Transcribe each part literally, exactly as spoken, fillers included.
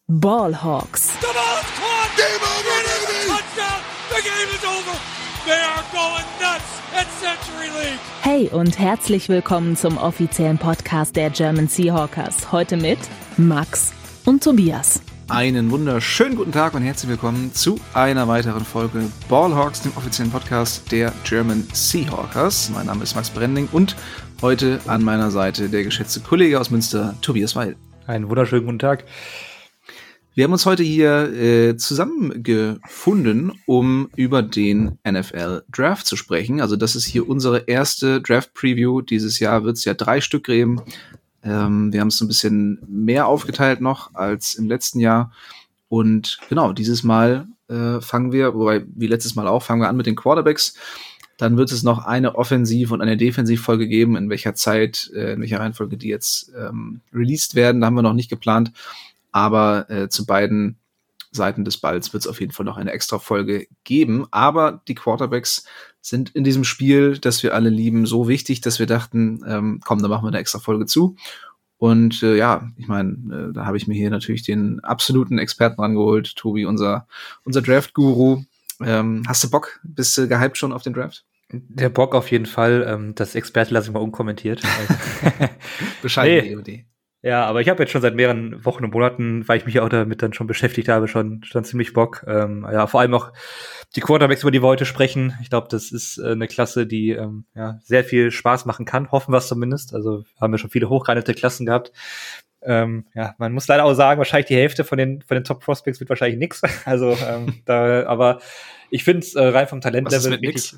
Ballhawks. The ball is caught. Game over, baby. Touchdown. The game is over. They are going nuts at Century League. Hey und herzlich willkommen zum offiziellen Podcast der German Seahawkers. Heute mit Max und Tobias. Einen wunderschönen guten Tag und herzlich willkommen zu einer weiteren Folge Ballhawks, dem offiziellen Podcast der German Seahawkers. Mein Name ist Max Brending und heute an meiner Seite der geschätzte Kollege aus Münster, Tobias Weil. Einen wunderschönen guten Tag. Wir haben uns heute hier äh, zusammengefunden, um über den N F L Draft zu sprechen. Also das ist hier unsere erste Draft-Preview. Dieses Jahr wird es ja drei Stück geben. Ähm, wir haben es so ein bisschen mehr aufgeteilt noch als im letzten Jahr. Und genau, dieses Mal äh, fangen wir, wobei wie letztes Mal auch, fangen wir an mit den Quarterbacks. Dann wird es noch eine Offensiv- und eine Defensivfolge geben, in welcher Zeit, äh, in welcher Reihenfolge die jetzt ähm, released werden. Da haben wir noch nicht geplant. Aber äh, zu beiden Seiten des Balls wird es auf jeden Fall noch eine extra Folge geben. Aber die Quarterbacks sind in diesem Spiel, das wir alle lieben, so wichtig, dass wir dachten, ähm, komm, da machen wir eine extra Folge zu. Und äh, ja, ich meine, äh, da habe ich mir hier natürlich den absoluten Experten rangeholt, Tobi, unser unser Draft-Guru. Ähm, hast du Bock? Bist du gehypt schon auf den Draft? Der Bock auf jeden Fall. Ähm, das Experte lasse ich mal unkommentiert. Bescheidene nee. Idee. Ja, aber ich habe jetzt schon seit mehreren Wochen und Monaten, weil ich mich auch damit dann schon beschäftigt habe, schon schon ziemlich Bock. Ähm, ja, vor allem auch die Quarterbacks, über die wir heute sprechen. Ich glaube, das ist äh, eine Klasse, die ähm, ja sehr viel Spaß machen kann. Hoffen wir es zumindest. Also haben wir schon viele hochgeeignete Klassen gehabt. Ähm, ja, man muss leider auch sagen, wahrscheinlich die Hälfte von den von den Top Prospects wird wahrscheinlich nix. Also, ähm, da, aber ich finde es äh, rein vom Talentlevel wirklich.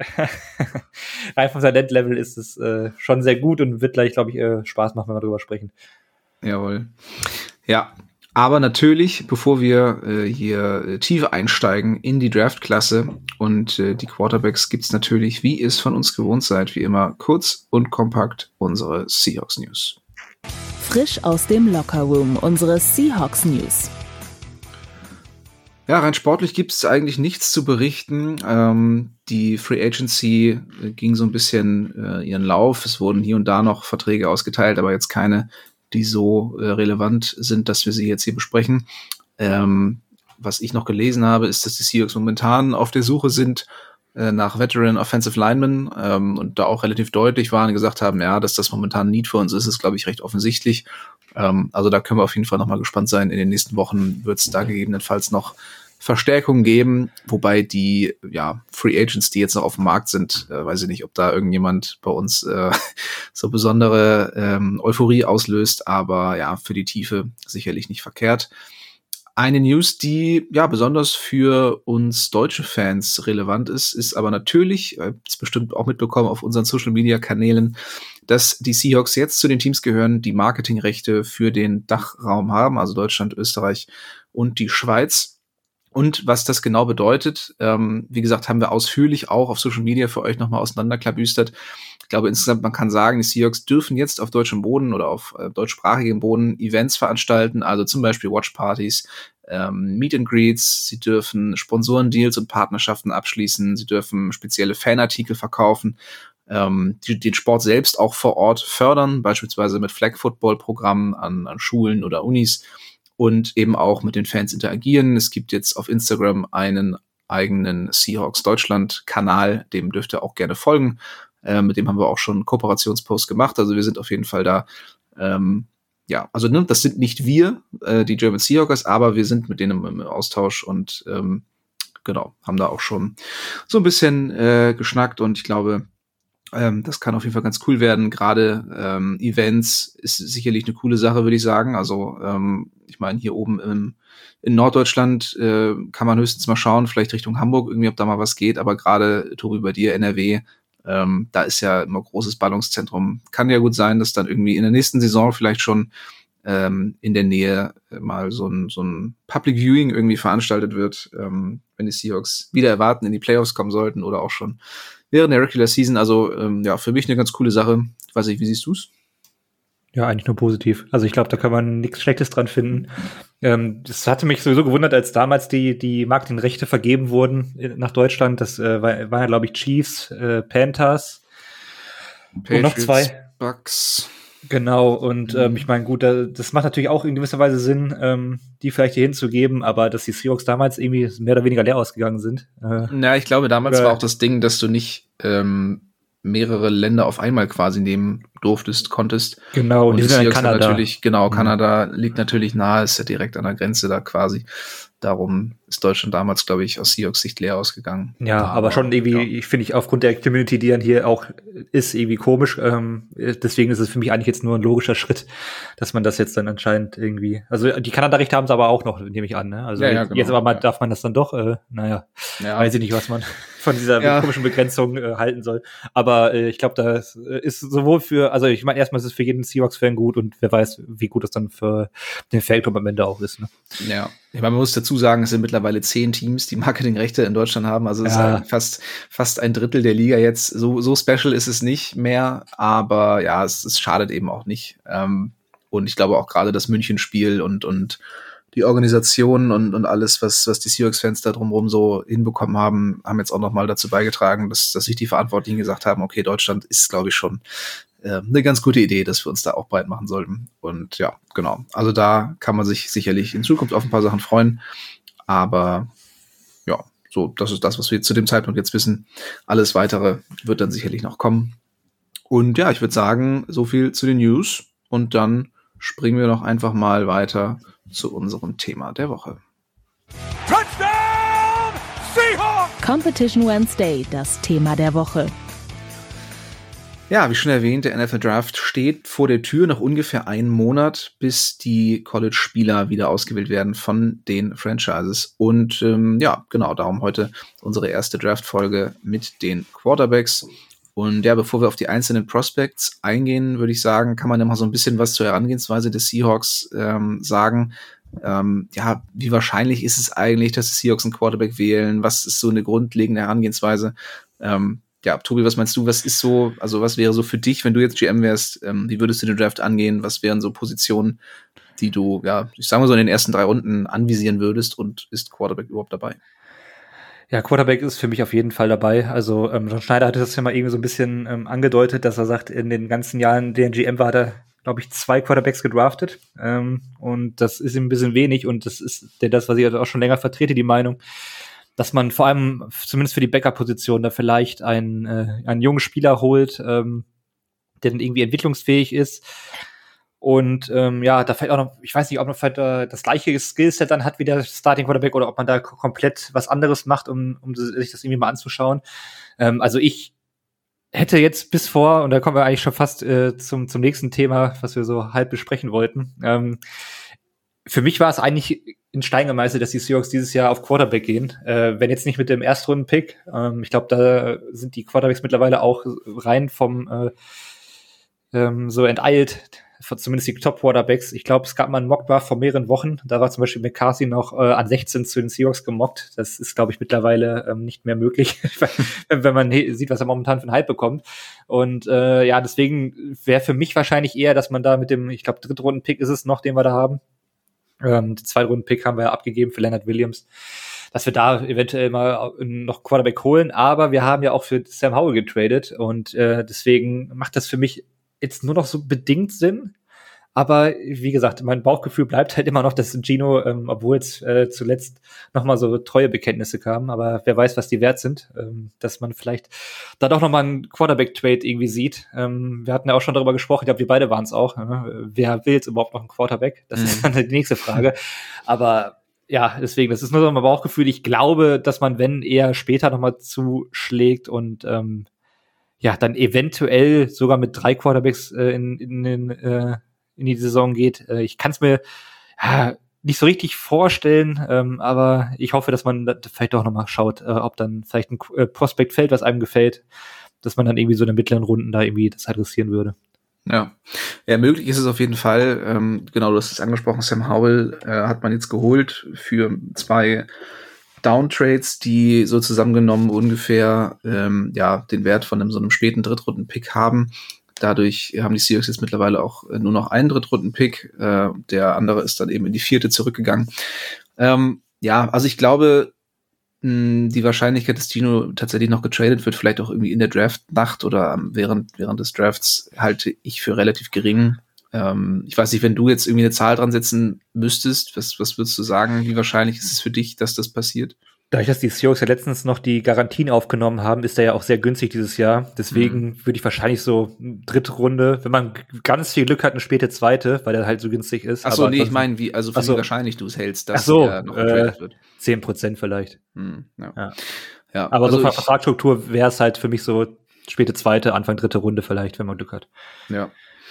Rein vom Talentlevel ist es äh, schon sehr gut und wird gleich, glaube ich, äh, Spaß machen, wenn wir drüber sprechen. Jawohl. Ja, aber natürlich, bevor wir äh, hier äh, tief einsteigen in die Draft-Klasse und äh, die Quarterbacks, gibt's natürlich, wie ihr es von uns gewohnt seid, wie immer kurz und kompakt unsere Seahawks-News. Frisch aus dem Lockerroom, unsere Seahawks-News. Ja, rein sportlich gibt es eigentlich nichts zu berichten. Ähm, die Free Agency äh, ging so ein bisschen äh, ihren Lauf. Es wurden hier und da noch Verträge ausgeteilt, aber jetzt keine, die so äh, relevant sind, dass wir sie jetzt hier besprechen. Ähm, was ich noch gelesen habe, ist, dass die Seahawks momentan auf der Suche sind äh, nach Veteran Offensive Linemen ähm, und da auch relativ deutlich waren und gesagt haben, ja, dass das momentan ein Need für uns ist, ist, glaube ich, recht offensichtlich. Ähm, also da können wir auf jeden Fall nochmal gespannt sein. In den nächsten Wochen wird es da gegebenenfalls noch Verstärkungen geben, wobei die ja Free Agents, die jetzt noch auf dem Markt sind, äh, weiß ich nicht, ob da irgendjemand bei uns äh, so besondere ähm, Euphorie auslöst, aber ja, für die Tiefe sicherlich nicht verkehrt. Eine News, die ja besonders für uns deutsche Fans relevant ist, ist aber natürlich, äh, ist bestimmt auch mitbekommen auf unseren Social-Media-Kanälen, dass die Seahawks jetzt zu den Teams gehören, die Marketingrechte für den Dachraum haben, also Deutschland, Österreich und die Schweiz. Und was das genau bedeutet, ähm, wie gesagt, haben wir ausführlich auch auf Social Media für euch nochmal auseinanderklabüstert. Ich glaube insgesamt, man kann sagen, die Seahawks dürfen jetzt auf deutschem Boden oder auf äh, deutschsprachigem Boden Events veranstalten, also zum Beispiel Watchpartys, ähm, Meet and Greets, sie dürfen Sponsorendeals und Partnerschaften abschließen, sie dürfen spezielle Fanartikel verkaufen, ähm, die, den Sport selbst auch vor Ort fördern, beispielsweise mit Flag-Football-Programmen an, an Schulen oder Unis. Und eben auch mit den Fans interagieren. Es gibt jetzt auf Instagram einen eigenen Seahawks Deutschland-Kanal, dem dürft ihr auch gerne folgen. Äh, mit dem haben wir auch schon Kooperationsposts gemacht. Also wir sind auf jeden Fall da. Ähm, ja, also ne, das sind nicht wir, äh, die German Seahawkers, aber wir sind mit denen im, im Austausch und ähm, genau, haben da auch schon so ein bisschen äh, geschnackt. Und ich glaube, Ähm, das kann auf jeden Fall ganz cool werden. Gerade ähm, Events ist sicherlich eine coole Sache, würde ich sagen. Also ähm, ich meine, hier oben im, in Norddeutschland äh, kann man höchstens mal schauen, vielleicht Richtung Hamburg irgendwie, ob da mal was geht. Aber gerade, Tobi, bei dir, N R W, ähm, da ist ja immer großes Ballungszentrum. Kann ja gut sein, dass dann irgendwie in der nächsten Saison vielleicht schon ähm, in der Nähe mal so ein, so ein Public Viewing irgendwie veranstaltet wird, ähm, wenn die Seahawks wieder erwarten, in die Playoffs kommen sollten oder auch schon während der Regular Season. Also ähm, ja, für mich eine ganz coole Sache. Ich weiß nicht, wie siehst du's? Ja, eigentlich nur positiv. Also ich glaube, da kann man nichts Schlechtes dran finden. Ähm, das hatte mich sowieso gewundert, als damals die die Marketingrechte vergeben wurden nach Deutschland. Das äh, war, waren ja, glaube ich, Chiefs, äh, Panthers Patriots, und noch zwei. Bucks. Genau, und ähm, ich meine, gut, das macht natürlich auch in gewisser Weise Sinn, ähm, die vielleicht hier hinzugeben, aber dass die Seahawks damals irgendwie mehr oder weniger leer ausgegangen sind. Äh, ja, ich glaube, damals oder, war auch das Ding, dass du nicht ähm, mehrere Länder auf einmal quasi nehmen durftest, konntest. Genau, und die die sind in Seahawks Kanada. Natürlich, genau, Mhm. Kanada liegt natürlich nahe, ist ja direkt an der Grenze da quasi. Darum ist Deutschland damals, glaube ich, aus Seahawks Sicht leer ausgegangen. Ja, aber, aber schon irgendwie, ja. ich finde ich aufgrund der Community, die dann hier auch ist, irgendwie komisch. Ähm, deswegen ist es für mich eigentlich jetzt nur ein logischer Schritt, dass man das jetzt dann anscheinend irgendwie, also die Kanada-Rechte haben es aber auch noch, nehme ich an, ne? Also ja, ja, jetzt, genau, jetzt aber mal ja. darf man das dann doch, äh, naja, ja. weiß ich nicht, was man von dieser ja. komischen Begrenzung äh, halten soll. Aber äh, ich glaube, das ist sowohl für, also ich meine, erstmal ist es für jeden Seahawks-Fan gut und wer weiß, wie gut das dann für den Fanclub am Ende auch ist, ne? Ja. Ich meine, man muss dazu sagen, es sind mittlerweile zehn Teams, die Marketingrechte in Deutschland haben. Also es ja. ist fast, fast ein Drittel der Liga jetzt. So, so special ist es nicht mehr, aber ja, es, es schadet eben auch nicht. Ähm, und ich glaube auch gerade das München-Spiel und, und die Organisation und, und alles, was, was die Seahawks-Fans da drumherum so hinbekommen haben, haben jetzt auch nochmal dazu beigetragen, dass, dass sich die Verantwortlichen gesagt haben, okay, Deutschland ist, glaube ich, schon eine ganz gute Idee, dass wir uns da auch breit machen sollten. Und ja, genau. Also da kann man sich sicherlich in Zukunft auf ein paar Sachen freuen. Aber ja, so, das ist das, was wir zu dem Zeitpunkt jetzt wissen. Alles Weitere wird dann sicherlich noch kommen. Und ja, ich würde sagen, so viel zu den News. Und dann springen wir noch einfach mal weiter zu unserem Thema der Woche. Touchdown Seahawks! Competition Wednesday, das Thema der Woche. Ja, wie schon erwähnt, der N F L Draft steht vor der Tür, noch ungefähr einen Monat, bis die College-Spieler wieder ausgewählt werden von den Franchises. Und ähm, ja, genau, darum heute unsere erste Draft-Folge mit den Quarterbacks. Und ja, bevor wir auf die einzelnen Prospects eingehen, würde ich sagen, kann man ja mal so ein bisschen was zur Herangehensweise des Seahawks ähm, sagen. Ähm, ja, wie wahrscheinlich ist es eigentlich, dass die Seahawks einen Quarterback wählen? Was ist so eine grundlegende Herangehensweise? Ähm, Ja, Tobi, was meinst du, was ist so, also was wäre so für dich, wenn du jetzt G M wärst, ähm, wie würdest du den Draft angehen? Was wären so Positionen, die du, ja, ich sage mal so in den ersten drei Runden anvisieren würdest und ist Quarterback überhaupt dabei? Ja, Quarterback ist für mich auf jeden Fall dabei. Also ähm, John Schneider hatte das ja mal irgendwie so ein bisschen ähm, angedeutet, dass er sagt, in den ganzen Jahren, in denen G M war, hat er, glaube ich, zwei Quarterbacks gedraftet. Ähm, und das ist ihm ein bisschen wenig und das ist der, das, was ich auch schon länger vertrete, die Meinung, dass man vor allem, zumindest für die Backup-Position, da vielleicht einen, äh, einen jungen Spieler holt, ähm, der dann irgendwie entwicklungsfähig ist. Und ähm, ja, da fällt auch noch, ich weiß nicht, ob man vielleicht äh, das gleiche Skillset dann hat wie der Starting Quarterback oder ob man da k- komplett was anderes macht, um, um sich das irgendwie mal anzuschauen. Ähm, also ich hätte jetzt bis vor, und da kommen wir eigentlich schon fast äh, zum, zum nächsten Thema, was wir so halb besprechen wollten, ähm, für mich war es eigentlich in Stein gemeißelt, dass die Seahawks dieses Jahr auf Quarterback gehen. Äh, wenn jetzt nicht mit dem Erstrunden-Pick. Ähm, ich glaube, da sind die Quarterbacks mittlerweile auch rein vom äh, ähm, so enteilt, zumindest die Top-Quarterbacks. Ich glaube, es gab mal einen Mockdraft vor mehreren Wochen. Da war zum Beispiel McCarthy noch äh, an sechzehn zu den Seahawks gemockt. Das ist, glaube ich, mittlerweile ähm, nicht mehr möglich, wenn man sieht, was er momentan für einen Hype bekommt. Und äh, ja, deswegen wäre für mich wahrscheinlich eher, dass man da mit dem, ich glaube, Drittrunden-Pick ist es noch, den wir da haben. Ähm, den Zweitrunden-Pick haben wir ja abgegeben für Leonard Williams, dass wir da eventuell mal noch Quarterback holen. Aber wir haben ja auch für Sam Howell getradet und äh, deswegen macht das für mich jetzt nur noch so bedingt Sinn. Aber wie gesagt, mein Bauchgefühl bleibt halt immer noch, dass Gino, ähm, obwohl es äh, zuletzt noch mal so treue Bekenntnisse kamen, aber wer weiß, was die wert sind, ähm, dass man vielleicht da doch noch mal einen Quarterback-Trade irgendwie sieht. Ähm, wir hatten ja auch schon darüber gesprochen, ich glaube, wir beide waren es auch. Ne? Wer will jetzt überhaupt noch einen Quarterback? Das mhm. ist dann die nächste Frage. Aber ja, deswegen, das ist nur so mein Bauchgefühl. Ich glaube, dass man, wenn, eher später noch mal zuschlägt und ähm, ja, dann eventuell sogar mit drei Quarterbacks äh, in, in den äh, in die Saison geht. Ich kann es mir ja, nicht so richtig vorstellen, ähm, aber ich hoffe, dass man vielleicht doch nochmal schaut, äh, ob dann vielleicht ein äh, Prospekt fällt, was einem gefällt, dass man dann irgendwie so in den mittleren Runden da irgendwie das adressieren würde. Ja, ja, möglich ist es auf jeden Fall. Ähm, genau, du hast es angesprochen, Sam Howell äh, hat man jetzt geholt für zwei Downtrades, die so zusammengenommen ungefähr ähm, ja den Wert von einem so einem späten Drittrunden-Pick haben. Dadurch haben die Seahawks jetzt mittlerweile auch nur noch einen Drittrunden-Pick. Äh, der andere ist dann eben in die vierte zurückgegangen. Ähm, ja, also ich glaube, mh, die Wahrscheinlichkeit, dass Gino tatsächlich noch getradet wird, vielleicht auch irgendwie in der Draft-Nacht oder während, während des Drafts, halte ich für relativ gering. Ähm, ich weiß nicht, wenn du jetzt irgendwie eine Zahl dran setzen müsstest, was, was würdest du sagen, wie wahrscheinlich ist es für dich, dass das passiert? Dadurch, dass die Seahawks ja letztens noch die Garantien aufgenommen haben, ist der ja auch sehr günstig dieses Jahr. Deswegen mhm. würde ich wahrscheinlich so dritte Runde, wenn man ganz viel Glück hat, eine späte zweite, weil der halt so günstig ist. Ach so, nee, ich meine, wie, also für so. wie wahrscheinlich du es hältst, dass so, er noch getradet äh, wird. zehn Prozent vielleicht. Mhm, ja. Ja. Ja, aber also so von ich, Vertragsstruktur wäre es halt für mich so späte zweite, Anfang dritte Runde vielleicht, wenn man Glück hat. Ja.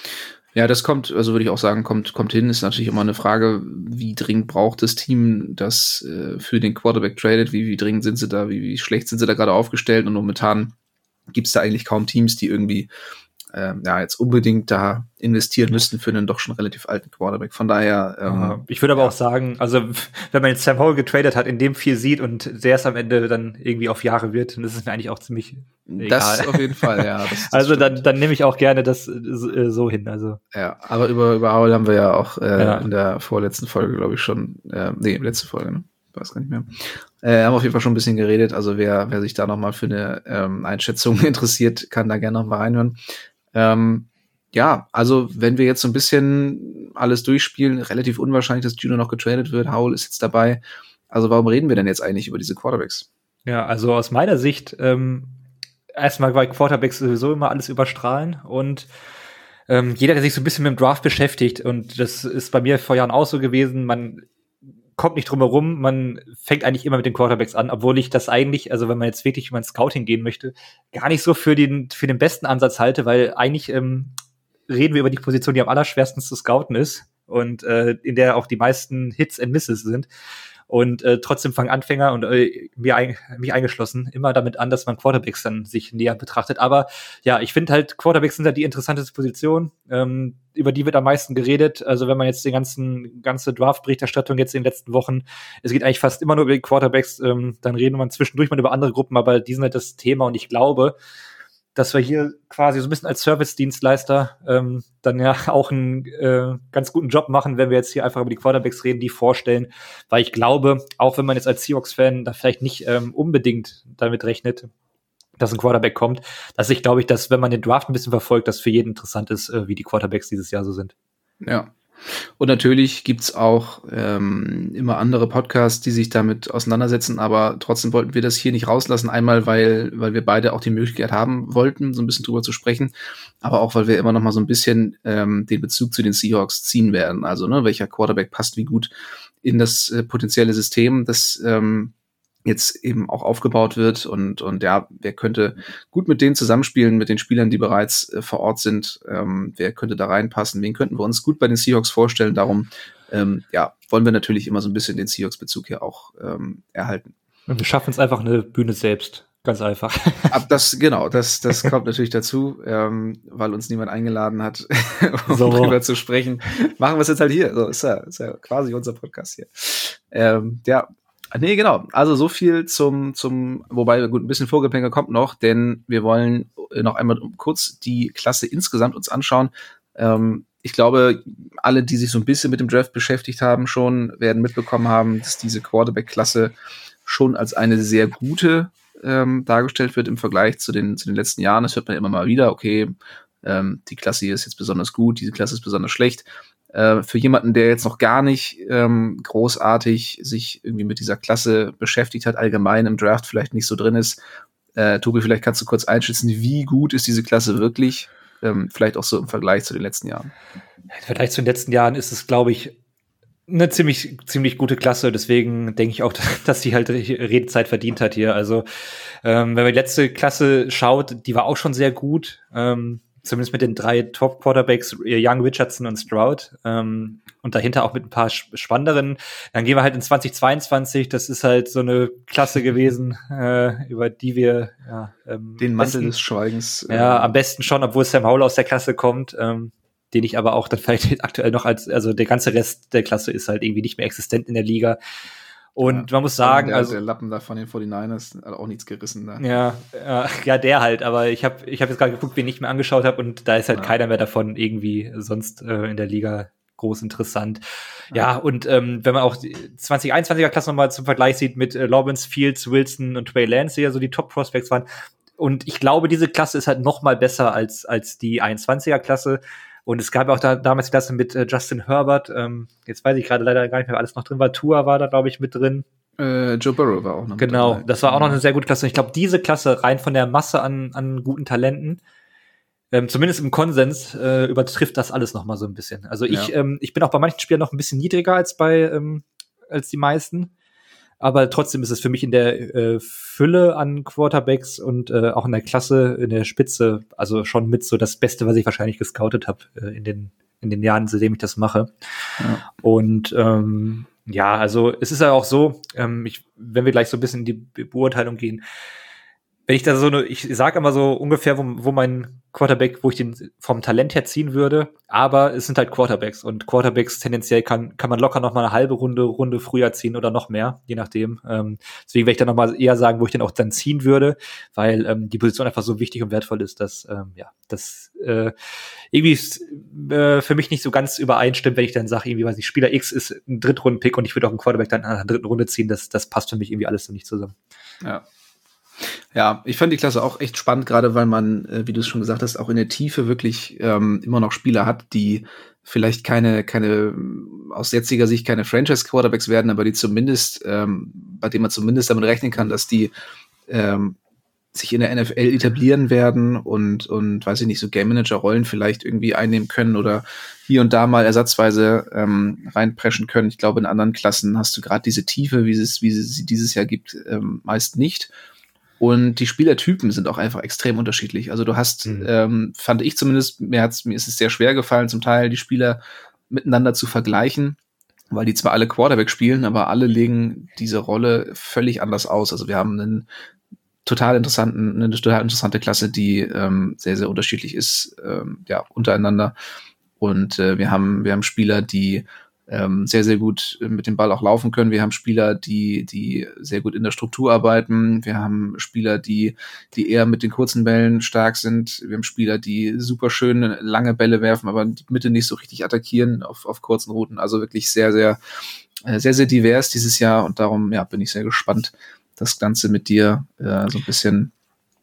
Ja, das kommt, also würde ich auch sagen, kommt, kommt hin. Ist natürlich immer eine Frage, wie dringend braucht das Team das äh, für den Quarterback tradet, wie, wie dringend sind sie da, wie, wie schlecht sind sie da gerade aufgestellt, und momentan gibt es da eigentlich kaum Teams, die irgendwie äh, ja jetzt unbedingt da investieren müssten für einen doch schon relativ alten Quarterback. Von daher ähm, ich würde aber ja. auch sagen, also wenn man jetzt Sam Howell getradet hat, in dem viel sieht und der es am Ende dann irgendwie auf Jahre wird, dann ist es mir eigentlich auch ziemlich egal. Das auf jeden Fall, ja. Das, das also stimmt. dann, dann nehme ich auch gerne das äh, so hin. Also ja, aber über, über Howell haben wir ja auch äh, ja. in der vorletzten Folge, glaube ich, schon, äh, nee, letzte Folge, ne? Weiß gar nicht mehr. Äh, haben auf jeden Fall schon ein bisschen geredet. Also wer, wer sich da nochmal für eine ähm, Einschätzung interessiert, kann da gerne nochmal reinhören. Ähm, ja, also wenn wir jetzt so ein bisschen alles durchspielen, relativ unwahrscheinlich, dass Gino noch getradet wird. Howell ist jetzt dabei. Also warum reden wir denn jetzt eigentlich über diese Quarterbacks? Ja, also aus meiner Sicht, ähm, erstmal, weil Quarterbacks sowieso immer alles überstrahlen und ähm, jeder, der sich so ein bisschen mit dem Draft beschäftigt, und das ist bei mir vor Jahren auch so gewesen, man kommt nicht drum herum, man fängt eigentlich immer mit den Quarterbacks an, obwohl ich das eigentlich, also wenn man jetzt wirklich über ein Scouting gehen möchte, gar nicht so für den für den besten Ansatz halte, weil eigentlich ähm, reden wir über die Position, die am allerschwersten zu scouten ist und äh, in der auch die meisten Hits and Misses sind. Und äh, trotzdem fangen Anfänger und äh, mir ein, mich eingeschlossen immer damit an, dass man Quarterbacks dann sich näher betrachtet. Aber ja, ich finde halt, Quarterbacks sind halt die interessanteste Position. Ähm, über die wird am meisten geredet. Also wenn man jetzt die ganzen ganze Draft-Berichterstattung jetzt in den letzten Wochen, es geht eigentlich fast immer nur über die Quarterbacks, ähm, dann reden wir zwischendurch mal über andere Gruppen, aber die sind halt das Thema. Und ich glaube, dass wir hier quasi so ein bisschen als Service-Dienstleister ähm, dann ja auch einen äh, ganz guten Job machen, wenn wir jetzt hier einfach über die Quarterbacks reden, die vorstellen, weil ich glaube, auch wenn man jetzt als Seahawks-Fan da vielleicht nicht ähm, unbedingt damit rechnet, dass ein Quarterback kommt, dass ich glaube ich, dass wenn man den Draft ein bisschen verfolgt, das für jeden interessant ist, äh, wie die Quarterbacks dieses Jahr so sind. Ja. Und natürlich gibt's auch ähm, immer andere Podcasts, die sich damit auseinandersetzen, aber trotzdem wollten wir das hier nicht rauslassen. Einmal, weil weil wir beide auch die Möglichkeit haben wollten, so ein bisschen drüber zu sprechen, aber auch, weil wir immer noch mal so ein bisschen ähm, den Bezug zu den Seahawks ziehen werden. Also, ne, welcher Quarterback passt wie gut in das äh, potenzielle System, das ähm, jetzt eben auch aufgebaut wird, und und ja, wer könnte gut mit denen zusammenspielen, mit den Spielern, die bereits äh, vor Ort sind, ähm, wer könnte da reinpassen, wen könnten wir uns gut bei den Seahawks vorstellen, darum ähm, ja, wollen wir natürlich immer so ein bisschen den Seahawks-Bezug hier auch ähm, erhalten. Und wir schaffen uns einfach eine Bühne selbst, ganz einfach. Ab das, genau, das das kommt natürlich dazu, ähm, weil uns niemand eingeladen hat, um so. drüber zu sprechen. Machen wir es jetzt halt hier, so ist ja, ist ja quasi unser Podcast hier. Ähm, ja, Nee, genau. Also so viel zum, zum, wobei gut, ein bisschen Vorgeplänkel kommt noch, denn wir wollen noch einmal kurz die Klasse insgesamt uns anschauen. Ähm, ich glaube, alle, die sich so ein bisschen mit dem Draft beschäftigt haben, schon werden mitbekommen haben, dass diese Quarterback-Klasse schon als eine sehr gute ähm, dargestellt wird im Vergleich zu den, zu den letzten Jahren. Das hört man immer mal wieder. Okay, ähm, die Klasse hier ist jetzt besonders gut, diese Klasse ist besonders schlecht. Äh, für jemanden, der jetzt noch gar nicht ähm, großartig sich irgendwie mit dieser Klasse beschäftigt hat, allgemein im Draft vielleicht nicht so drin ist. Äh, Tobi, vielleicht kannst du kurz einschätzen, wie gut ist diese Klasse wirklich? Ähm, vielleicht auch so im Vergleich zu den letzten Jahren. Im Vergleich zu den letzten Jahren ist es, glaube ich, eine ziemlich ziemlich gute Klasse. Deswegen denke ich auch, dass sie halt Redezeit verdient hat hier. Also ähm, wenn man die letzte Klasse schaut, die war auch schon sehr gut. Ähm, Zumindest mit den drei Top-Quarterbacks, Young, Richardson und Stroud. Ähm, und dahinter auch mit ein paar spannenderen. Dann gehen wir halt in zwanzig zweiundzwanzig. Das ist halt so eine Klasse gewesen, äh, über die wir ja, ähm, den Mantel besten, des Schweigens. Äh, ja, am besten schon, obwohl Sam Howell aus der Klasse kommt, ähm, den ich aber auch dann vielleicht aktuell noch als, also der ganze Rest der Klasse ist halt irgendwie nicht mehr existent in der Liga. Und ja, man muss sagen, der, also der Lappen da von den forty-niners hat auch nichts gerissen da. Ja, ja, ja, der halt, aber ich habe ich hab jetzt gerade geguckt, wen ich mir angeschaut habe, und da ist halt ja. keiner mehr davon irgendwie sonst äh, in der Liga groß interessant. Ja, ja und ähm, wenn man auch die zwanzig einundzwanziger Klasse nochmal zum Vergleich sieht mit äh, Lawrence, Fields, Wilson und Trey Lance, die ja so die Top-Prospects waren. Und ich glaube, diese Klasse ist halt noch mal besser als als die einundzwanziger Klasse. Und es gab auch da damals die Klasse mit äh, Justin Herbert. Ähm, jetzt weiß ich gerade leider gar nicht mehr, alles noch drin war. Tua war da, glaube ich, mit drin. Äh, Joe Burrow war auch noch Genau, mit dabei. Das war auch noch eine sehr gute Klasse. Und ich glaube, diese Klasse rein von der Masse an an guten Talenten, ähm, zumindest im Konsens, äh, übertrifft das alles noch mal so ein bisschen. Also ich Ja. ähm, ich bin auch bei manchen Spielern noch ein bisschen niedriger als bei ähm, als die meisten. Aber trotzdem ist es für mich in der äh, Fülle an Quarterbacks und äh, auch in der Klasse, in der Spitze, also schon mit so das Beste, was ich wahrscheinlich gescoutet habe äh, in den in den Jahren, seitdem ich das mache. Ja. Und ähm, ja, also es ist ja auch so, ähm, ich, wenn wir gleich so ein bisschen in die Be- Beurteilung gehen, wenn ich da so eine, ich sage immer so ungefähr, wo, wo mein Quarterback, wo ich den vom Talent her ziehen würde, aber es sind halt Quarterbacks und Quarterbacks tendenziell kann kann man locker noch mal eine halbe Runde Runde früher ziehen oder noch mehr, je nachdem. Ähm, deswegen werde ich dann noch mal eher sagen, wo ich den auch dann ziehen würde, weil ähm, die Position einfach so wichtig und wertvoll ist, dass ähm, ja das äh, irgendwie äh, für mich nicht so ganz übereinstimmt, wenn ich dann sage, irgendwie, weiß ich, Spieler X ist ein Drittrunden-Pick und ich würde auch einen Quarterback dann in einer dritten Runde ziehen. Das das passt für mich irgendwie alles so nicht zusammen. Ja. Ja, ich fand die Klasse auch echt spannend, gerade weil man, äh, wie du es schon gesagt hast, auch in der Tiefe wirklich ähm, immer noch Spieler hat, die vielleicht keine, keine aus jetziger Sicht keine Franchise-Quarterbacks werden, aber die zumindest, ähm, bei denen man zumindest damit rechnen kann, dass die ähm, sich in der N F L etablieren werden und, und weiß ich nicht, so Game-Manager-Rollen vielleicht irgendwie einnehmen können oder hier und da mal ersatzweise ähm, reinpreschen können. Ich glaube, in anderen Klassen hast du gerade diese Tiefe, wie es, wie es sie dieses Jahr gibt, ähm, meist nicht. Und die Spielertypen sind auch einfach extrem unterschiedlich. Also du hast, mhm. ähm, fand ich zumindest, mir, hat's, mir ist es sehr schwer gefallen, zum Teil die Spieler miteinander zu vergleichen, weil die zwar alle Quarterback spielen, aber alle legen diese Rolle völlig anders aus. Also wir haben einen total interessanten, eine total interessante Klasse, die ähm, sehr, sehr unterschiedlich ist, ähm, ja, untereinander. Und äh, wir haben, wir haben Spieler, die ähm, sehr, sehr gut mit dem Ball auch laufen können. Wir haben Spieler, die, die sehr gut in der Struktur arbeiten. Wir haben Spieler, die, die eher mit den kurzen Bällen stark sind. Wir haben Spieler, die super schön lange Bälle werfen, aber die Mitte nicht so richtig attackieren auf, auf kurzen Routen. Also wirklich sehr, sehr, äh, sehr, sehr divers dieses Jahr. Und darum, ja, bin ich sehr gespannt, das Ganze mit dir äh, so ein bisschen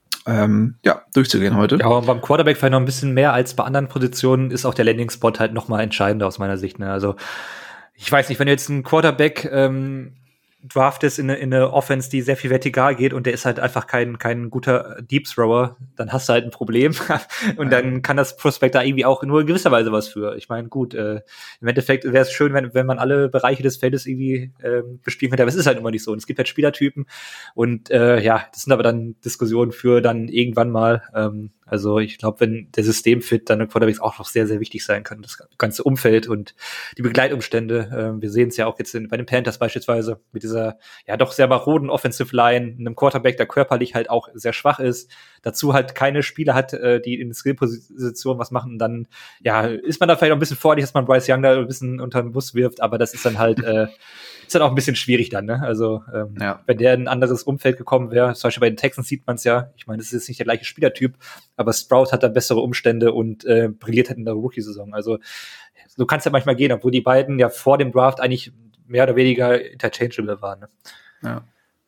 ähm, ja, durchzugehen heute. Ja, aber beim Quarterback vielleicht noch ein bisschen mehr als bei anderen Positionen ist auch der Landing-Spot halt noch mal entscheidender aus meiner Sicht. Ne? Also ich weiß nicht, wenn du jetzt einen Quarterback ähm, draftest in eine, in eine Offense, die sehr viel vertikal geht und der ist halt einfach kein kein guter Deep Thrower, dann hast du halt ein Problem und dann kann das Prospect da irgendwie auch nur in gewisser Weise was für. Ich meine, gut, äh, im Endeffekt wäre es schön, wenn wenn man alle Bereiche des Feldes irgendwie ähm, bespielen könnte, aber es ist halt immer nicht so. Und es gibt halt Spielertypen und äh, ja, das sind aber dann Diskussionen für dann irgendwann mal. Ähm, Also ich glaube, wenn der Systemfit dann in Quarterbacks auch noch sehr, sehr wichtig sein kann, das ganze Umfeld und die Begleitumstände. Ähm, wir sehen es ja auch jetzt in, bei den Panthers beispielsweise mit dieser ja doch sehr maroden Offensive Line, einem Quarterback, der körperlich halt auch sehr schwach ist, dazu halt keine Spieler hat, äh, die in Skill-Position was machen, dann ja ist man da vielleicht auch ein bisschen vorsichtig, dass man Bryce Young da ein bisschen unter den Bus wirft, aber das ist dann halt äh, ist dann auch ein bisschen schwierig dann, ne? Also ähm, ja. Wenn der in ein anderes Umfeld gekommen wäre, zum Beispiel bei den Texans sieht man es ja, ich meine, es ist jetzt nicht der gleiche Spielertyp, aber Sprout hat da bessere Umstände und äh, brilliert halt in der Rookie-Saison. Also so kann es ja manchmal gehen, obwohl die beiden ja vor dem Draft eigentlich mehr oder weniger interchangeable waren. Ne? Ja.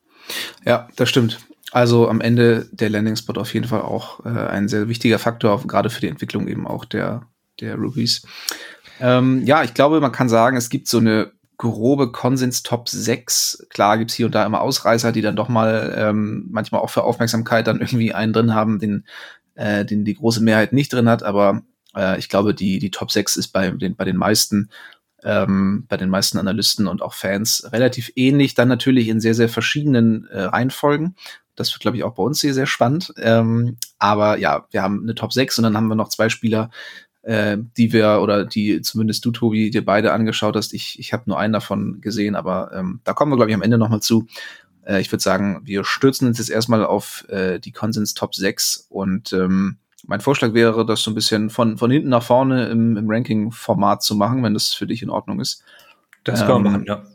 Ja, das stimmt. Also am Ende der Landing-Spot auf jeden Fall auch äh, ein sehr wichtiger Faktor, gerade für die Entwicklung eben auch der, der Rookies. Ähm, ja, ich glaube, man kann sagen, es gibt so eine grobe Konsens Top sechs. Klar gibt's hier und da immer Ausreißer, die dann doch mal ähm, manchmal auch für Aufmerksamkeit dann irgendwie einen drin haben, den, äh, den die große Mehrheit nicht drin hat. Aber äh, ich glaube, die, die Top sechs ist bei den, bei den meisten ähm, bei den meisten Analysten und auch Fans relativ ähnlich. Dann natürlich in sehr, sehr verschiedenen äh, Reihenfolgen. Das wird, glaube ich, auch bei uns hier sehr spannend. Ähm, aber ja, wir haben eine Top sechs und dann haben wir noch zwei Spieler, äh, die wir, oder die zumindest du, Tobi, dir beide angeschaut hast. Ich, ich habe nur einen davon gesehen, aber ähm, da kommen wir, glaube ich, am Ende nochmal zu. Äh, ich würde sagen, wir stürzen uns jetzt erstmal auf äh, die Konsens Top sechs und ähm, mein Vorschlag wäre, das so ein bisschen von, von hinten nach vorne im, im Ranking-Format zu machen, wenn das für dich in Ordnung ist. Das kann man ähm, machen, ja.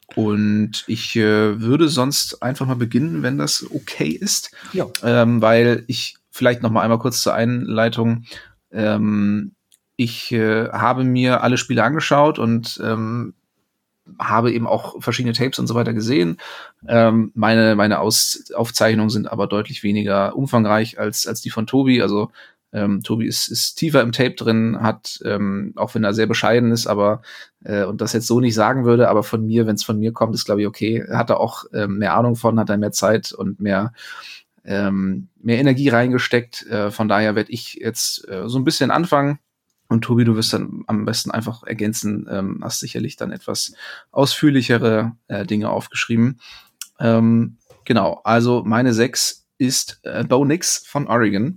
Und ich äh, würde sonst einfach mal beginnen, wenn das okay ist. Ja. Ähm, weil ich vielleicht noch mal einmal kurz zur Einleitung. Ähm, ich äh, habe mir alle Spiele angeschaut und ähm, habe eben auch verschiedene Tapes und so weiter gesehen. Ähm, meine meine Aus- Aufzeichnungen sind aber deutlich weniger umfangreich als als die von Tobi. Also ähm, Tobi ist, ist tiefer im Tape drin, hat, ähm, auch wenn er sehr bescheiden ist, aber äh, und das jetzt so nicht sagen würde, aber von mir, wenn es von mir kommt, ist glaube ich okay. Hat er auch ähm, mehr Ahnung von, hat er mehr Zeit und mehr ähm, mehr Energie reingesteckt. Äh, von daher werde ich jetzt äh, so ein bisschen anfangen. Und Tobi, du wirst dann am besten einfach ergänzen, ähm, hast sicherlich dann etwas ausführlichere äh, Dinge aufgeschrieben. Ähm, genau, also meine sechs ist äh, Bo Nix von Oregon,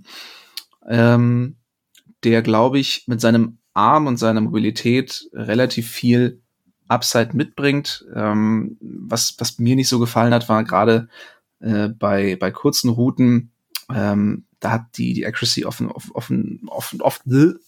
ähm, der, glaube ich, mit seinem Arm und seiner Mobilität relativ viel Upside mitbringt. Ähm, was, was mir nicht so gefallen hat, war gerade äh, bei, bei kurzen Routen, ähm, da hat die, die Accuracy offen, offen, offen, oft,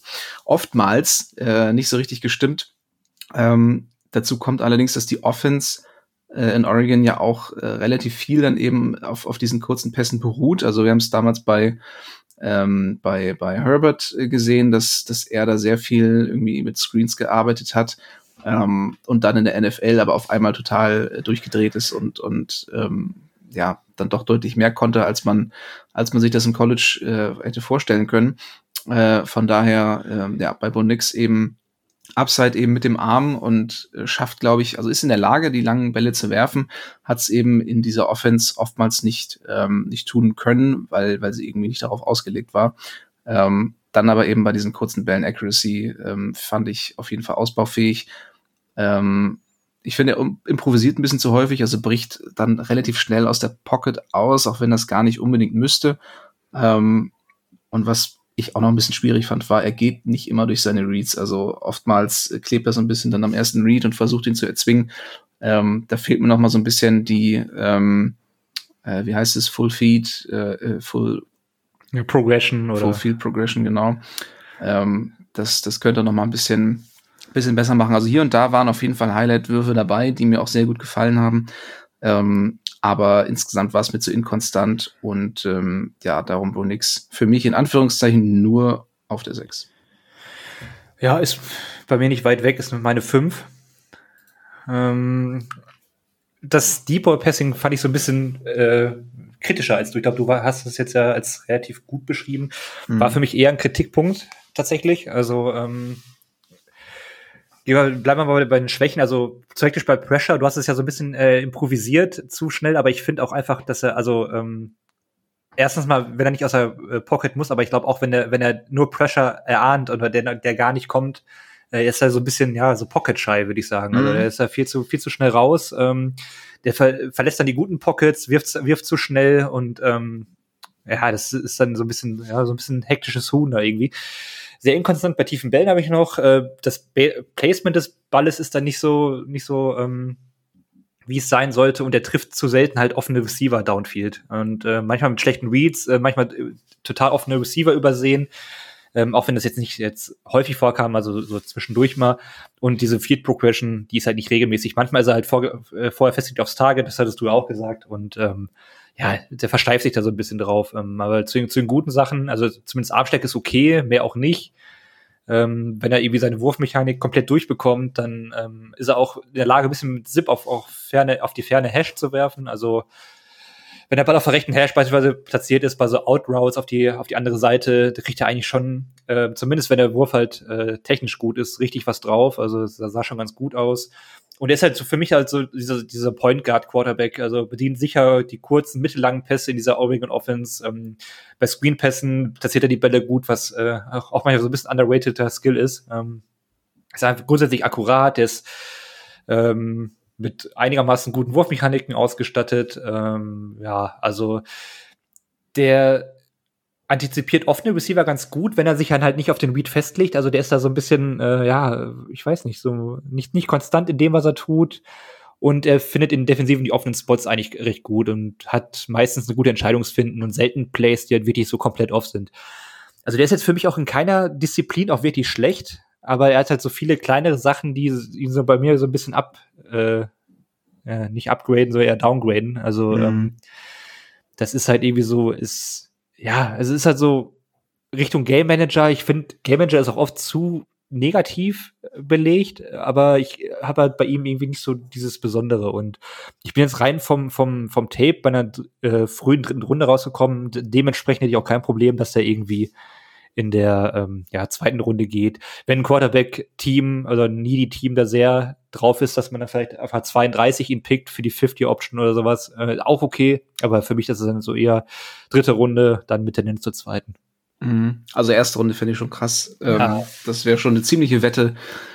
oftmals äh, nicht so richtig gestimmt. Ähm, dazu kommt allerdings, dass die Offense äh, in Oregon ja auch äh, relativ viel dann eben auf, auf diesen kurzen Pässen beruht. Also wir haben es damals bei, ähm, bei, bei Herbert gesehen, dass, dass er da sehr viel irgendwie mit Screens gearbeitet hat. Ähm, und dann in der N F L aber auf einmal total äh, durchgedreht ist und, und ähm, ja, dann doch deutlich mehr konnte, als man, als man sich das im College äh, hätte vorstellen können. Äh, von daher, äh, ja, bei Bo Nix eben Upside eben mit dem Arm und äh, schafft, glaube ich, also ist in der Lage, die langen Bälle zu werfen, hat es eben in dieser Offense oftmals nicht, ähm, nicht tun können, weil, weil sie irgendwie nicht darauf ausgelegt war. Ähm, dann aber eben bei diesen kurzen Bällen Accuracy ähm, fand ich auf jeden Fall ausbaufähig. Ähm, Ich finde, er improvisiert ein bisschen zu häufig, also bricht dann relativ schnell aus der Pocket aus, auch wenn das gar nicht unbedingt müsste. Ähm, und was ich auch noch ein bisschen schwierig fand, war, er geht nicht immer durch seine Reads. Also oftmals klebt er so ein bisschen dann am ersten Read und versucht ihn zu erzwingen. Ähm, da fehlt mir noch mal so ein bisschen die, ähm, äh, wie heißt es, Full Feed, äh, Full ja, Progression oder Full Field Progression, genau. Ähm, das, das könnte noch mal ein bisschen bisschen besser machen. Also hier und da waren auf jeden Fall Highlight-Würfe dabei, die mir auch sehr gut gefallen haben. Ähm, aber insgesamt war es mir zu inkonstant und ähm, ja, darum wohl nix. Für mich in Anführungszeichen nur auf der sechs. Ja, ist bei mir nicht weit weg, ist meine fünf. Ähm, das Deep-Ball-Passing fand ich so ein bisschen äh, kritischer als du. Ich glaube, du war, hast es jetzt ja als relativ gut beschrieben. Mhm. War für mich eher ein Kritikpunkt tatsächlich. Also ähm, bleiben wir mal bei den Schwächen, also tatsächlich bei Pressure, du hast es ja so ein bisschen äh, improvisiert, zu schnell, aber ich finde auch einfach, dass er, also ähm, erstens mal, wenn er nicht aus der äh, Pocket muss, aber ich glaube auch, wenn er wenn er nur Pressure erahnt oder der der gar nicht kommt, äh, ist er so ein bisschen, ja, so Pocket-shy, würde ich sagen. Mhm. Also der ist ja viel zu viel zu schnell raus, ähm, der ver- verlässt dann die guten Pockets, wirft wirft zu schnell und ähm, ja, das ist dann so ein bisschen, ja, so ein bisschen hektisches Huhn da irgendwie. Sehr inkonstant bei tiefen Bällen habe ich noch. Äh, das Be- Placement des Balles ist dann nicht so, nicht so, ähm, wie es sein sollte. Und er trifft zu selten halt offene Receiver downfield. Und äh, manchmal mit schlechten Reads, äh, manchmal äh, total offene Receiver übersehen. Ähm, auch wenn das jetzt nicht jetzt häufig vorkam, also so zwischendurch mal. Und diese Field Progression, die ist halt nicht regelmäßig. Manchmal ist er halt vor, äh, vorher festgelegt aufs Target, das hattest du ja auch gesagt. Und ähm, ja, der versteift sich da so ein bisschen drauf. Ähm, aber zu, zu den guten Sachen, also zumindest Armstärke ist okay, mehr auch nicht. Ähm, wenn er irgendwie seine Wurfmechanik komplett durchbekommt, dann ähm, ist er auch in der Lage, ein bisschen mit Zip auf, auf, ferne, auf die ferne Hash zu werfen. Also wenn der Ball auf der rechten Hash beispielsweise platziert ist, bei so Outroutes auf die, auf die andere Seite, da kriegt er eigentlich schon, äh, zumindest wenn der Wurf halt äh, technisch gut ist, richtig was drauf. Also das sah schon ganz gut aus. Und er ist halt so für mich halt so dieser, dieser Point Guard Quarterback, also bedient sicher die kurzen, mittellangen Pässe in dieser Oregon Offense. Ähm, bei Screen Pässen platziert er die Bälle gut, was äh, auch, auch manchmal so ein bisschen underrateder Skill ist. Ähm, ist einfach grundsätzlich akkurat, der ist ähm, mit einigermaßen guten Wurfmechaniken ausgestattet. Ähm, ja, also der antizipiert offene Receiver ganz gut, wenn er sich dann halt nicht auf den Read festlegt. Also der ist da so ein bisschen, äh, ja, ich weiß nicht, so nicht, nicht konstant in dem, was er tut. Und er findet in Defensiven die offenen Spots eigentlich recht gut und hat meistens eine gute Entscheidungsfinden und selten Plays, die halt wirklich so komplett off sind. Also der ist jetzt für mich auch in keiner Disziplin auch wirklich schlecht, aber er hat halt so viele kleinere Sachen, die ihn so bei mir so ein bisschen ab, äh, äh, nicht upgraden, so eher downgraden. Also mhm. ähm, das ist halt irgendwie so, ist ja, also es ist halt so, Richtung Game Manager, ich finde, Game Manager ist auch oft zu negativ belegt, aber ich habe halt bei ihm irgendwie nicht so dieses Besondere und ich bin jetzt rein vom vom vom Tape bei einer äh, frühen dritten Runde rausgekommen, dementsprechend hätte ich auch kein Problem, dass der irgendwie in der ähm, ja, zweiten Runde geht. Wenn ein Quarterback-Team, also ein Needy-Team da sehr drauf ist, dass man dann vielleicht einfach zweiunddreißig ihn pickt für die fifty-Option oder sowas, äh, auch okay, aber für mich das ist dann so eher dritte Runde, dann mit Tendenz zur zweiten. Also erste Runde finde ich schon krass. Ähm, Ja. Das wäre schon eine ziemliche Wette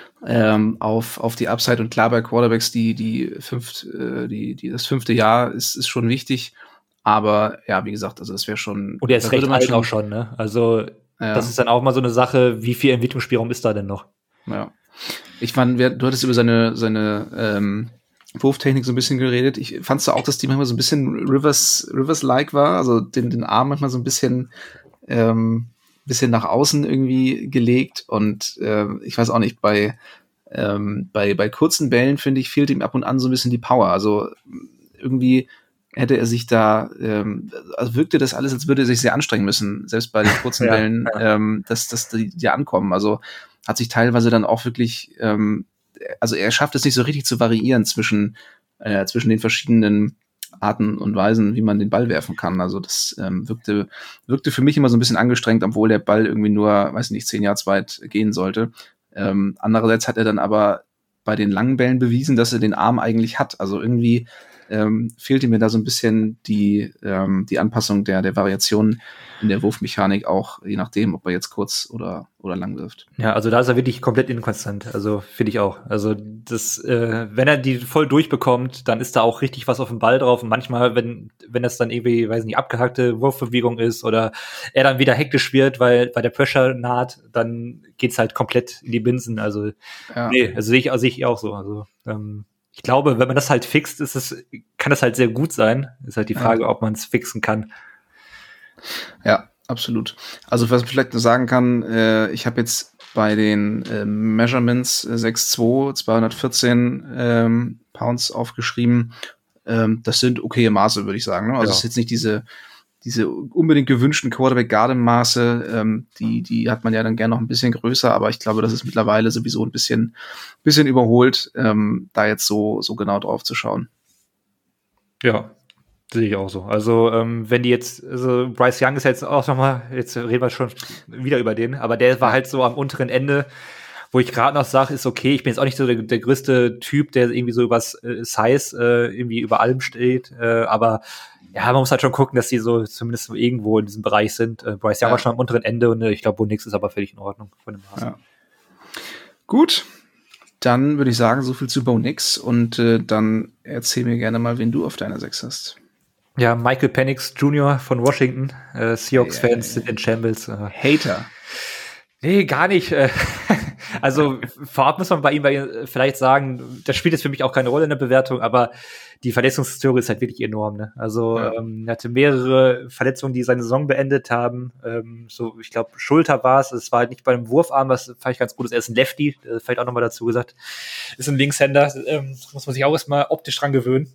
ähm, auf, auf die Upside. Und klar, bei Quarterbacks, die, die, fünft, äh, die, die das fünfte Jahr ist, ist schon wichtig. Aber ja, wie gesagt, also das wäre schon. Und er ist da recht würde man alt auch schon, ne? Also Ja. das ist dann auch mal so eine Sache, wie viel Entwicklungsspielraum ist da denn noch? Ja. Ich fand, wer- du hattest über seine, seine ähm, Wurftechnik so ein bisschen geredet. Ich fandst du auch, dass die manchmal so ein bisschen Rivers, Rivers-like war? Also den, den Arm manchmal so ein bisschen, ähm, bisschen nach außen irgendwie gelegt. Und ähm, ich weiß auch nicht, bei, ähm, bei, bei kurzen Bällen, finde ich, fehlt ihm ab und an so ein bisschen die Power. Also irgendwie hätte er sich da, ähm, also wirkte das alles, als würde er sich sehr anstrengen müssen, selbst bei den kurzen Ja, Bällen, ja. ähm, dass, dass die, die ankommen. Also hat sich teilweise dann auch wirklich, ähm, also er schafft es nicht so richtig zu variieren zwischen, äh, zwischen den verschiedenen Arten und Weisen, wie man den Ball werfen kann. Also das ähm, wirkte, wirkte für mich immer so ein bisschen angestrengt, obwohl der Ball irgendwie nur, weiß nicht, zehn Yards weit gehen sollte. Ähm, andererseits hat er dann aber bei den langen Bällen bewiesen, dass er den Arm eigentlich hat. Also irgendwie ähm, fehlte mir da so ein bisschen die, ähm, die Anpassung der, der Variation in der Wurfmechanik auch, je nachdem, ob er jetzt kurz oder, oder lang wirft. Ja, also da ist er wirklich komplett inkonstant. Also finde ich auch. Also das, äh, wenn er die voll durchbekommt, dann ist da auch richtig was auf dem Ball drauf. Und manchmal, wenn wenn das dann irgendwie, weiß nicht, abgehackte Wurfbewegung ist oder er dann wieder hektisch wird, weil weil der Pressure naht, dann geht's halt komplett in die Binsen. Also Ja. nee, also sehe ich, also sehe ich auch so. Also ähm, ich glaube, wenn man das halt fixt, ist es, kann das halt sehr gut sein. Ist halt die Frage, Ja. ob man es fixen kann. Ja, absolut. Also was ich vielleicht nur sagen kann, äh, ich habe jetzt bei den äh, Measurements äh, sechs Komma zwei, zweihundertvierzehn ähm, Pounds aufgeschrieben. Ähm, das sind okaye Maße, würde ich sagen. Ne? Also Ja. es ist jetzt nicht diese diese unbedingt gewünschten Quarterback-Garden-Maße, ähm, die die hat man ja dann gerne noch ein bisschen größer, aber ich glaube, das ist mittlerweile sowieso ein bisschen bisschen überholt, ähm, da jetzt so so genau drauf zu schauen. Ja, sehe ich auch so. Also, ähm, wenn die jetzt, also Bryce Young ist jetzt auch nochmal, jetzt reden wir schon wieder über den, aber der war halt so am unteren Ende, wo ich gerade noch sage, ist okay, ich bin jetzt auch nicht so der, der größte Typ, der irgendwie so übers äh, Size äh, irgendwie über allem steht, äh, aber ja, man muss halt schon gucken, dass die so zumindest so irgendwo in diesem Bereich sind. Äh, Bryce Young Ja. war schon am unteren Ende und äh, ich glaube, Bo Nix ist aber völlig in Ordnung von dem Maß. Ja. Gut, dann würde ich sagen, so viel zu Bo Nix und äh, dann erzähl mir gerne mal, wen du auf deiner sechs hast. Ja, Michael Penix Junior von Washington, äh, Seahawks-Fans Ja, sind in Shambles. Äh, Hater. Nee, gar nicht. Äh, Also vorab muss man bei ihm bei, vielleicht sagen, das spielt jetzt für mich auch keine Rolle in der Bewertung, aber die Verletzungshistorie ist halt wirklich enorm. Ne? Also Ja. ähm, er hatte mehrere Verletzungen, die seine Saison beendet haben. Ähm, so, ich glaube, Schulter war es. Es war halt nicht bei einem Wurfarm, was fand ich ganz gut ist. Er ist ein Lefty, äh, vielleicht auch nochmal dazu gesagt. Ist ein Linkshänder, ähm, muss man sich auch erstmal optisch dran gewöhnen.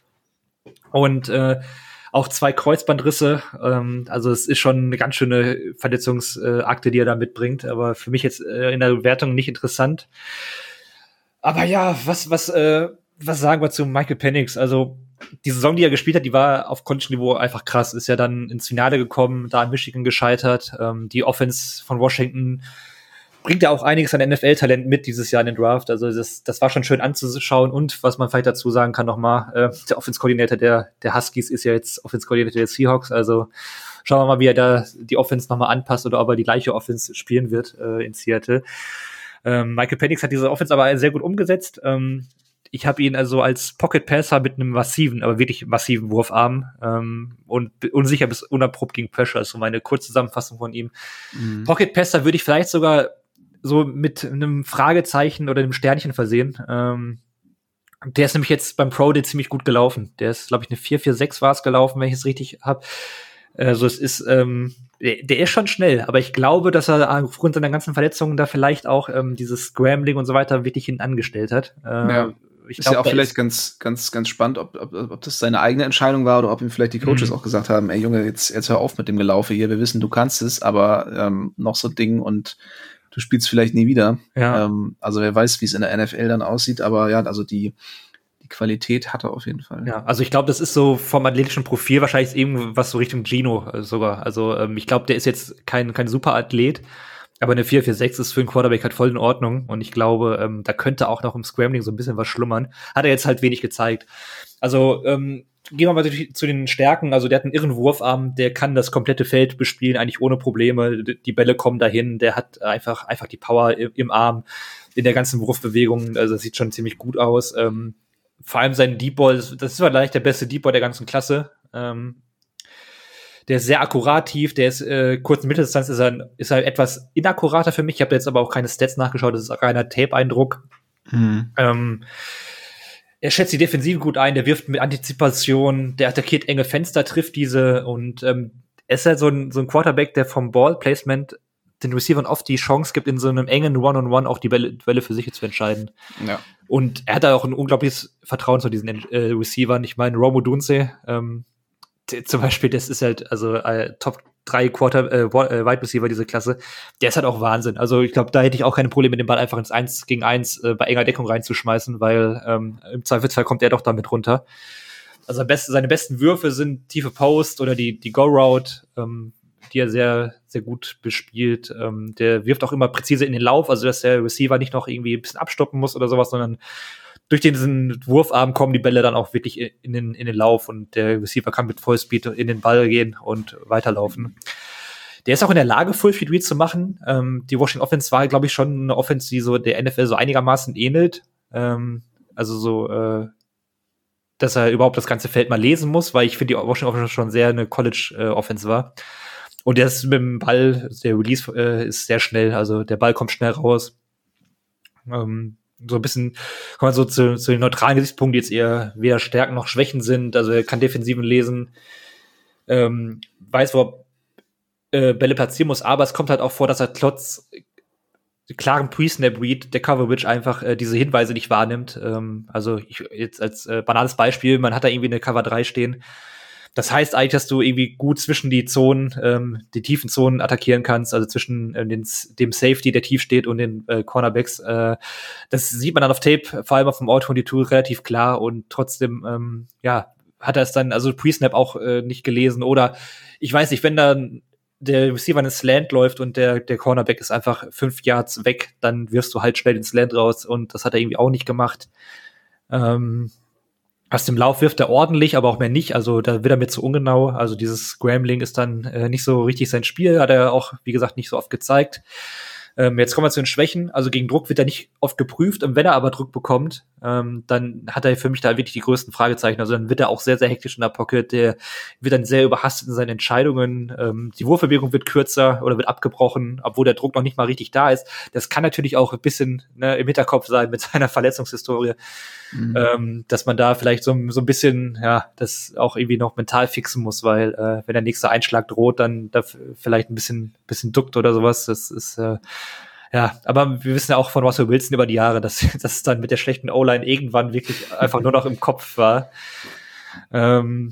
Und äh, auch zwei Kreuzbandrisse, ähm, also es ist schon eine ganz schöne Verletzungsakte, die er da mitbringt, aber für mich jetzt äh, in der Bewertung nicht interessant. Aber ja, was was äh, was sagen wir zu Michael Penix? Also die Saison, die er gespielt hat, die war auf College-Niveau einfach krass. Ist ja dann ins Finale gekommen, da in Michigan gescheitert. Ähm, die Offense von Washington bringt ja auch einiges an N F L-Talent mit dieses Jahr in den Draft. Also das, das war schon schön anzuschauen. Und was man vielleicht dazu sagen kann nochmal, äh, der Offense-Coordinator der, der Huskies ist ja jetzt Offense-Coordinator der Seahawks. Also schauen wir mal, wie er da die Offense nochmal anpasst oder ob er die gleiche Offense spielen wird äh, in Seattle. Ähm, Michael Penix hat diese Offense aber sehr gut umgesetzt. Ähm, ich habe ihn also als Pocket-Passer mit einem massiven, aber wirklich massiven Wurfarm ähm, und unsicher bis unabrupt gegen Pressure. Das ist so meine Kurzzusammenfassung von ihm. Mhm. Pocket-Passer würde ich vielleicht sogar so mit einem Fragezeichen oder einem Sternchen versehen. Ähm, der ist nämlich jetzt beim Pro Day ziemlich gut gelaufen. Der ist, glaube ich, eine vier vier sechs war es gelaufen, wenn ich es richtig habe. Also es ist, ähm, der, der ist schon schnell, aber ich glaube, dass er aufgrund seiner ganzen Verletzungen da vielleicht auch ähm, dieses Scrambling und so weiter wirklich hinten angestellt hat. Äh, Ja. ich ist glaub, ja auch da vielleicht ist, ganz, ganz, ganz spannend, ob, ob, ob das seine eigene Entscheidung war oder ob ihm vielleicht die Coaches Mhm. auch gesagt haben, ey Junge, jetzt, jetzt hör auf mit dem Gelaufe hier, wir wissen, du kannst es, aber ähm, noch so ein Ding und du spielst vielleicht nie wieder. ja. Ähm, also wer weiß, wie es in der N F L dann aussieht, aber ja, also die, die Qualität hat er auf jeden Fall. Ja, also ich glaube, das ist so vom athletischen Profil wahrscheinlich irgendwas so Richtung Gino äh, sogar. Also ähm, ich glaube, der ist jetzt kein kein Superathlet, aber eine vier vier sechs ist für einen Quarterback halt voll in Ordnung. Und ich glaube, ähm, da könnte auch noch im Scrambling so ein bisschen was schlummern. Hat er jetzt halt wenig gezeigt. Also ähm, gehen wir mal zu den Stärken. Also der hat einen irren Wurfarm, der kann das komplette Feld bespielen, eigentlich ohne Probleme. Die Bälle kommen dahin, der hat einfach einfach die Power im, im Arm, in der ganzen Wurfbewegung. Also das sieht schon ziemlich gut aus. Ähm, vor allem sein Deep Ball, das ist vielleicht der beste Deep Ball der ganzen Klasse. Ähm, der ist sehr akkurat tief, der ist äh, kurz und Mitteldistanz ist er, ist er etwas inakkurater für mich. Ich habe jetzt aber auch keine Stats nachgeschaut, das ist auch reiner Tape-Eindruck. Mhm. Ähm, er schätzt die Defensive gut ein, der wirft mit Antizipation, der attackiert enge Fenster, trifft diese und ähm, er ist halt so ein, so ein Quarterback, der vom Ball-Placement den Receivern oft die Chance gibt, in so einem engen One-on-One auch die Bälle, Bälle für sich zu entscheiden. Ja. Und er hat da auch ein unglaubliches Vertrauen zu diesen äh, Receivern. Ich meine, Rome Odunze, ähm, der, zum Beispiel, das ist halt also äh, Top drei Quarter äh, Wide Receiver diese Klasse. Der ist halt auch Wahnsinn. Also ich glaube, da hätte ich auch keine Probleme, den Ball einfach ins eins gegen eins äh, bei enger Deckung reinzuschmeißen, weil ähm, im Zweifelsfall kommt er doch damit runter. Also beste, seine besten Würfe sind tiefe Post oder die die Go Route, ähm, die er sehr sehr gut bespielt. Ähm, der wirft auch immer präzise in den Lauf, also dass der Receiver nicht noch irgendwie ein bisschen abstoppen muss oder sowas, sondern durch diesen Wurfarm kommen die Bälle dann auch wirklich in den, in den Lauf und der Receiver kann mit Vollspeed in den Ball gehen und weiterlaufen. Der ist auch in der Lage, Full-Speed Reads zu machen. Ähm, die Washington Offense war, glaube ich, schon eine Offense, die so der N F L so einigermaßen ähnelt. Ähm, also so, äh, dass er überhaupt das ganze Feld mal lesen muss, weil ich finde, die Washington Offense schon sehr eine College-Offense äh, war. Und der ist mit dem Ball, der Release äh, ist sehr schnell, also der Ball kommt schnell raus. Ähm, so ein bisschen, kommen wir so zu, zu den neutralen Gesichtspunkten, die jetzt eher weder Stärken noch Schwächen sind. Also er kann Defensiven lesen, ähm, weiß, wo er äh, Bälle platzieren muss, aber es kommt halt auch vor, dass er trotz klaren Pre-Snap-Read der Coverage einfach äh, diese Hinweise nicht wahrnimmt. Ähm, also ich, jetzt als äh, banales Beispiel, man hat da irgendwie eine Cover drei stehen. Das heißt eigentlich, dass du irgendwie gut zwischen die Zonen, ähm, die tiefen Zonen attackieren kannst, also zwischen äh, den, dem Safety, der tief steht, und den äh, Cornerbacks. Äh, das sieht man dann auf Tape, vor allem auf dem Auto zweiundzwanzig relativ klar und trotzdem, ähm, ja, hat er es dann, also Pre-Snap auch äh, nicht gelesen oder ich weiß nicht, wenn dann der Receiver in Slant läuft und der, der Cornerback ist einfach fünf Yards weg, dann wirfst du halt schnell den Slant raus und das hat er irgendwie auch nicht gemacht. Ähm, Aus dem Lauf wirft er ordentlich, aber auch mehr nicht. Also da wird er mir zu ungenau. Also dieses Scrambling ist dann äh, nicht so richtig sein Spiel. Hat er auch, wie gesagt, nicht so oft gezeigt. Ähm, jetzt kommen wir zu den Schwächen. Also gegen Druck wird er nicht oft geprüft. Und wenn er aber Druck bekommt, ähm, dann hat er für mich da wirklich die größten Fragezeichen. Also dann wird er auch sehr, sehr hektisch in der Pocket. Der wird dann sehr überhastet in seinen Entscheidungen. Ähm, die Wurfbewegung wird kürzer oder wird abgebrochen, obwohl der Druck noch nicht mal richtig da ist. Das kann natürlich auch ein bisschen, ne, im Hinterkopf sein mit seiner Verletzungshistorie. Mhm. Ähm, dass man da vielleicht so, so ein bisschen, ja, das auch irgendwie noch mental fixen muss, weil äh, wenn der nächste Einschlag droht, dann da vielleicht ein bisschen, bisschen duckt oder sowas. Das ist, äh, ja, aber wir wissen ja auch von Russell Wilson über die Jahre, dass das dann mit der schlechten O-Line irgendwann wirklich einfach nur noch im Kopf war. Ähm,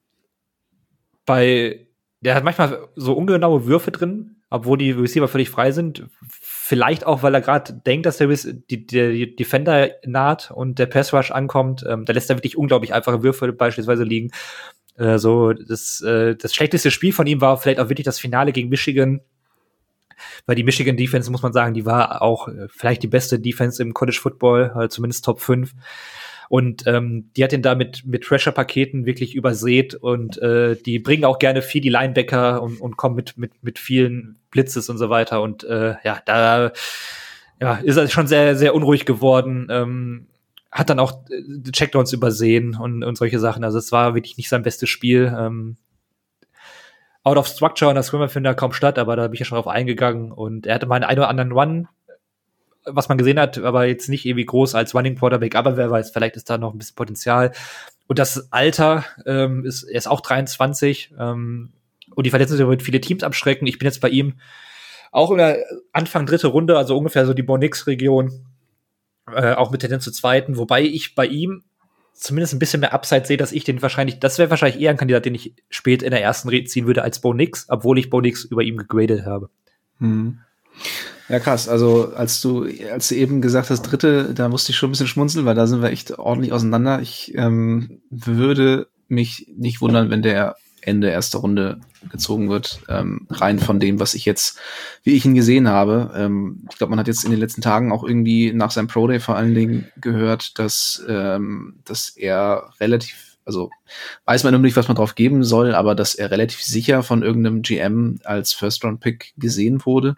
bei, der hat manchmal so ungenaue Würfe drin, obwohl die Receiver völlig frei sind. Vielleicht auch, weil er gerade denkt, dass der, die, der Defender naht und der Pass Rush ankommt. Ähm, da lässt er wirklich unglaublich einfache Würfe beispielsweise liegen. Äh, so das, äh, das schlechteste Spiel von ihm war vielleicht auch wirklich das Finale gegen Michigan. Weil die Michigan Defense, muss man sagen, die war auch äh, vielleicht die beste Defense im College Football, also zumindest Top fünf. Und ähm, die hat ihn da mit, mit Pressure-Paketen wirklich übersät und äh, die bringen auch gerne viel die Linebacker und, und kommen mit, mit, mit vielen Blitzes und so weiter. Und äh, ja, da ja, ist er schon sehr, sehr unruhig geworden. Ähm, hat dann auch äh, Checkdowns übersehen und, und solche Sachen. Also es war wirklich nicht sein bestes Spiel. Ähm, Out of Structure und das Scrimmer findet kaum statt, aber da bin ich ja schon drauf eingegangen. Und er hatte mal einen einen oder anderen Run, was man gesehen hat, aber jetzt nicht irgendwie groß als Running Quarterback, aber wer weiß, vielleicht ist da noch ein bisschen Potenzial. Und das Alter ähm, ist, er ist auch dreiundzwanzig ähm, und die Verletzung wird viele Teams abschrecken. Ich bin jetzt bei ihm auch in der Anfang dritte Runde, also ungefähr so die Bo Nix-Region. Äh, auch mit Tendenz zu zweiten, wobei ich bei ihm zumindest ein bisschen mehr Upside sehe, dass ich den wahrscheinlich, das wäre wahrscheinlich eher ein Kandidat, den ich spät in der ersten Reihe ziehen würde als Bo Nix, obwohl ich Bo Nix über ihm gegradet habe. Hm. Ja, krass. Also, als du, als du eben gesagt hast, dritte, da musste ich schon ein bisschen schmunzeln, weil da sind wir echt ordentlich auseinander. Ich ähm, würde mich nicht wundern, wenn der Ende erster Runde gezogen wird, ähm, rein von dem, was ich jetzt, wie ich ihn gesehen habe. Ähm, ich glaube, man hat jetzt in den letzten Tagen auch irgendwie nach seinem Pro Day vor allen Dingen gehört, dass, ähm, dass er relativ, also weiß man noch nicht, was man drauf geben soll, aber dass er relativ sicher von irgendeinem G M als First-Round-Pick gesehen wurde.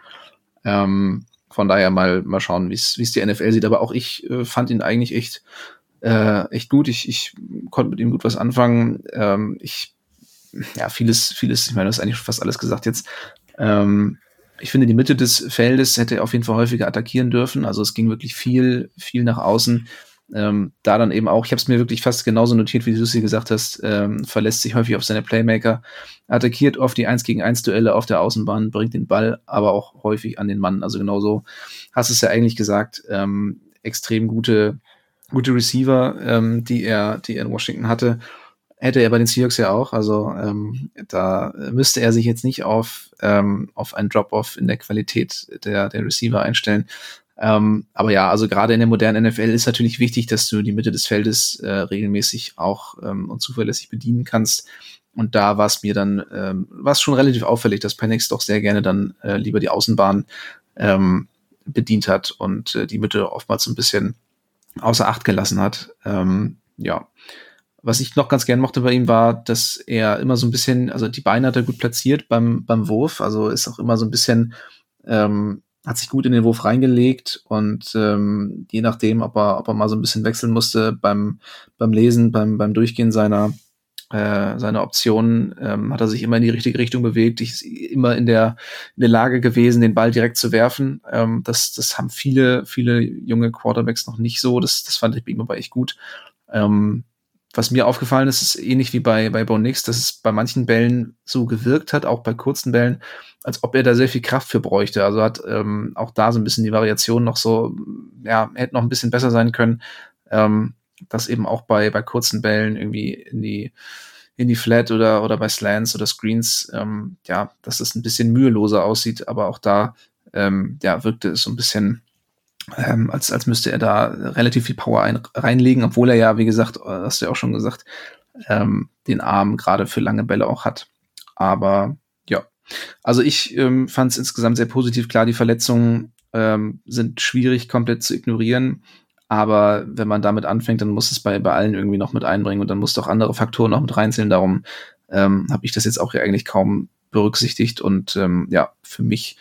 Ähm, von daher mal, mal schauen, wie es die N F L sieht. Aber auch ich äh, fand ihn eigentlich echt, äh, echt gut. Ich, ich konnte mit ihm gut was anfangen. Ähm, ich Ja, vieles, vieles, ich meine, du hast eigentlich schon fast alles gesagt jetzt. Ähm, ich finde, die Mitte des Feldes hätte er auf jeden Fall häufiger attackieren dürfen. Also es ging wirklich viel, viel nach außen. Ähm, da dann eben auch, ich habe es mir wirklich fast genauso notiert, wie du es hier gesagt hast, ähm, verlässt sich häufig auf seine Playmaker, attackiert oft die eins gegen eins Duelle auf der Außenbahn, bringt den Ball aber auch häufig an den Mann. Also genauso hast du es ja eigentlich gesagt, ähm, extrem gute, gute Receiver, ähm, die er, die er in Washington hatte. Hätte er bei den Seahawks ja auch, also ähm, da müsste er sich jetzt nicht auf, ähm, auf einen Drop-Off in der Qualität der, der Receiver einstellen. Ähm, aber ja, also gerade in der modernen N F L ist natürlich wichtig, dass du die Mitte des Feldes äh, regelmäßig auch ähm, und zuverlässig bedienen kannst. Und da war es mir dann, ähm, war es schon relativ auffällig, dass Penix doch sehr gerne dann äh, lieber die Außenbahn ähm, bedient hat und äh, die Mitte oftmals ein bisschen außer Acht gelassen hat. Ähm, ja. Was ich noch ganz gern mochte bei ihm war, dass er immer so ein bisschen, also die Beine hat er gut platziert beim, beim Wurf, also ist auch immer so ein bisschen, ähm, hat sich gut in den Wurf reingelegt und ähm, je nachdem, ob er, ob er mal so ein bisschen wechseln musste beim, beim Lesen, beim, beim Durchgehen seiner, äh, seiner Optionen, ähm, hat er sich immer in die richtige Richtung bewegt. Ich ist immer in der, in der Lage gewesen, den Ball direkt zu werfen. Ähm, das, das haben viele, viele junge Quarterbacks noch nicht so. Das, das fand ich bei ihm aber echt gut. Ähm, Was mir aufgefallen ist, ist ähnlich wie bei, bei Bo Nix, dass es bei manchen Bällen so gewirkt hat, auch bei kurzen Bällen, als ob er da sehr viel Kraft für bräuchte. Also hat ähm, auch da so ein bisschen die Variation noch so, ja, hätte noch ein bisschen besser sein können, ähm, dass eben auch bei, bei kurzen Bällen irgendwie in die, in die Flat oder, oder bei Slants oder Screens, ähm, ja, dass das ein bisschen müheloser aussieht, aber auch da, ähm, ja, wirkte es so ein bisschen, Ähm, als, als müsste er da relativ viel Power ein, reinlegen, obwohl er ja, wie gesagt, hast du ja auch schon gesagt, ähm, den Arm gerade für lange Bälle auch hat. Aber ja, also ich ähm, fand es insgesamt sehr positiv. Klar, die Verletzungen ähm, sind schwierig komplett zu ignorieren, aber wenn man damit anfängt, dann muss es bei, bei allen irgendwie noch mit einbringen und dann muss doch andere Faktoren noch mit reinzählen. Darum ähm, habe ich das jetzt auch eigentlich kaum berücksichtigt und ähm, ja, für mich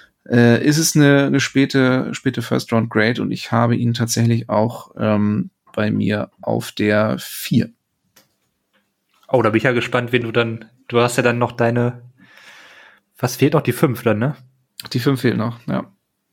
Äh, ist es eine, eine späte, späte First-Round-Grade und ich habe ihn tatsächlich auch ähm, bei mir auf der vier. Oh, da bin ich ja gespannt, wen du dann, du hast ja dann noch deine, was fehlt noch, die fünf dann, ne? Die fünf fehlt noch, ja.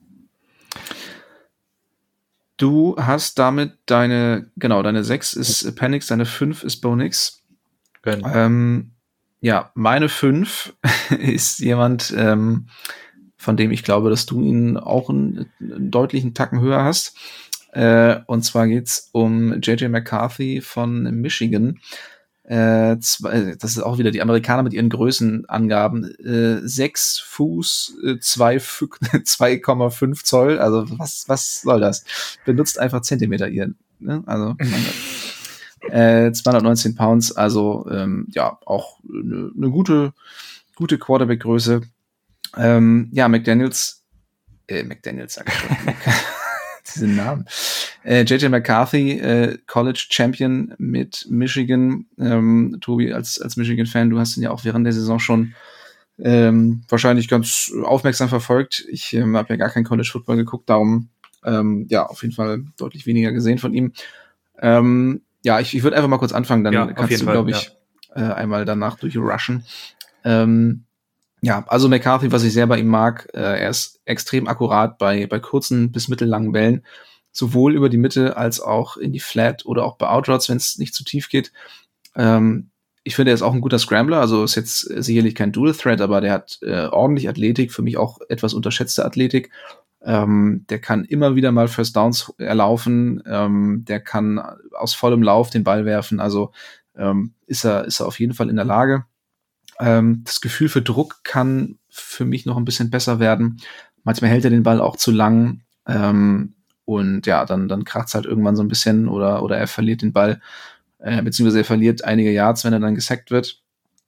Du hast damit deine, genau, deine sechs ist Penix, deine fünf ist Bo Nix. Genau. Ähm, ja, meine fünf ist jemand, ähm, von dem ich glaube, dass du ihn auch einen, einen deutlichen Tacken höher hast. Äh, und zwar geht's um J J McCarthy von Michigan. Äh, zwei, das ist auch wieder die Amerikaner mit ihren Größenangaben. Äh, sechs Fuß, äh, zwei Komma fünf Zoll. Also was, was soll das? Benutzt einfach Zentimeter ihr. Ne? Also äh, zweihundertneunzehn Pounds. Also ähm, ja, auch eine ne gute, gute Quarterback-Größe. Ähm, ja, McDaniels, äh, McDaniels sag ich schon, diesen Namen. Äh, J J McCarthy, äh, College Champion mit Michigan. Ähm, Tobi, als, als Michigan-Fan, du hast ihn ja auch während der Saison schon ähm, wahrscheinlich ganz aufmerksam verfolgt. Ich ähm, habe ja gar kein College Football geguckt, darum ähm, ja, auf jeden Fall deutlich weniger gesehen von ihm. Ähm, ja, ich, ich würde einfach mal kurz anfangen, dann ja, kannst du, glaube ich, ja. äh, einmal danach durchrushen. Ähm, Ja, also McCarthy, was ich sehr bei ihm mag, äh, er ist extrem akkurat bei bei kurzen bis mittellangen Bällen, sowohl über die Mitte als auch in die Flat oder auch bei Outroutes, wenn es nicht zu tief geht. Ähm, ich finde, er ist auch ein guter Scrambler, also ist jetzt sicherlich kein Dual Threat, aber der hat äh, ordentlich Athletik, für mich auch etwas unterschätzte Athletik. Ähm, der kann immer wieder mal First Downs erlaufen. Ähm, der kann aus vollem Lauf den Ball werfen. Also ähm, ist er, ist er auf jeden Fall in der Lage. Ähm, das Gefühl für Druck kann für mich noch ein bisschen besser werden. Manchmal hält er den Ball auch zu lang. Ähm, und ja, dann, dann kracht's halt irgendwann so ein bisschen oder, oder er verliert den Ball, äh, beziehungsweise er verliert einige Yards, wenn er dann gesackt wird.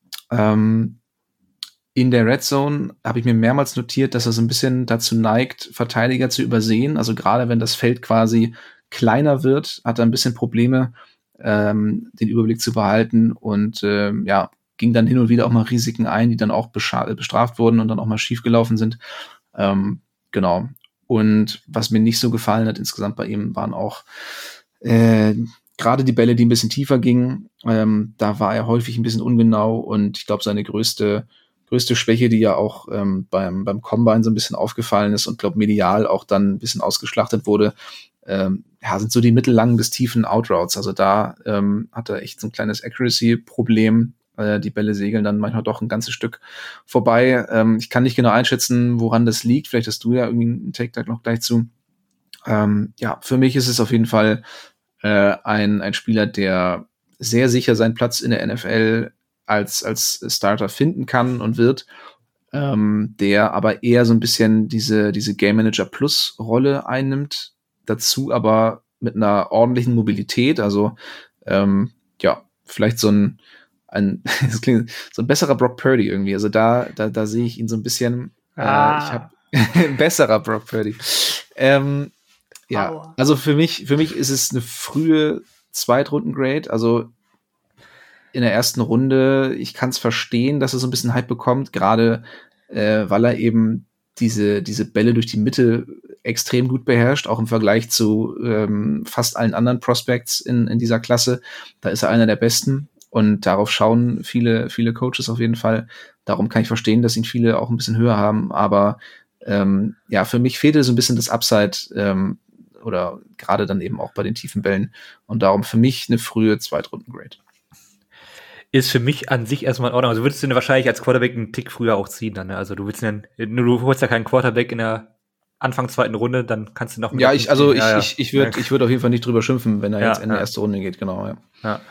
Ähm, in der Red Zone habe ich mir mehrmals notiert, dass er so ein bisschen dazu neigt, Verteidiger zu übersehen. Also gerade wenn das Feld quasi kleiner wird, hat er ein bisschen Probleme, ähm, den Überblick zu behalten und ähm, ja, ging dann hin und wieder auch mal Risiken ein, die dann auch bescha- bestraft wurden und dann auch mal schiefgelaufen sind. Ähm, genau. Und was mir nicht so gefallen hat insgesamt bei ihm, waren auch äh, gerade die Bälle, die ein bisschen tiefer gingen. Ähm, da war er häufig ein bisschen ungenau und ich glaube, seine größte größte Schwäche, die ja auch ähm, beim beim Combine so ein bisschen aufgefallen ist und glaube medial auch dann ein bisschen ausgeschlachtet wurde, ähm, ja, sind so die mittellangen bis tiefen Outroutes. Also da ähm, hat er echt so ein kleines Accuracy-Problem. Äh, die Bälle segeln dann manchmal doch ein ganzes Stück vorbei. Ähm, ich kann nicht genau einschätzen, woran das liegt. Vielleicht hast du ja irgendwie einen Take-Tag noch gleich zu. Ähm, ja, für mich ist es auf jeden Fall äh, ein, ein Spieler, der sehr sicher seinen Platz in der N F L als, als Starter finden kann und wird, ähm, der aber eher so ein bisschen diese, diese Game Manager Plus Rolle einnimmt, dazu aber mit einer ordentlichen Mobilität, also ähm, ja, vielleicht so ein, ein das klingt, so ein besserer Brock Purdy irgendwie, also da, da, da sehe ich ihn so ein bisschen, Ah. äh, ich habe ein besserer Brock Purdy. Ähm, ja, Aua. also für mich, für mich ist es eine frühe Zweitrunden-Grade, also in der ersten Runde. Ich kann es verstehen, dass er so ein bisschen Hype bekommt, gerade äh, weil er eben diese, diese Bälle durch die Mitte extrem gut beherrscht, auch im Vergleich zu ähm, fast allen anderen Prospects in, in dieser Klasse. Da ist er einer der Besten und darauf schauen viele, viele Coaches auf jeden Fall. Darum kann ich verstehen, dass ihn viele auch ein bisschen höher haben, aber ähm, ja, für mich fehlte so ein bisschen das Upside, ähm, oder gerade dann eben auch bei den tiefen Bällen und darum für mich eine frühe Zweitrunden-Grade. Ist für mich an sich erstmal in Ordnung. Also würdest du ihn wahrscheinlich als Quarterback einen Tick früher auch ziehen dann, ne? Also du willst ihn, du holst ja keinen Quarterback in der Anfang zweiten Runde, dann kannst du noch mit Ja, ich, also ich, ja, ja. ich, ich würde ich würd auf jeden Fall nicht drüber schimpfen, wenn er Ja, jetzt in die ja. erste Runde geht, genau, ja. Ja,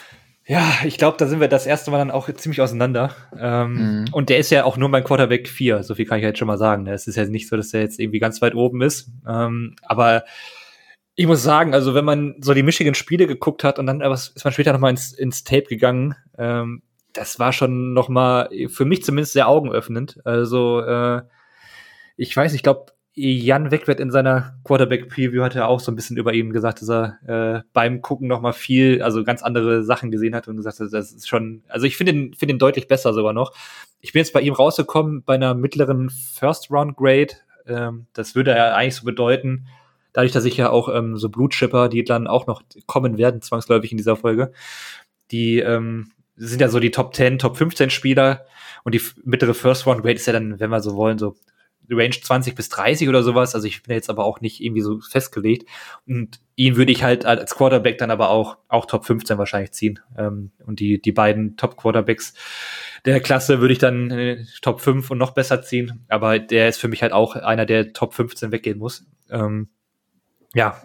ja ich glaube, da sind wir das erste Mal dann auch ziemlich auseinander. Ähm, Mhm. Und der ist ja auch nur beim Quarterback vier, so viel kann ich jetzt schon mal sagen. Ne? Es ist ja nicht so, dass der jetzt irgendwie ganz weit oben ist. Ähm, aber ich muss sagen, also wenn man so die Michigan-Spiele geguckt hat und dann ist man später nochmal ins, ins Tape gegangen, ähm, das war schon nochmal für mich zumindest sehr augenöffnend. Also äh, ich weiß, ich glaube, Jan Wegwert in seiner Quarterback-Preview hatte auch so ein bisschen über ihn gesagt, dass er äh, beim Gucken nochmal viel, also ganz andere Sachen gesehen hat und gesagt hat, das ist schon, also ich finde ihn, finde ihn deutlich besser sogar noch. Ich bin jetzt bei ihm rausgekommen bei einer mittleren First-Round-Grade. Ähm, das würde ja eigentlich so bedeuten, dadurch, dass ich ja auch ähm, so Blutchipper, die dann auch noch kommen werden, zwangsläufig in dieser Folge, die ähm, sind ja so die Top zehn, Top fünfzehn Spieler und die mittlere First-Round-Grade ist ja dann, wenn wir so wollen, so Range zwanzig bis dreißig oder sowas. Also ich bin jetzt aber auch nicht irgendwie so festgelegt. Und ihn würde ich halt als Quarterback dann aber auch, auch Top fünfzehn wahrscheinlich ziehen. Ähm, und die, die beiden Top-Quarterbacks der Klasse würde ich dann äh, Top fünf und noch besser ziehen. Aber der ist für mich halt auch einer, der Top fünfzehn weggehen muss. Ähm, ja.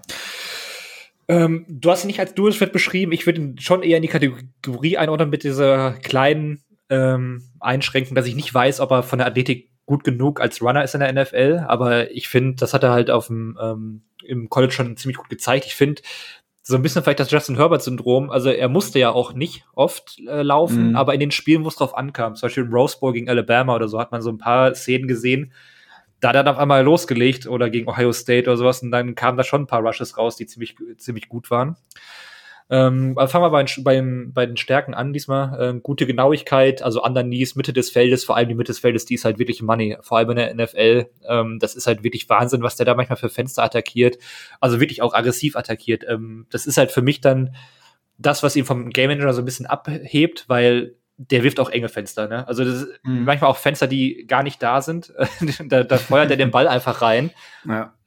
Ähm, du hast ihn nicht als Dual-Threat beschrieben. Ich würde ihn schon eher in die Kategorie einordnen mit dieser kleinen ähm, Einschränkung, dass ich nicht weiß, ob er von der Athletik gut genug als Runner ist in der N F L, aber ich finde, das hat er halt auf dem ähm, im College schon ziemlich gut gezeigt. Ich finde, so ein bisschen vielleicht das Justin Herbert-Syndrom, also er musste ja auch nicht oft äh, laufen, Mhm. aber in den Spielen, wo es drauf ankam, zum Beispiel im Rose Bowl gegen Alabama oder so, hat man so ein paar Szenen gesehen, da hat er dann auf einmal losgelegt oder gegen Ohio State oder sowas und dann kamen da schon ein paar Rushes raus, die ziemlich, ziemlich gut waren. Ähm, aber fangen wir bei den, bei, bei den Stärken an diesmal. Ähm, gute Genauigkeit, also Underneath, Mitte des Feldes, vor allem die Mitte des Feldes, die ist halt wirklich Money, vor allem in der N F L. Ähm, das ist halt wirklich Wahnsinn, was der da manchmal für Fenster attackiert. Also wirklich auch aggressiv attackiert. Ähm, das ist halt für mich dann das, was ihn vom Game Manager so ein bisschen abhebt, weil der wirft auch enge Fenster, ne? Also das ist Mhm. manchmal auch Fenster, die gar nicht da sind. da, da feuert er den Ball einfach rein. Ja.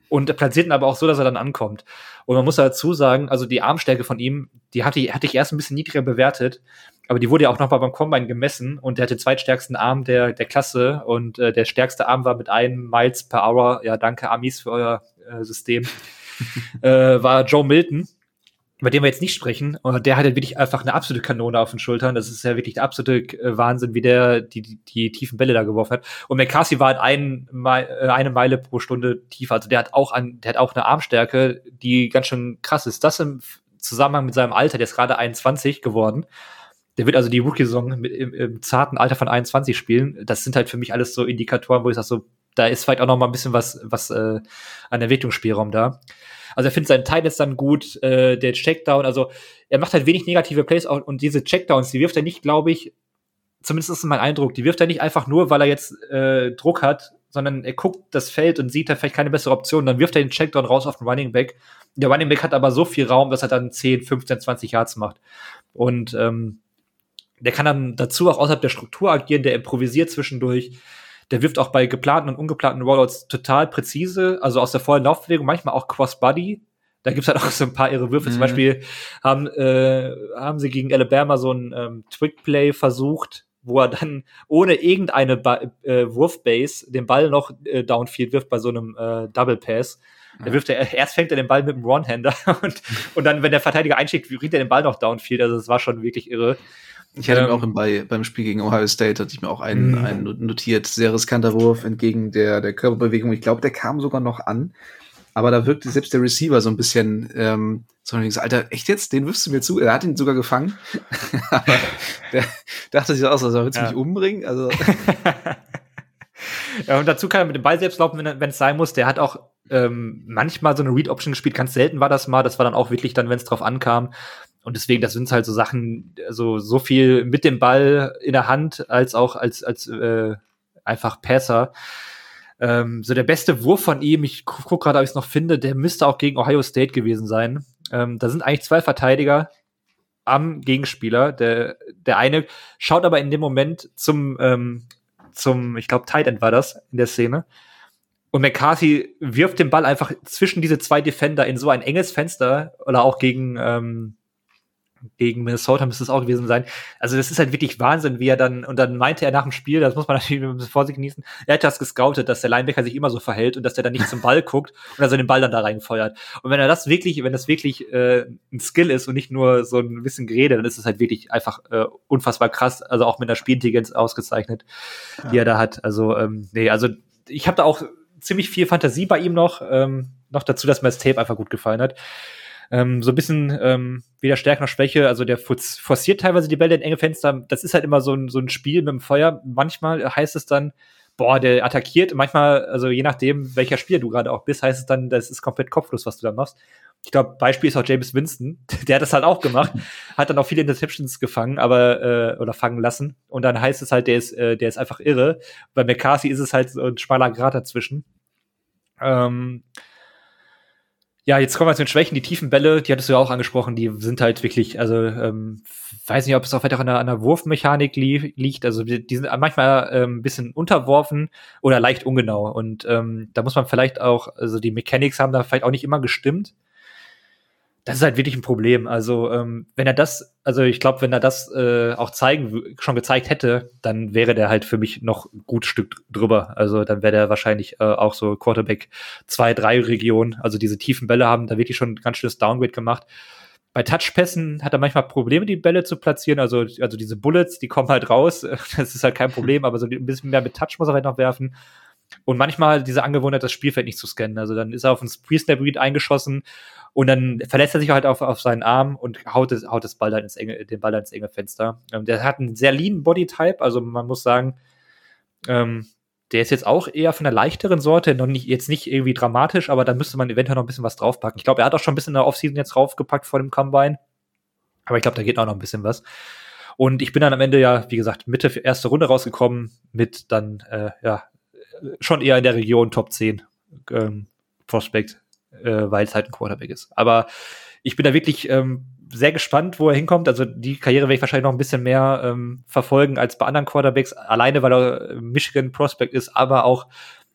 und platziert ihn aber auch so, dass er dann ankommt. Und man muss dazu sagen, also die Armstärke von ihm, die hatte, hatte ich erst ein bisschen niedriger bewertet, aber die wurde ja auch noch mal beim Combine gemessen und der hatte den zweitstärksten Arm der, der Klasse und äh, der stärkste Arm war mit einem Miles per Hour, ja danke Amis für euer äh, System, äh, war Joe Milton, über den wir jetzt nicht sprechen. Und der hatte wirklich einfach eine absolute Kanone auf den Schultern. Das ist ja wirklich der absolute Wahnsinn, wie der die, die, die tiefen Bälle da geworfen hat. Und McCarthy war halt ein, eine Meile pro Stunde tiefer. Also der hat auch an, der hat auch eine Armstärke, die ganz schön krass ist. Das im Zusammenhang mit seinem Alter, der ist gerade einundzwanzig geworden. Der wird also die Rookie-Saison mit, im, im zarten Alter von einundzwanzig spielen. Das sind halt für mich alles so Indikatoren, wo ich sage, so, da ist vielleicht auch noch mal ein bisschen was, was äh, an Entwicklungsspielraum da. Also er findet seinen Teil jetzt dann gut, äh, der Checkdown, also er macht halt wenig negative Plays auch, und diese Checkdowns, die wirft er nicht, glaube ich, zumindest ist mein Eindruck, die wirft er nicht einfach nur, weil er jetzt äh, Druck hat, sondern er guckt das Feld und sieht da vielleicht keine bessere Option, dann wirft er den Checkdown raus auf den Running Back. Der Running Back hat aber so viel Raum, dass er dann zehn, fünfzehn, zwanzig Yards macht. Und ähm, der kann dann dazu auch außerhalb der Struktur agieren, der improvisiert zwischendurch. Der wirft auch bei geplanten und ungeplanten Rollouts total präzise, also aus der vollen Laufbewegung, manchmal auch Crossbody. Da gibt's halt auch so ein paar irre Würfe. Mhm. Zum Beispiel haben, äh, haben sie gegen Alabama so ein ähm, Trick-Play versucht, wo er dann ohne irgendeine ba- äh, Wurfbase den Ball noch äh, downfield wirft bei so einem äh, Double Pass. Ja. Da wirft er, erst fängt er den Ball mit dem One-Hander und, und dann, wenn der Verteidiger einschickt, kriegt er den Ball noch downfield. Also das war schon wirklich irre. Ich hatte ähm, auch im, bei, beim Spiel gegen Ohio State, hatte ich mir auch einen, mh. einen notiert, sehr riskanter Wurf entgegen der, der Körperbewegung. Ich glaube, der kam sogar noch an, aber da wirkte selbst der Receiver so ein bisschen, ähm, so ein bisschen, Alter, echt jetzt? Den wirfst du mir zu? Er hat ihn sogar gefangen. Aber der dachte sich auch so, willst du ja. mich umbringen? Also. Ja, und dazu kann er mit dem Ball selbst laufen, wenn es sein muss. Der hat auch ähm, manchmal so eine Read-Option gespielt, ganz selten war das mal. Das war dann auch wirklich dann, wenn es drauf ankam. Und deswegen, das sind halt so Sachen, also so viel mit dem Ball in der Hand, als auch als als äh, einfach Passer. Ähm, so der beste Wurf von ihm, ich guck, guck gerade, ob ich es noch finde, der müsste auch gegen Ohio State gewesen sein. Ähm, da sind eigentlich zwei Verteidiger am Gegenspieler. Der der eine schaut aber in dem Moment zum ähm, zum, ich glaube, Tight End war das in der Szene. Und McCarthy wirft den Ball einfach zwischen diese zwei Defender in so ein enges Fenster, oder auch gegen ähm, gegen Minnesota müsste es auch gewesen sein. Also das ist halt wirklich Wahnsinn, wie er dann, und dann meinte er nach dem Spiel, das muss man natürlich ein bisschen vorsichtig genießen, er hat das gescoutet, dass der Linebacker sich immer so verhält und dass der dann nicht zum Ball guckt und dass er den Ball dann da reinfeuert. Und wenn er das wirklich, wenn das wirklich äh, ein Skill ist und nicht nur so ein bisschen Gerede, dann ist es halt wirklich einfach äh, unfassbar krass, also auch mit einer Spielintelligenz ausgezeichnet, ja. die er da hat. Also ähm, nee, also ich habe da auch ziemlich viel Fantasie bei ihm noch, ähm, noch dazu, dass mir das Tape einfach gut gefallen hat. Ähm, so ein bisschen ähm, weder Stärke noch Schwäche, also der forciert teilweise die Bälle in enge Fenster, das ist halt immer so ein, so ein Spiel mit dem Feuer, manchmal heißt es dann, boah, der attackiert, manchmal, also je nachdem, welcher Spieler du gerade auch bist, heißt es dann, das ist komplett kopflos, was du da machst. Ich glaube, Beispiel ist auch Jameis Winston, der hat das halt auch gemacht, hat dann auch viele Interceptions gefangen, aber, äh, oder fangen lassen, und dann heißt es halt, der ist, äh, der ist einfach irre, bei McCarthy ist es halt so ein schmaler Grat dazwischen. Ähm, Ja, jetzt kommen wir zu den Schwächen. Die tiefen Bälle, die hattest du ja auch angesprochen, die sind halt wirklich, also ähm, weiß nicht, ob es auch weiter an der, an der Wurfmechanik li- liegt. Also die, die sind manchmal ähm, ein bisschen unterworfen oder leicht ungenau. Und ähm, da muss man vielleicht auch, also die Mechanics haben da vielleicht auch nicht immer gestimmt. Das ist halt wirklich ein Problem. Also ähm, wenn er das, also ich glaube, wenn er das äh, auch zeigen, schon gezeigt hätte, dann wäre der halt für mich noch ein gutes Stück drüber. Also dann wäre der wahrscheinlich äh, auch so Quarterback zwei, drei Region. Also diese tiefen Bälle haben da wirklich schon ein ganz schönes Downgrade gemacht. Bei Touchpässen hat er manchmal Probleme, die Bälle zu platzieren. Also also diese Bullets, die kommen halt raus. Das ist halt kein Problem, aber so ein bisschen mehr mit Touch muss er halt noch werfen. Und manchmal diese Angewohnheit, das Spielfeld nicht zu scannen. Also dann ist er auf einen Pre-Snap-Read eingeschossen und dann verlässt er sich halt auf, auf seinen Arm und haut, das, haut das Ball dann ins enge, den Ball dann ins enge Fenster. Ähm, der hat einen sehr lean Body-Type, also man muss sagen, ähm, der ist jetzt auch eher von der leichteren Sorte, noch nicht, jetzt nicht irgendwie dramatisch, aber da müsste man eventuell noch ein bisschen was draufpacken. Ich glaube, er hat auch schon ein bisschen in der Offseason jetzt draufgepackt vor dem Combine, aber ich glaube, da geht auch noch ein bisschen was. Und ich bin dann am Ende ja, wie gesagt, Mitte erste Runde rausgekommen mit dann, äh, ja, schon eher in der Region Top zehn ähm, Prospect, äh, weil es halt ein Quarterback ist. Aber ich bin da wirklich ähm, sehr gespannt, wo er hinkommt. Also die Karriere werde ich wahrscheinlich noch ein bisschen mehr ähm, verfolgen als bei anderen Quarterbacks, alleine weil er Michigan Prospect ist, aber auch,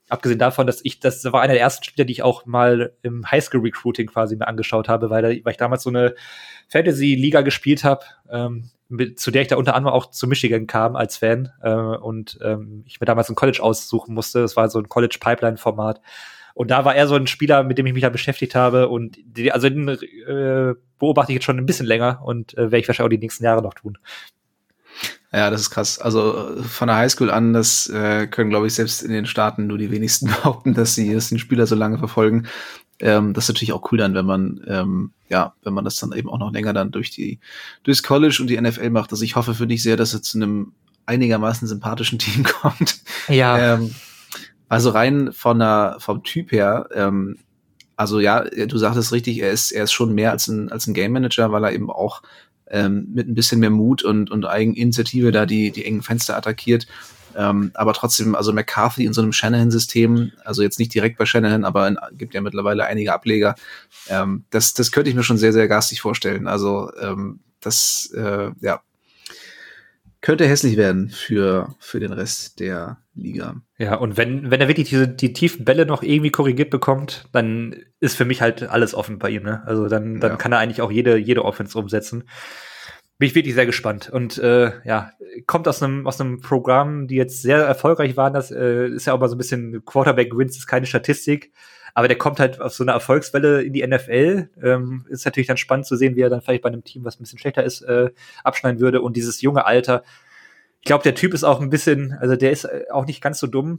abgesehen davon, dass ich, das war einer der ersten Spieler, die ich auch mal im Highschool-Recruiting quasi mir angeschaut habe, weil, da, weil ich damals so eine Fantasy-Liga gespielt habe, ähm, mit, zu der ich da unter anderem auch zu Michigan kam als Fan äh, und ähm, ich mir damals ein College aussuchen musste. Das war so ein College-Pipeline-Format. Und da war er so ein Spieler, mit dem ich mich da beschäftigt habe. Und die, also den äh, beobachte ich jetzt schon ein bisschen länger und äh, werde ich wahrscheinlich auch die nächsten Jahre noch tun. Ja, das ist krass. Also von der Highschool an, das äh, können, glaube ich, selbst in den Staaten nur die wenigsten behaupten, dass sie das den Spieler so lange verfolgen. Ähm, das ist natürlich auch cool dann, wenn man ähm, ja, wenn man das dann eben auch noch länger dann durch die durchs College und die N F L macht. Also ich hoffe für dich sehr, dass er zu einem einigermaßen sympathischen Team kommt. Ja. Ähm, also rein von der vom Typ her, ähm, also ja, du sagtest richtig, er ist er ist schon mehr als ein als ein Game Manager, weil er eben auch ähm, mit ein bisschen mehr Mut und und Eigeninitiative da die die engen Fenster attackiert. Ähm, aber trotzdem, also McCarthy in so einem Shanahan-System, also jetzt nicht direkt bei Shanahan, aber in, gibt ja mittlerweile einige Ableger, ähm, das, das könnte ich mir schon sehr, sehr garstig vorstellen. Also ähm, das, äh, ja, könnte hässlich werden für, für den Rest der Liga. Ja, und wenn, wenn er wirklich diese, die tiefen Bälle noch irgendwie korrigiert bekommt, dann ist für mich halt alles offen bei ihm, ne? Also dann, dann ja. kann er eigentlich auch jede, jede Offense umsetzen. Bin ich wirklich sehr gespannt. Und äh, ja, kommt aus einem aus einem Programm, die jetzt sehr erfolgreich waren. Das äh, ist ja auch mal so ein bisschen Quarterback-Wins, ist keine Statistik. Aber der kommt halt auf so eine Erfolgswelle in die N F L. Ähm, ist natürlich dann spannend zu sehen, wie er dann vielleicht bei einem Team, was ein bisschen schlechter ist, äh, abschneiden würde. Und dieses junge Alter, ich glaube, der Typ ist auch ein bisschen, also der ist auch nicht ganz so dumm.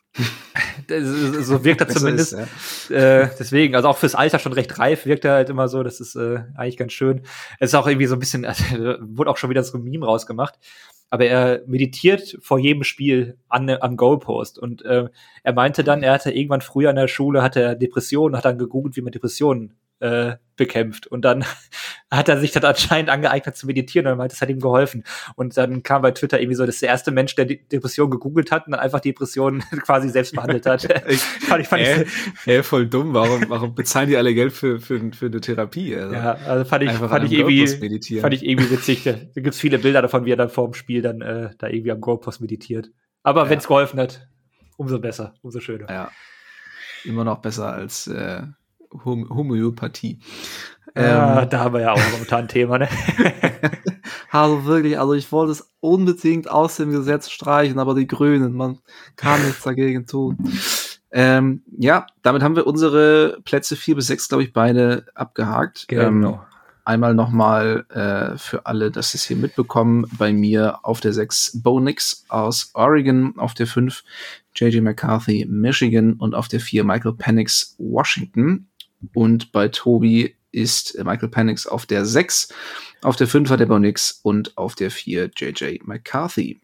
So wirkt er zumindest. Ist, ja. äh, deswegen, also auch fürs Alter schon recht reif, wirkt er halt immer so. Das ist äh, eigentlich ganz schön. Es ist auch irgendwie so ein bisschen, also, wurde auch schon wieder so ein Meme rausgemacht. Aber er meditiert vor jedem Spiel an, am Goalpost. Und äh, er meinte dann, er hatte irgendwann früher in der Schule, hatte er Depressionen, hat dann gegoogelt, wie man Depressionen äh, bekämpft. Und dann hat er sich dann anscheinend angeeignet zu meditieren und er meinte, das hat ihm geholfen. Und dann kam bei Twitter irgendwie so, das ist der erste Mensch, der die Depression gegoogelt hat und dann einfach Depressionen quasi selbst behandelt hat. fand ich, fand äh, ich, äh, voll dumm. Warum, warum bezahlen die alle Geld für, für, für eine Therapie? Also ja, also fand ich, fand ich irgendwie, fand ich irgendwie witzig. Da, da gibt's viele Bilder davon, wie er dann vor dem Spiel dann äh, da irgendwie am Goalpost meditiert. Aber ja. Wenn es geholfen hat, umso besser, umso schöner. Ja, immer noch besser als äh, Hom- Homöopathie. Ja, ähm. Da haben wir ja auch momentan ein Thema, ne? Also wirklich, also ich wollte es unbedingt aus dem Gesetz streichen, aber die Grünen, man kann nichts dagegen tun. Ähm, ja, damit haben wir unsere Plätze vier bis sechs, glaube ich, beide abgehakt. Genau. Ähm, einmal nochmal äh, für alle, dass sie es hier mitbekommen. Bei mir auf der sechs Bo Nix aus Oregon, auf der fünf J J McCarthy, Michigan und auf der vier Michael Penix, Washington. Und bei Tobi ist Michael Penix auf der sechs, auf der fünf hat der Bo Nix und auf der vier J J McCarthy.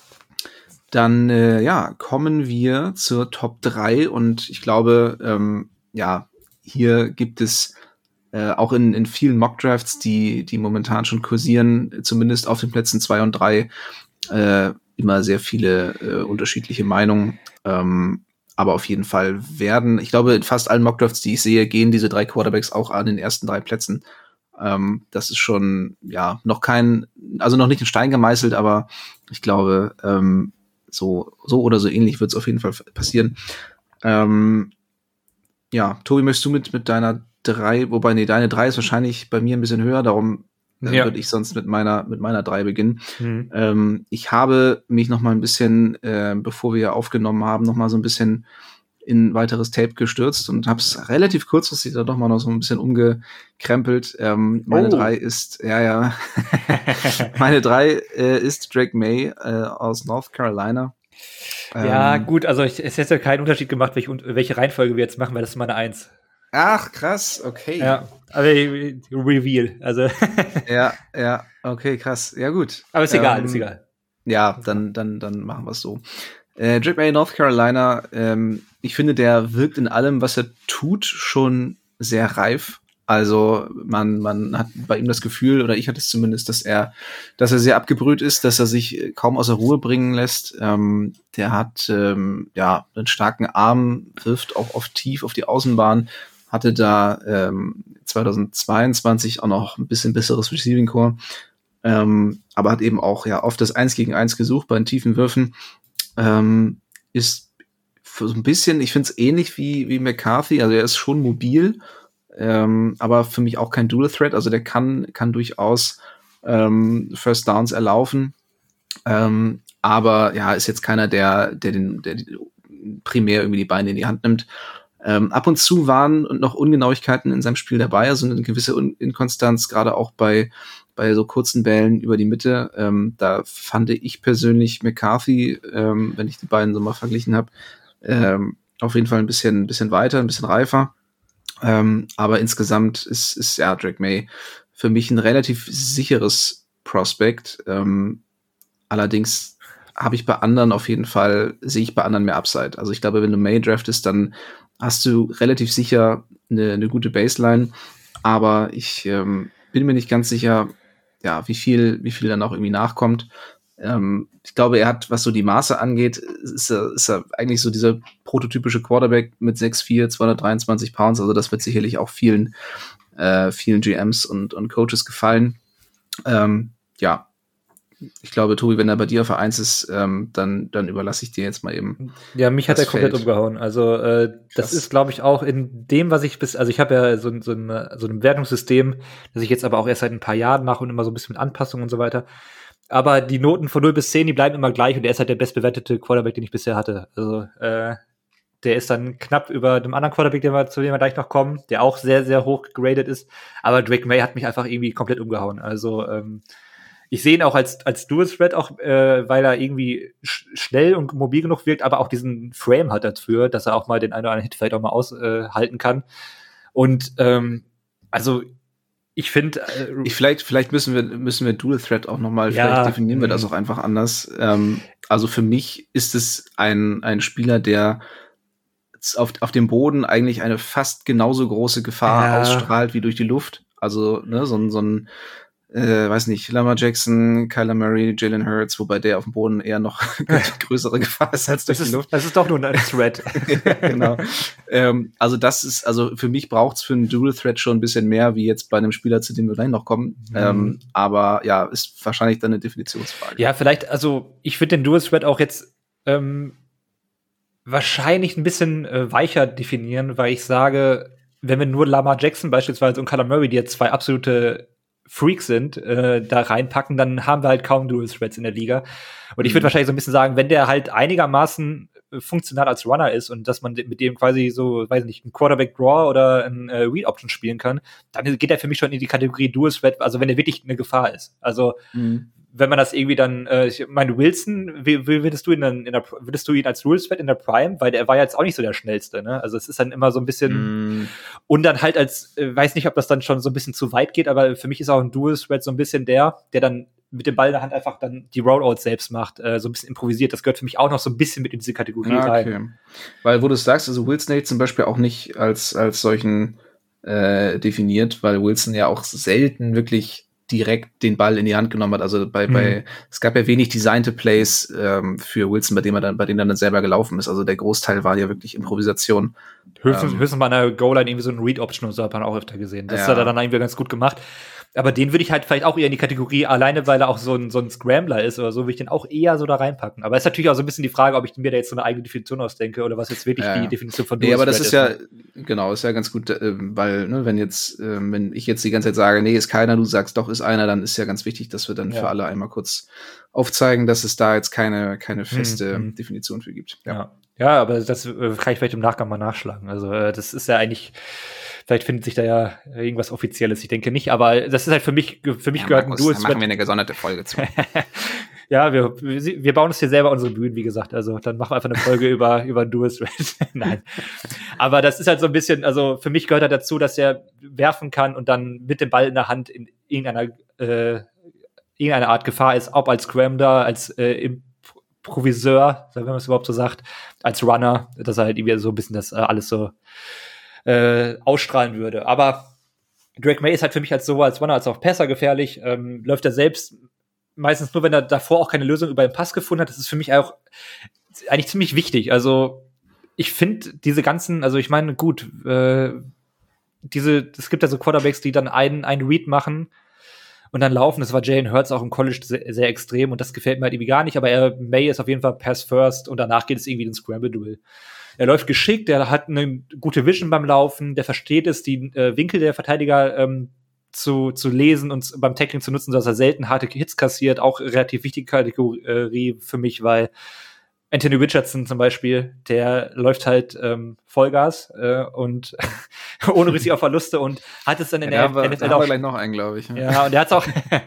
Dann äh, ja, kommen wir zur Top drei und ich glaube, ähm, ja, hier gibt es äh, auch in, in vielen Mockdrafts, die, die momentan schon kursieren, zumindest auf den Plätzen zwei und drei, äh, immer sehr viele äh, unterschiedliche Meinungen. Ähm, aber auf jeden Fall werden, ich glaube, in fast allen Mockdrafts, die ich sehe, gehen diese drei Quarterbacks auch an den ersten drei Plätzen. Ähm, das ist schon, ja, noch kein, also noch nicht in Stein gemeißelt, aber ich glaube, ähm, so, so oder so ähnlich wird es auf jeden Fall passieren. Ähm, ja, Tobi, möchtest du mit, mit deiner drei, wobei, nee, deine drei ist wahrscheinlich bei mir ein bisschen höher, darum äh, ja. würde ich sonst mit meiner, mit meiner drei beginnen. Mhm. Ähm, ich habe mich noch mal ein bisschen, äh, bevor wir aufgenommen haben, noch mal so ein bisschen in weiteres Tape gestürzt und habe es relativ kurzfristig da doch mal noch so ein bisschen umgekrempelt. Ähm, meine oh. drei ist, ja, ja, meine drei äh, ist Drake May äh, aus North Carolina. Ja, ähm, gut, also ich, es hätte keinen Unterschied gemacht, welche, welche Reihenfolge wir jetzt machen, weil das ist meine Eins. Ach, krass, okay. Ja, aber Reveal, also. ja, ja, okay, krass. Ja, gut. Aber ist egal, ähm, ist egal. Ja, dann, dann, dann machen wir es so. Äh, Drake May, North Carolina, ähm, ich finde, der wirkt in allem, was er tut, schon sehr reif. Also man, man hat bei ihm das Gefühl, oder ich hatte es zumindest, dass er, dass er sehr abgebrüht ist, dass er sich kaum außer Ruhe bringen lässt. Ähm, der hat ähm, ja einen starken Arm, wirft auch oft tief auf die Außenbahn, hatte da ähm, zweitausendzweiundzwanzig auch noch ein bisschen besseres Receiving Core, ähm, aber hat eben auch ja oft das Eins gegen Eins gesucht bei den tiefen Würfen. Ähm, ist so ein bisschen, ich finde es ähnlich wie, wie McCarthy, also er ist schon mobil, ähm, aber für mich auch kein Dual Threat, also der kann, kann durchaus ähm, First Downs erlaufen, ähm, aber ja, ist jetzt keiner, der, der den, der primär irgendwie die Beine in die Hand nimmt. Ähm, ab und zu waren noch Ungenauigkeiten in seinem Spiel dabei, also eine gewisse Un- Inkonstanz, gerade auch bei, bei so kurzen Bällen über die Mitte. Ähm, da fand ich persönlich McCarthy, ähm, wenn ich die beiden so mal verglichen habe, ähm, auf jeden Fall ein bisschen, ein bisschen weiter, ein bisschen reifer. Ähm, aber insgesamt ist, ist ja Drake May für mich ein relativ sicheres Prospect. Ähm, allerdings habe ich bei anderen auf jeden Fall, sehe ich bei anderen mehr Upside. Also ich glaube, wenn du May draftest, dann hast du relativ sicher eine, eine gute Baseline, aber ich ähm, bin mir nicht ganz sicher, ja, wie viel, wie viel dann auch irgendwie nachkommt. Ähm, ich glaube, er hat, was so die Maße angeht, ist er, ist er eigentlich so dieser prototypische Quarterback mit sechs vier, zweihundertdreiundzwanzig Pounds, also das wird sicherlich auch vielen, äh, vielen G Ms und, und Coaches gefallen. Ähm, ja, ich glaube, Tobi, wenn er bei dir auf eins ist, ähm, dann, dann überlasse ich dir jetzt mal eben. Ja, mich hat er komplett Feld. umgehauen. Also äh, das Krass. ist, glaube ich, auch in dem, was ich bis, also ich habe ja so, so, eine, so ein Wertungssystem, das ich jetzt aber auch erst seit ein paar Jahren mache und immer so ein bisschen mit Anpassungen und so weiter. Aber die Noten von null bis zehn, die bleiben immer gleich und er ist halt der bestbewertete Quarterback, den ich bisher hatte. Also äh, der ist dann knapp über dem anderen Quarterback, den wir, zu dem wir gleich noch kommen, der auch sehr, sehr hoch gegradet ist. Aber Drake May hat mich einfach irgendwie komplett umgehauen. Also ähm, ich sehe ihn auch als, als Dual Threat, auch äh, weil er irgendwie sch- schnell und mobil genug wirkt, aber auch diesen Frame hat dafür, dass er auch mal den einen oder anderen Hit vielleicht auch mal aushalten äh, kann. Und ähm, also ich finde, äh, ich vielleicht, vielleicht müssen wir, müssen wir Dual Threat auch nochmal, Ja, vielleicht definieren wir mh. das auch einfach anders. Ähm, also für mich ist es ein, ein Spieler, der auf, auf dem Boden eigentlich eine fast genauso große Gefahr Ja. ausstrahlt wie durch die Luft. Also, ne, so ein, so ein Äh, weiß nicht, Lamar Jackson, Kyler Murray, Jalen Hurts, wobei der auf dem Boden eher noch größere Gefahr ist als durch das die ist, Luft. das ist doch nur ein Threat. Ja, genau. ähm, also das ist, also für mich braucht's für einen Dual Threat schon ein bisschen mehr, wie jetzt bei einem Spieler, zu dem wir gleich noch kommen. Mhm. Ähm, aber ja, ist wahrscheinlich dann eine Definitionsfrage. Ja, vielleicht, also ich finde den Dual Threat auch jetzt ähm, wahrscheinlich ein bisschen äh, weicher definieren, weil ich sage, wenn wir nur Lamar Jackson beispielsweise und Kyler Murray, die jetzt zwei absolute Freaks sind, äh, da reinpacken, dann haben wir halt kaum Dual Threats in der Liga. Und ich würde mhm. wahrscheinlich so ein bisschen sagen, wenn der halt einigermaßen äh, funktional als Runner ist und dass man mit dem quasi so, weiß nicht, ein Quarterback Draw oder ein äh, Read Option spielen kann, dann geht er für mich schon in die Kategorie Dual Threat, also wenn er wirklich eine Gefahr ist. Also mhm. wenn man das irgendwie dann, äh, ich meine, Wilson, wie, wie würdest du ihn dann in der, würdest du ihn als Dual Threat in der Prime, weil der war ja jetzt auch nicht so der schnellste, ne? Also es ist dann immer so ein bisschen, mm. und dann halt als, äh, weiß nicht, ob das dann schon so ein bisschen zu weit geht, aber für mich ist auch ein Dual Threat so ein bisschen der, der dann mit dem Ball in der Hand einfach dann die Rollouts selbst macht, äh, so ein bisschen improvisiert. Das gehört für mich auch noch so ein bisschen mit in diese Kategorie ah, okay. rein. Weil, wo du sagst, also Wilson hätte zum Beispiel auch nicht als, als solchen äh, definiert, weil Wilson ja auch selten wirklich direkt den Ball in die Hand genommen hat. Also bei, mhm. bei es gab ja wenig designte Plays ähm, für Wilson, bei dem er dann, bei denen er dann selber gelaufen ist. Also der Großteil war ja wirklich Improvisation. Höchstens, ähm, höchstens mal an der Goal-Line irgendwie so ein Read-Option oder so hat man auch öfter gesehen. Das ja. hat er dann irgendwie ganz gut gemacht. Aber den würde ich halt vielleicht auch eher in die Kategorie, alleine weil er auch so ein, so ein Scrambler ist oder so, würde ich den auch eher so da reinpacken. Aber es ist natürlich auch so ein bisschen die Frage, ob ich mir da jetzt so eine eigene Definition ausdenke oder was jetzt wirklich ja. die Definition von Dual Nee, aber das ist, ist ja, ne? genau, ist ja ganz gut, äh, weil, ne, wenn jetzt, äh, wenn ich jetzt die ganze Zeit sage, nee, ist keiner, du sagst, doch, ist einer, dann ist ja ganz wichtig, dass wir dann ja. für alle einmal kurz aufzeigen, dass es da jetzt keine, keine feste mhm. Definition für gibt. Ja. ja. Ja, aber das äh, kann ich vielleicht im Nachgang mal nachschlagen. Also äh, das ist ja eigentlich, vielleicht findet sich da ja irgendwas Offizielles. Ich denke nicht, aber das ist halt für mich, für mich ja, gehört Markus, ein Dual Threat. Da machen wir eine gesonderte Folge zu. Ja, wir, wir bauen uns hier selber unsere Bühnen, wie gesagt. Also dann machen wir einfach eine Folge über, über Dual Threat. Nein. Aber das ist halt so ein bisschen, also für mich gehört halt dazu, dass er werfen kann und dann mit dem Ball in der Hand in irgendeiner, äh, irgendeiner Art Gefahr ist, ob als Scrambler, als äh, Improviseur, wenn man es überhaupt so sagt, als Runner, dass er halt irgendwie so ein bisschen das äh, alles so äh, ausstrahlen würde. Aber Drake May ist halt für mich als sowohl als Runner als auch Passer gefährlich. Ähm, läuft er selbst meistens nur, wenn er davor auch keine Lösung über den Pass gefunden hat. Das ist für mich auch eigentlich ziemlich wichtig. Also ich finde diese ganzen, also ich meine, gut, äh, diese, es gibt ja so Quarterbacks, die dann einen, einen Read machen und dann laufen. Das war Jalen Hurts auch im College sehr, sehr extrem und das gefällt mir halt irgendwie gar nicht, aber er, May ist auf jeden Fall Pass First und danach geht es irgendwie ins Scramble-Duel. er läuft geschickt, er hat eine gute Vision beim Laufen, der versteht es, die äh, Winkel der Verteidiger ähm, zu, zu lesen und beim Tackling zu nutzen, dass er selten harte Hits kassiert. Auch relativ wichtige Kategorie für mich, weil Anthony Richardson zum Beispiel, der läuft halt ähm, Vollgas äh, und ohne Risiko auf Verluste und hat es dann in ja, der wir, N F L da haben auch wir gleich noch einen, glaube ich. ja, und der hat's auch,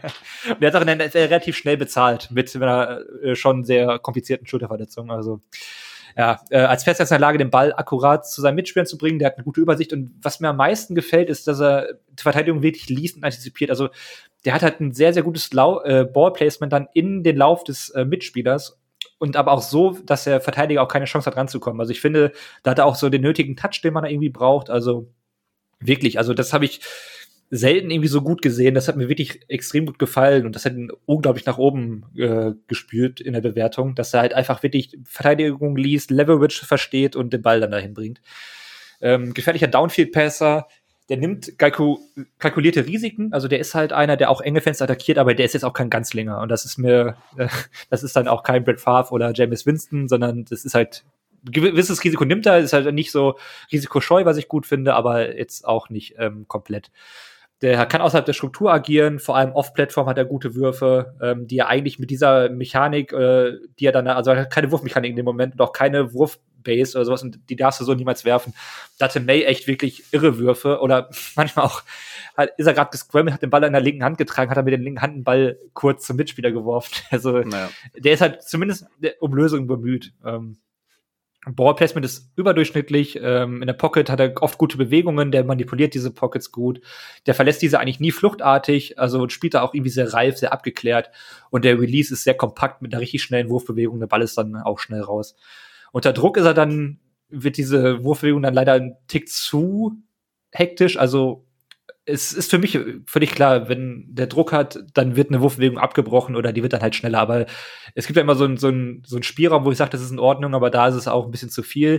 der hat's auch in der N F L relativ schnell bezahlt mit einer äh, schon sehr komplizierten Schulterverletzung. Also ja, äh, als Fest ist er in der Lage, den Ball akkurat zu seinen Mitspielern zu bringen. Der hat eine gute Übersicht und was mir am meisten gefällt, ist, dass er die Verteidigung wirklich liest und antizipiert. Also der hat halt ein sehr, sehr gutes Lau- äh, Ballplacement dann in den Lauf des äh, Mitspielers. Und aber auch so, dass der Verteidiger auch keine Chance hat, ranzukommen. Also ich finde, da hat er auch so den nötigen Touch, den man da irgendwie braucht. Also wirklich, also das habe ich selten irgendwie so gut gesehen. Das hat mir wirklich extrem gut gefallen. Und das hat ihn unglaublich nach oben äh, gespült in der Bewertung, dass er halt einfach wirklich Verteidigung liest, Leverage versteht und den Ball dann dahin bringt. Ähm, gefährlicher Downfield-Passer. Der nimmt kalku- kalkulierte Risiken, also der ist halt einer, der auch enge Fenster attackiert, aber der ist jetzt auch kein Ganzlinger und das ist mir, äh, das ist dann auch kein Brett Favre oder Jameis Winston, sondern das ist halt, ein gewisses Risiko nimmt er, ist halt nicht so risikoscheu, was ich gut finde, aber jetzt auch nicht ähm, komplett. Der kann außerhalb der Struktur agieren, vor allem off-Plattform hat er gute Würfe, ähm, die er eigentlich mit dieser Mechanik, äh, die er dann, also er hat keine Wurfmechanik in dem Moment und auch keine Wurfbase oder sowas und die darfst du so niemals werfen. Da hatte May echt wirklich irre Würfe oder manchmal auch, halt, ist er gerade gescrambled, hat den Ball in der linken Hand getragen, hat er mit der linken Hand den Ball kurz zum Mitspieler geworfen. Also naja. Der ist halt zumindest um Lösungen bemüht. Ähm, Ballplacement ist überdurchschnittlich. Ähm, in der Pocket hat er oft gute Bewegungen, der manipuliert diese Pockets gut. Der verlässt diese eigentlich nie fluchtartig, also spielt da auch irgendwie sehr reif, sehr abgeklärt. Und der Release ist sehr kompakt mit einer richtig schnellen Wurfbewegung. Der Ball ist dann auch schnell raus. Unter Druck ist er dann, wird diese Wurfbewegung dann leider ein Tick zu hektisch. Also es ist für mich völlig klar, wenn der Druck hat, dann wird eine Wurfbewegung abgebrochen oder die wird dann halt schneller. Aber es gibt ja immer so einen so einen, so einen Spielraum, wo ich sage, das ist in Ordnung, aber da ist es auch ein bisschen zu viel.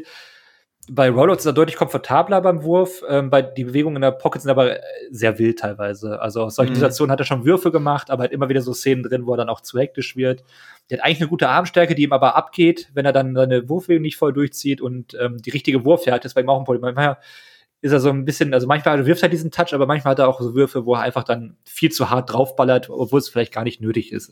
Bei Rollouts ist er deutlich komfortabler beim Wurf. Ähm, bei die Bewegungen in der Pocket sind aber sehr wild teilweise. Also aus solchen mhm. Situationen hat er schon Würfe gemacht, aber hat immer wieder so Szenen drin, wo er dann auch zu hektisch wird. Der hat eigentlich eine gute Armstärke, die ihm aber abgeht, wenn er dann seine Wurfbewegung nicht voll durchzieht und ähm, die richtige Wurfhärte ist bei ihm auch ein Problem. Manchmal ist er so ein bisschen, also manchmal wirft er diesen Touch, aber manchmal hat er auch so Würfe, wo er einfach dann viel zu hart draufballert, obwohl es vielleicht gar nicht nötig ist.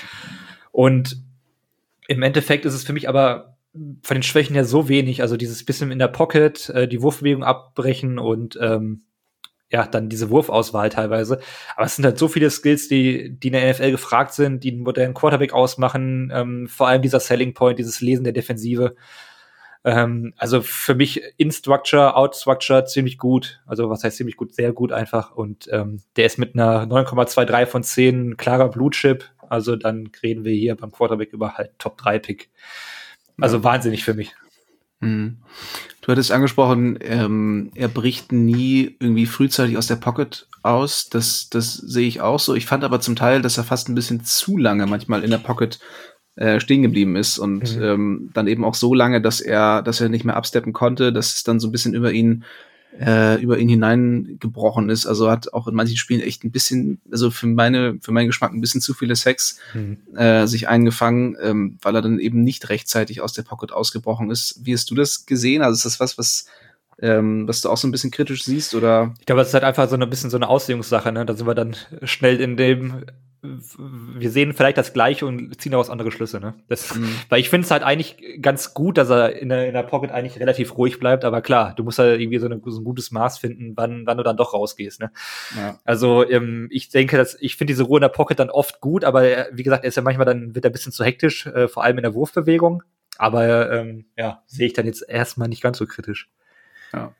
Und im Endeffekt ist es für mich aber von den Schwächen her so wenig, also dieses bisschen in der Pocket, äh, die Wurfbewegung abbrechen und ähm, ja, dann diese Wurfauswahl teilweise. Aber es sind halt so viele Skills, die, die in der N F L gefragt sind, die einen modernen Quarterback ausmachen, ähm, vor allem dieser Selling Point, dieses Lesen der Defensive. Ähm, also für mich in Structure, out Structure ziemlich gut. Also was heißt ziemlich gut? Sehr gut einfach. Und ähm, der ist mit einer neun Komma zweiundzwanzig von zehn klarer Blue Chip. Also dann reden wir hier beim Quarterback über halt Top drei Pick. Also ja. Wahnsinnig für mich. Mhm. Du hattest angesprochen, ähm, er bricht nie irgendwie frühzeitig aus der Pocket aus. Das, das sehe ich auch so. Ich fand aber zum Teil, dass er fast ein bisschen zu lange manchmal in der Pocket Äh, stehen geblieben ist und mhm. ähm, dann eben auch so lange, dass er, dass er nicht mehr absteppen konnte, dass es dann so ein bisschen über ihn, äh, über ihn hineingebrochen ist. Also hat auch in manchen Spielen echt ein bisschen, also für meine, für meinen Geschmack ein bisschen zu viele Sacks mhm. äh, sich eingefangen, ähm, weil er dann eben nicht rechtzeitig aus der Pocket ausgebrochen ist. Wie hast du das gesehen? Also ist das was, was Ähm, was du auch so ein bisschen kritisch siehst, oder? Ich glaube, es ist halt einfach so ein bisschen so eine Auslegungssache, ne? Da sind wir dann schnell in dem, wir sehen vielleicht das Gleiche und ziehen daraus andere Schlüsse, ne? Das, mhm. Weil ich finde es halt eigentlich ganz gut, dass er in der, in der Pocket eigentlich relativ ruhig bleibt, aber klar, du musst halt irgendwie so, eine, so ein gutes Maß finden, wann, wann du dann doch rausgehst, ne? Ja. Also, ähm, ich denke, dass, ich finde diese Ruhe in der Pocket dann oft gut, aber er, wie gesagt, er ist ja manchmal dann, wird er ein bisschen zu hektisch, äh, vor allem in der Wurfbewegung, aber, ähm, ja, sehe ich dann jetzt erstmal nicht ganz so kritisch. Ja.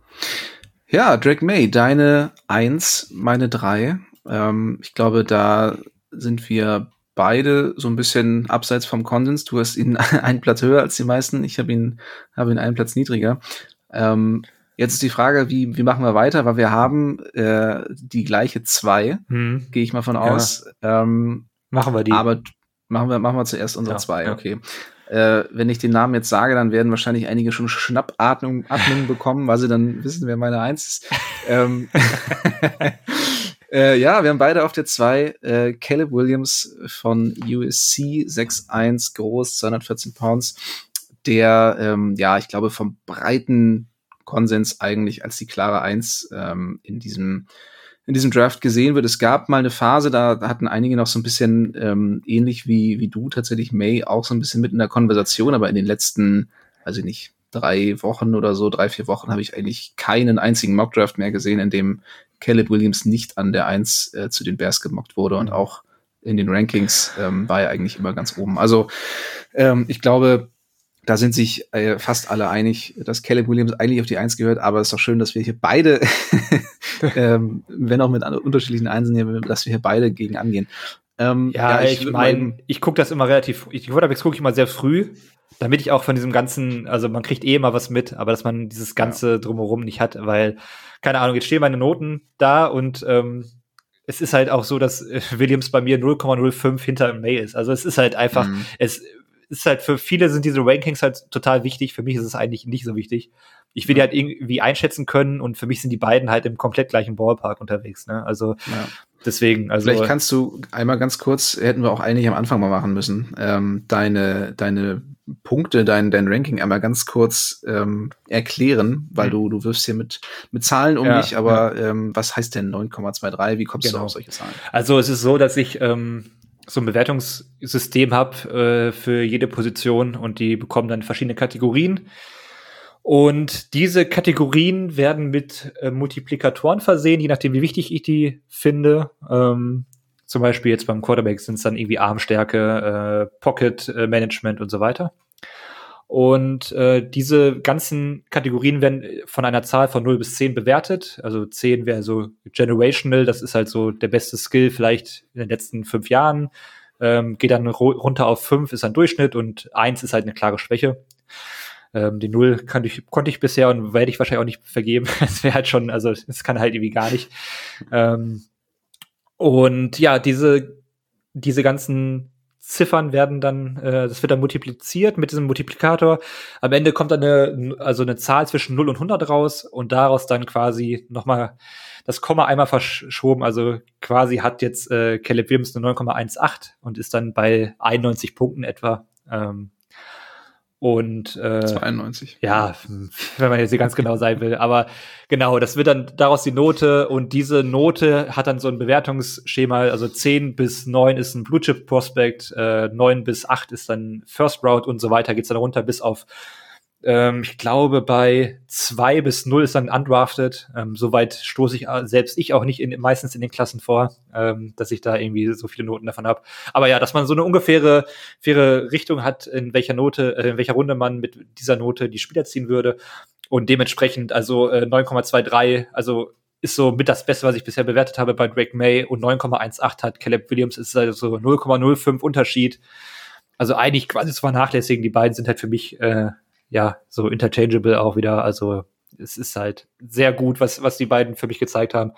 Ja, Drake Maye, deine eins, meine drei. Ähm, ich glaube, da sind wir beide so ein bisschen abseits vom Konsens. Du hast ihn einen Platz höher als die meisten. Ich habe ihn, habe ihn einen Platz niedriger. Ähm, jetzt ist die Frage, wie, wie machen wir weiter? Weil wir haben äh, die gleiche zwei, hm. gehe ich mal von aus. Ja. Ähm, machen wir die. Aber machen wir, machen wir zuerst unsere ja, zwei, ja. Okay. Äh, wenn ich den Namen jetzt sage, dann werden wahrscheinlich einige schon Schnappatmung Atmung bekommen, weil sie dann wissen, wer meine Eins ist. ähm, äh, ja, wir haben beide auf der zwei äh, Caleb Williams von U S C, sechs eins groß, zweihundertvierzehn Pounds. der, ähm, ja, ich glaube, vom breiten Konsens eigentlich als die klare Eins ähm, in diesem in diesem Draft gesehen wird. Es gab mal eine Phase, da hatten einige noch so ein bisschen ähm, ähnlich wie wie du tatsächlich May auch so ein bisschen mit in der Konversation, aber in den letzten, weiß ich nicht, drei Wochen oder so, drei, vier Wochen habe ich eigentlich keinen einzigen Mockdraft mehr gesehen, in dem Caleb Williams nicht an der Eins äh, zu den Bears gemockt wurde und auch in den Rankings ähm, war er eigentlich immer ganz oben. Also ähm, ich glaube, da sind sich äh, fast alle einig, dass Caleb Williams eigentlich auf die Eins gehört, aber es ist doch schön, dass wir hier beide, ähm, wenn auch mit unterschiedlichen Einsen, hier, dass wir hier beide gegen angehen. Ähm, ja, ja, ich, ich meine, ich gucke das immer relativ, ich Quarterbacks gucke ich mal sehr früh, damit ich auch von diesem ganzen, also man kriegt eh immer was mit, aber dass man dieses ganze ja. Drumherum nicht hat, weil, keine Ahnung, jetzt stehen meine Noten da und ähm, es ist halt auch so, dass Williams bei mir null Komma null fünf hinter May ist. Also es ist halt einfach, mhm. es ist halt für viele sind diese Rankings halt total wichtig. Für mich ist es eigentlich nicht so wichtig. Ich will die halt irgendwie einschätzen können und für mich sind die beiden halt im komplett gleichen Ballpark unterwegs. Ne? Also ja. deswegen. Also vielleicht kannst du einmal ganz kurz, hätten wir auch eigentlich am Anfang mal machen müssen, ähm, deine deine Punkte, dein dein Ranking einmal ganz kurz ähm, erklären, weil mhm. du du wirfst hier mit mit Zahlen um ja, dich, aber ja. ähm, was heißt denn neun Komma zweiundzwanzig? Wie kommst genau. du auf solche Zahlen? Also es ist so, dass ich ähm, so ein Bewertungssystem habe äh, für jede Position und die bekommen dann verschiedene Kategorien. Und diese Kategorien werden mit äh, Multiplikatoren versehen, je nachdem, wie wichtig ich die finde. Ähm, zum Beispiel jetzt beim Quarterback sind es dann irgendwie Armstärke, äh, Pocket äh, Management und so weiter. Und äh, diese ganzen Kategorien werden von einer Zahl von null bis zehn bewertet. Also zehn wäre so generational, das ist halt so der beste Skill vielleicht in den letzten fünf Jahren. Ähm, geht dann ro- runter auf fünf, ist ein Durchschnitt und eins ist halt eine klare Schwäche. Ähm, die null kann ich, konnte ich bisher und werde ich wahrscheinlich auch nicht vergeben. Das wäre halt schon, also es kann halt irgendwie gar nicht. Ähm, und ja, diese, diese ganzen Ziffern werden dann, äh, das wird dann multipliziert mit diesem Multiplikator. Am Ende kommt dann eine, also eine Zahl zwischen null und hundert raus und daraus dann quasi nochmal das Komma einmal verschoben. Also quasi hat jetzt äh, Caleb Williams eine neun Komma achtzehn und ist dann bei einundneunzig Punkten etwa. Ähm, Und äh, zweiundneunzig. Ja, wenn man jetzt hier ganz genau sein will. Aber genau, das wird dann daraus die Note und diese Note hat dann so ein Bewertungsschema. Also zehn bis neun ist ein Blue Chip Prospect, äh, neun bis acht ist dann First Round und so weiter. Geht's dann runter bis auf, ähm, ich glaube, bei zwei bis null ist dann undrafted. Ähm, Soweit stoße ich selbst ich auch nicht in, meistens in den Klassen vor, ähm, dass ich da irgendwie so viele Noten davon habe. Aber ja, dass man so eine ungefähre faire Richtung hat, in welcher Note, äh, in welcher Runde man mit dieser Note die Spieler ziehen würde. Und dementsprechend, also äh, neun Komma zweiundzwanzig, also ist so mit das Beste, was ich bisher bewertet habe bei Drake May, und neun Komma achtzehn hat Caleb Williams, ist also so null Komma null fünf Unterschied. Also eigentlich quasi zu vernachlässigen. Die beiden sind halt für mich äh, ja, so interchangeable auch wieder. Also es ist halt sehr gut, was was die beiden für mich gezeigt haben.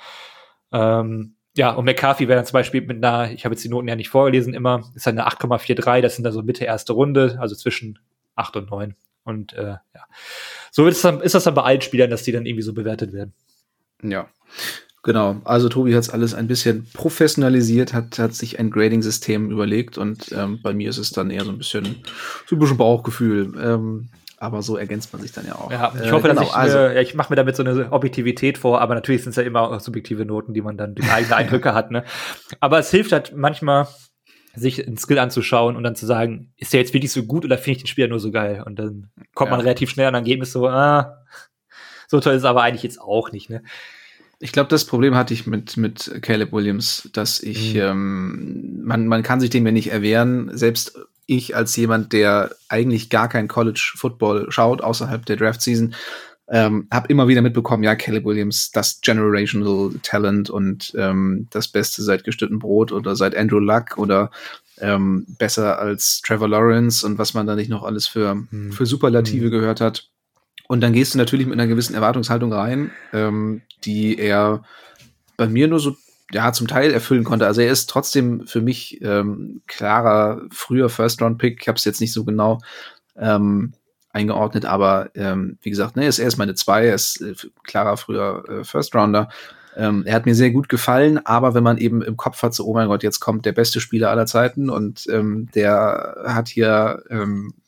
Ähm, ja, und McCarthy wäre dann zum Beispiel mit einer, ich habe jetzt die Noten ja nicht vorgelesen immer, ist halt eine acht Komma vierunddreißig, das sind dann so Mitte erste Runde, also zwischen acht und neun. Und äh, ja, so ist, dann, ist das dann bei allen Spielern, dass die dann irgendwie so bewertet werden. Ja, genau. Also Tobi hat es alles ein bisschen professionalisiert, hat, hat sich ein Grading-System überlegt und ähm, bei mir ist es dann eher so ein bisschen, so ein bisschen Bauchgefühl. Ähm, aber so ergänzt man sich dann ja auch. Ja, ich hoffe, äh, genau, dass ich also, mir, ja, ich mache mir damit so eine Objektivität vor, aber natürlich sind es ja immer auch subjektive Noten, die man dann durch eigene Eindrücke hat. Ne? Aber es hilft halt manchmal, sich einen Skill anzuschauen und dann zu sagen, ist der jetzt wirklich so gut oder finde ich den Spieler nur so geil? Und dann kommt ja. man relativ schnell an ein Ergebnis so, ah, so toll ist es aber eigentlich jetzt auch nicht, ne? Ich glaube, das Problem hatte ich mit mit Caleb Williams, dass ich, mhm. ähm, man man kann sich dem ja nicht erwehren, selbst ich als jemand, der eigentlich gar kein College Football schaut, außerhalb der Draft Season, ähm, habe immer wieder mitbekommen, ja, Caleb Williams, das Generational Talent und ähm, das Beste seit gestütztem Brot oder seit Andrew Luck oder ähm, besser als Trevor Lawrence und was man da nicht noch alles für, mhm. für Superlative mhm. gehört hat. Und dann gehst du natürlich mit einer gewissen Erwartungshaltung rein, ähm, die er bei mir nur so ja zum Teil erfüllen konnte. Also er ist trotzdem für mich ähm, klarer, früher First-Round-Pick. Ich habe es jetzt nicht so genau ähm, eingeordnet, aber ähm, wie gesagt, ne, er ist erst meine zwei, er ist äh, klarer, früher äh, First-Rounder. Ähm, er hat mir sehr gut gefallen, aber wenn man eben im Kopf hat, so, oh mein Gott, jetzt kommt der beste Spieler aller Zeiten und ähm, der hat hier ähm,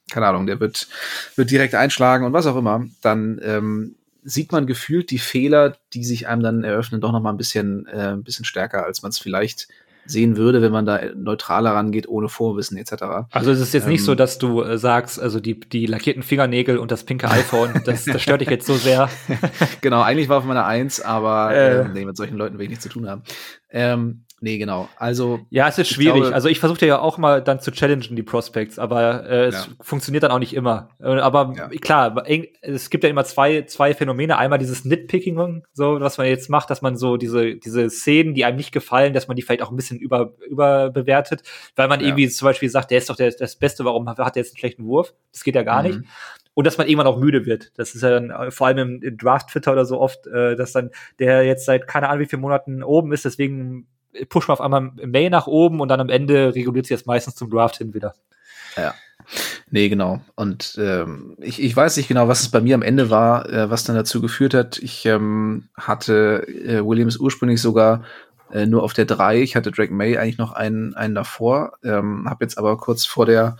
keine Ahnung, der wird, wird direkt einschlagen und was auch immer, dann ähm, sieht man gefühlt die Fehler, die sich einem dann eröffnen, doch noch mal ein bisschen, äh, ein bisschen stärker, als man es vielleicht sehen würde, wenn man da neutraler rangeht, ohne Vorwissen et cetera. Also es ist jetzt ähm, nicht so, dass du äh, sagst, also die, die lackierten Fingernägel und das pinke iPhone, das, das stört dich jetzt so sehr. Genau, eigentlich war auf meiner Eins, aber Äh. ähm, nee, mit solchen Leuten will ich nichts zu tun haben. Ähm, nee, genau. Also Ja, es ist ich schwierig. glaube- also ich versuche ja auch mal dann zu challengen, die Prospects, aber äh, es Ja. funktioniert dann auch nicht immer. Äh, Aber Ja. klar, eng- es gibt ja immer zwei, zwei Phänomene. Einmal dieses Nitpicking, so was man jetzt macht, dass man so diese, diese Szenen, die einem nicht gefallen, dass man die vielleicht auch ein bisschen über, überbewertet, weil man Ja. irgendwie zum Beispiel sagt, der ist doch der, das Beste, warum hat er jetzt einen schlechten Wurf? Das geht ja gar Mhm. nicht. Und dass man irgendwann auch müde wird. Das ist ja dann äh, vor allem im, im Draft-Twitter oder so oft, äh, dass dann der jetzt seit keine Ahnung wie vielen Monaten oben ist, deswegen pusht man auf einmal May nach oben und dann am Ende reguliert sich das meistens zum Draft hin wieder. Ja. Nee, genau. Und ähm, ich, ich weiß nicht genau, was es bei mir am Ende war, äh, was dann dazu geführt hat. Ich ähm, hatte äh, Williams ursprünglich sogar äh, nur auf der drei. Ich hatte Drake May eigentlich noch einen, einen davor. Ähm, habe jetzt aber kurz vor der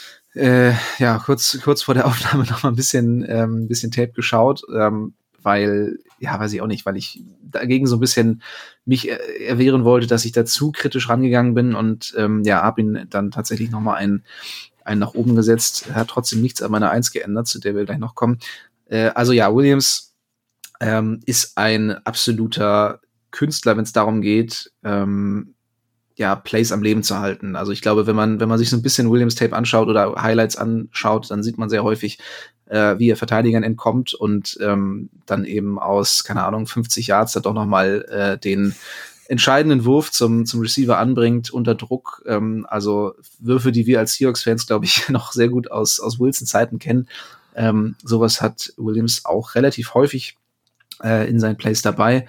äh, ja, kurz, kurz vor der Aufnahme noch mal ein bisschen, ähm, ein bisschen Tape geschaut, ähm, weil, ja, weiß ich auch nicht, weil ich dagegen so ein bisschen mich er- erwehren wollte, dass ich da zu kritisch rangegangen bin und ähm, ja, habe ihn dann tatsächlich noch mal einen, einen nach oben gesetzt. Er hat trotzdem nichts an meiner Eins geändert, zu der wir gleich noch kommen. Äh, also ja, Williams ähm, ist ein absoluter Künstler, wenn es darum geht, ähm, ja, Plays am Leben zu halten. Also ich glaube, wenn man, wenn man sich so ein bisschen Williams Tape anschaut oder Highlights anschaut, dann sieht man sehr häufig, äh, wie er Verteidigern entkommt und ähm, dann eben aus, keine Ahnung, fünfzig Yards da doch noch mal äh, den entscheidenden Wurf zum, zum Receiver anbringt unter Druck. Ähm, also Würfe, die wir als Seahawks-Fans, glaube ich, noch sehr gut aus, aus Wilson-Zeiten kennen. Ähm, sowas hat Williams auch relativ häufig äh, in seinen Plays dabei.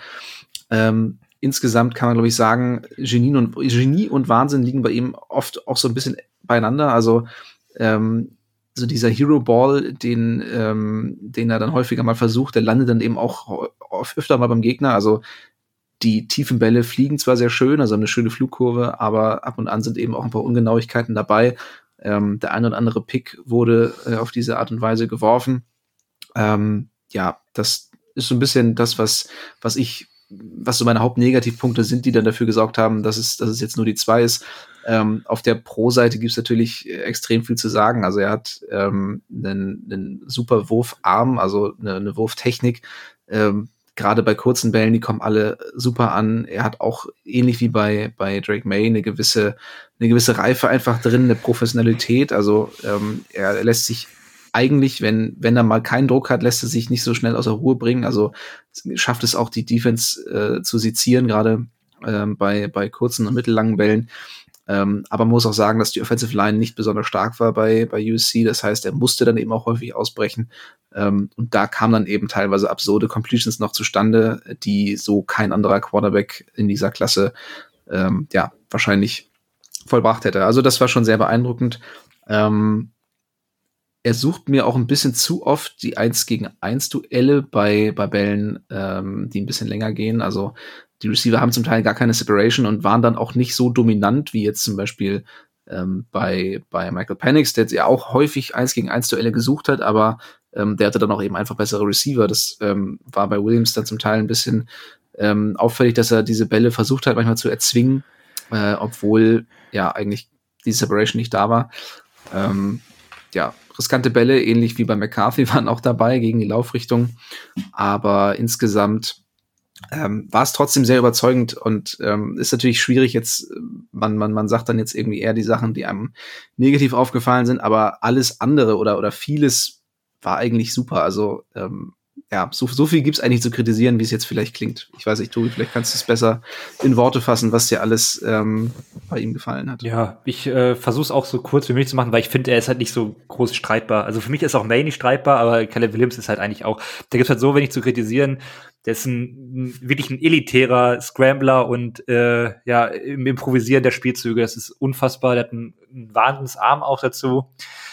Ähm, Insgesamt kann man, glaube ich, sagen, Genie und, Genie und Wahnsinn liegen bei ihm oft auch so ein bisschen beieinander. Also ähm, so dieser Hero Ball, den, ähm, den er dann häufiger mal versucht, der landet dann eben auch öfter mal beim Gegner. Also die tiefen Bälle fliegen zwar sehr schön, also eine schöne Flugkurve, aber ab und an sind eben auch ein paar Ungenauigkeiten dabei. Ähm, der ein oder andere Pick wurde äh, auf diese Art und Weise geworfen. Ähm, ja, das ist so ein bisschen das, was, was ich was so meine Hauptnegativpunkte sind, die dann dafür gesorgt haben, dass es, dass es jetzt nur die zwei ist. Ähm, auf der Pro-Seite gibt es natürlich extrem viel zu sagen. Also er hat ähm, einen, einen super Wurfarm, also eine, eine Wurftechnik. Ähm, Gerade bei kurzen Bällen, die kommen alle super an. Er hat auch ähnlich wie bei bei Drake May eine gewisse eine gewisse Reife einfach drin, eine Professionalität. Also ähm, er lässt sich eigentlich, wenn, wenn er mal keinen Druck hat, lässt er sich nicht so schnell aus der Ruhe bringen. Also schafft es auch, die Defense äh, zu sezieren, gerade ähm, bei, bei kurzen und mittellangen Bällen. Ähm, aber man muss auch sagen, dass die Offensive Line nicht besonders stark war bei, bei U S C. Das heißt, er musste dann eben auch häufig ausbrechen. Ähm, und da kamen dann eben teilweise absurde Completions noch zustande, die so kein anderer Quarterback in dieser Klasse ähm, ja wahrscheinlich vollbracht hätte. Also das war schon sehr beeindruckend. Ähm, Er sucht mir auch ein bisschen zu oft die eins gegen eins Duelle bei, bei Bällen, ähm, die ein bisschen länger gehen. Also die Receiver haben zum Teil gar keine Separation und waren dann auch nicht so dominant wie jetzt zum Beispiel ähm, bei, bei Michael Penix, der ja auch häufig eins gegen eins Duelle gesucht hat, aber ähm, der hatte dann auch eben einfach bessere Receiver. Das ähm, war bei Williams dann zum Teil ein bisschen ähm, auffällig, dass er diese Bälle versucht hat, manchmal zu erzwingen, äh, obwohl ja eigentlich die Separation nicht da war. Ähm, ja, riskante Bälle, ähnlich wie bei McCarthy, waren auch dabei gegen die Laufrichtung. Aber insgesamt ähm, war es trotzdem sehr überzeugend und ähm, ist natürlich schwierig jetzt, man, man, man sagt dann jetzt irgendwie eher die Sachen, die einem negativ aufgefallen sind, aber alles andere oder, oder vieles war eigentlich super. Also ähm, ja, so, so viel gibt's eigentlich zu kritisieren, wie es jetzt vielleicht klingt. Ich weiß nicht, Tobi, vielleicht kannst du es besser in Worte fassen, was dir alles ähm, bei ihm gefallen hat. Ja, ich äh, versuche es auch so kurz wie möglich zu machen, weil ich finde, er ist halt nicht so groß streitbar. Also für mich ist auch May nicht streitbar, aber Caleb Williams ist halt eigentlich auch, da gibt's halt so wenig zu kritisieren. Der ist ein, ein wirklich ein elitärer Scrambler und äh, ja, im Improvisieren der Spielzüge, das ist unfassbar. Der hat einen, einen Wahnsinnsarm auch dazu.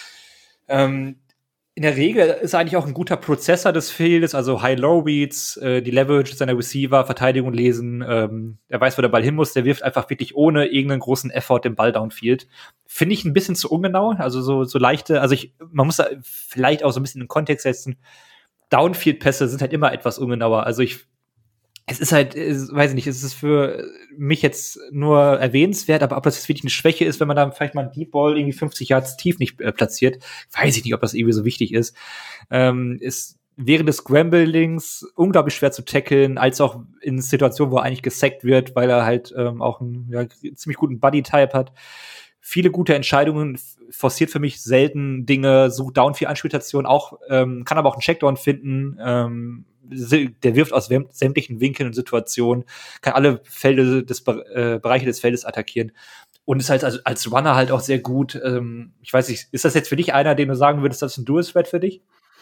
Ähm, In der Regel ist er eigentlich auch ein guter Prozessor des Fields, also High-Low-Reads, äh, die Leverage seiner Receiver, Verteidigung lesen, ähm, er weiß, wo der Ball hin muss, der wirft einfach wirklich ohne irgendeinen großen Effort den Ball downfield. finde ich ein bisschen zu ungenau. Also so, so leichte, also ich, man muss da vielleicht auch so ein bisschen in den Kontext setzen. Downfield-Pässe sind halt immer etwas ungenauer. Also ich, es ist halt, es, weiß ich nicht, es ist für mich jetzt nur erwähnenswert, aber ob das jetzt wirklich eine Schwäche ist, wenn man da vielleicht mal einen Deep Ball irgendwie fünfzig Yards tief nicht äh, platziert, weiß ich nicht, ob das irgendwie so wichtig ist. Ähm, ist während des Scramblings unglaublich schwer zu tackeln, als auch in Situationen, wo er eigentlich gesackt wird, weil er halt ähm, auch einen ja, ziemlich guten Body-Type hat. Viele gute Entscheidungen, forciert für mich selten Dinge, sucht Downfield-Anspielstationen, auch ähm, kann aber auch einen Checkdown finden. Ähm, der wirft aus sämtlichen Winkeln und Situationen, kann alle Felder des äh, Bereiche des Feldes attackieren und ist halt als, als Runner halt auch sehr gut. Ähm, ich weiß nicht, ist das jetzt für dich einer, den du sagen würdest, das ist ein Dual-Threat für dich?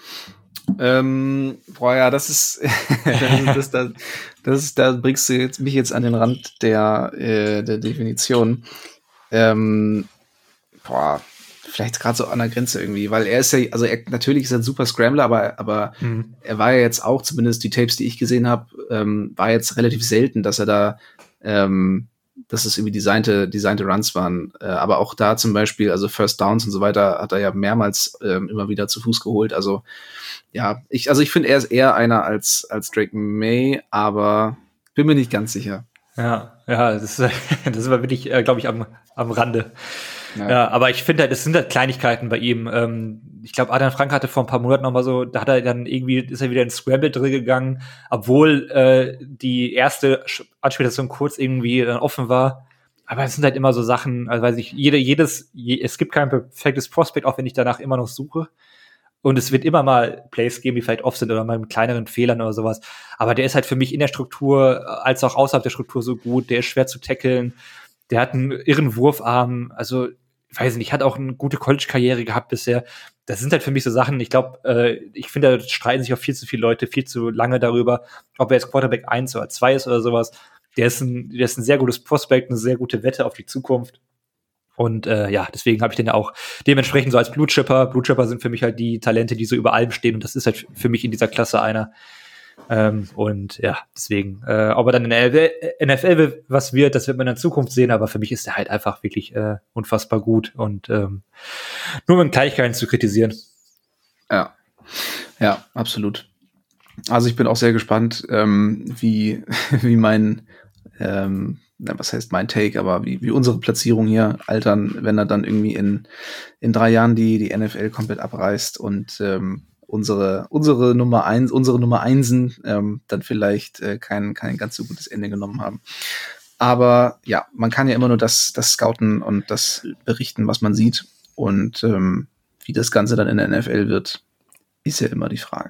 Ähm, boah, ja, das ist, das, ist das, das ist, da bringst du jetzt, mich jetzt an den Rand der, äh, der Definition. Ähm, boah, vielleicht gerade so an der Grenze irgendwie, weil er ist ja, also er, natürlich ist er ein super Scrambler, aber, aber mhm. er war ja jetzt auch, zumindest die Tapes, die ich gesehen habe, ähm, war jetzt relativ selten, dass er da, ähm, dass es irgendwie designte, designte Runs waren. Äh, aber auch da zum Beispiel, also First Downs und so weiter, hat er ja mehrmals ähm, immer wieder zu Fuß geholt. Also ja, ich, also ich finde, er ist eher einer als, als Drake May, aber bin mir nicht ganz sicher. Ja, ja, das ist, das ist wirklich, äh, glaube ich, am, am Rande. Ja. ja, aber ich finde halt, es sind halt Kleinigkeiten bei ihm. Ähm, ich glaube, Adrian Frank hatte vor ein paar Monaten noch mal so, da hat er dann irgendwie, ist er wieder ins Scramble drin gegangen, obwohl äh, die erste Anspielstation kurz irgendwie äh, offen war. Aber es sind halt immer so Sachen, also weiß ich, jede, jedes, je, es gibt kein perfektes Prospect, auch wenn ich danach immer noch suche. Und es wird immer mal Plays geben, die vielleicht off sind oder mal mit kleineren Fehlern oder sowas. Aber der ist halt für mich in der Struktur, als auch außerhalb der Struktur so gut. Der ist schwer zu tackeln. Der hat einen irren Wurfarm. Also, ich weiß nicht, hat auch eine gute College-Karriere gehabt bisher. Das sind halt für mich so Sachen, ich glaube, äh, ich finde, da streiten sich auch viel zu viele Leute viel zu lange darüber, ob er jetzt Quarterback eins oder zwei ist oder sowas. Der ist ein, der ist ein sehr gutes Prospect, eine sehr gute Wette auf die Zukunft. Und äh, ja, deswegen habe ich den ja auch dementsprechend so als Blue Chipper. Blue Chipper sind für mich halt die Talente, die so über allem stehen. Und das ist halt für mich in dieser Klasse einer. Ähm, und ja, deswegen, äh, ob er dann in der N F L was wird, das wird man in der Zukunft sehen. Aber für mich ist er halt einfach wirklich äh, unfassbar gut. Und ähm, nur mit Kleinigkeiten zu kritisieren. Ja, ja, absolut. Also ich bin auch sehr gespannt, ähm, wie, wie mein ähm, was heißt mein Take, aber wie, wie unsere Platzierung hier altern, wenn er dann irgendwie in, in drei Jahren die, die N F L komplett abreißt und ähm, unsere, unsere Nummer eins, unsere Nummer Einsen ähm, dann vielleicht äh, kein, kein ganz so gutes Ende genommen haben. Aber ja, man kann ja immer nur das, das scouten und das berichten, was man sieht. Und ähm, wie das Ganze dann in der N F L wird, ist ja immer die Frage.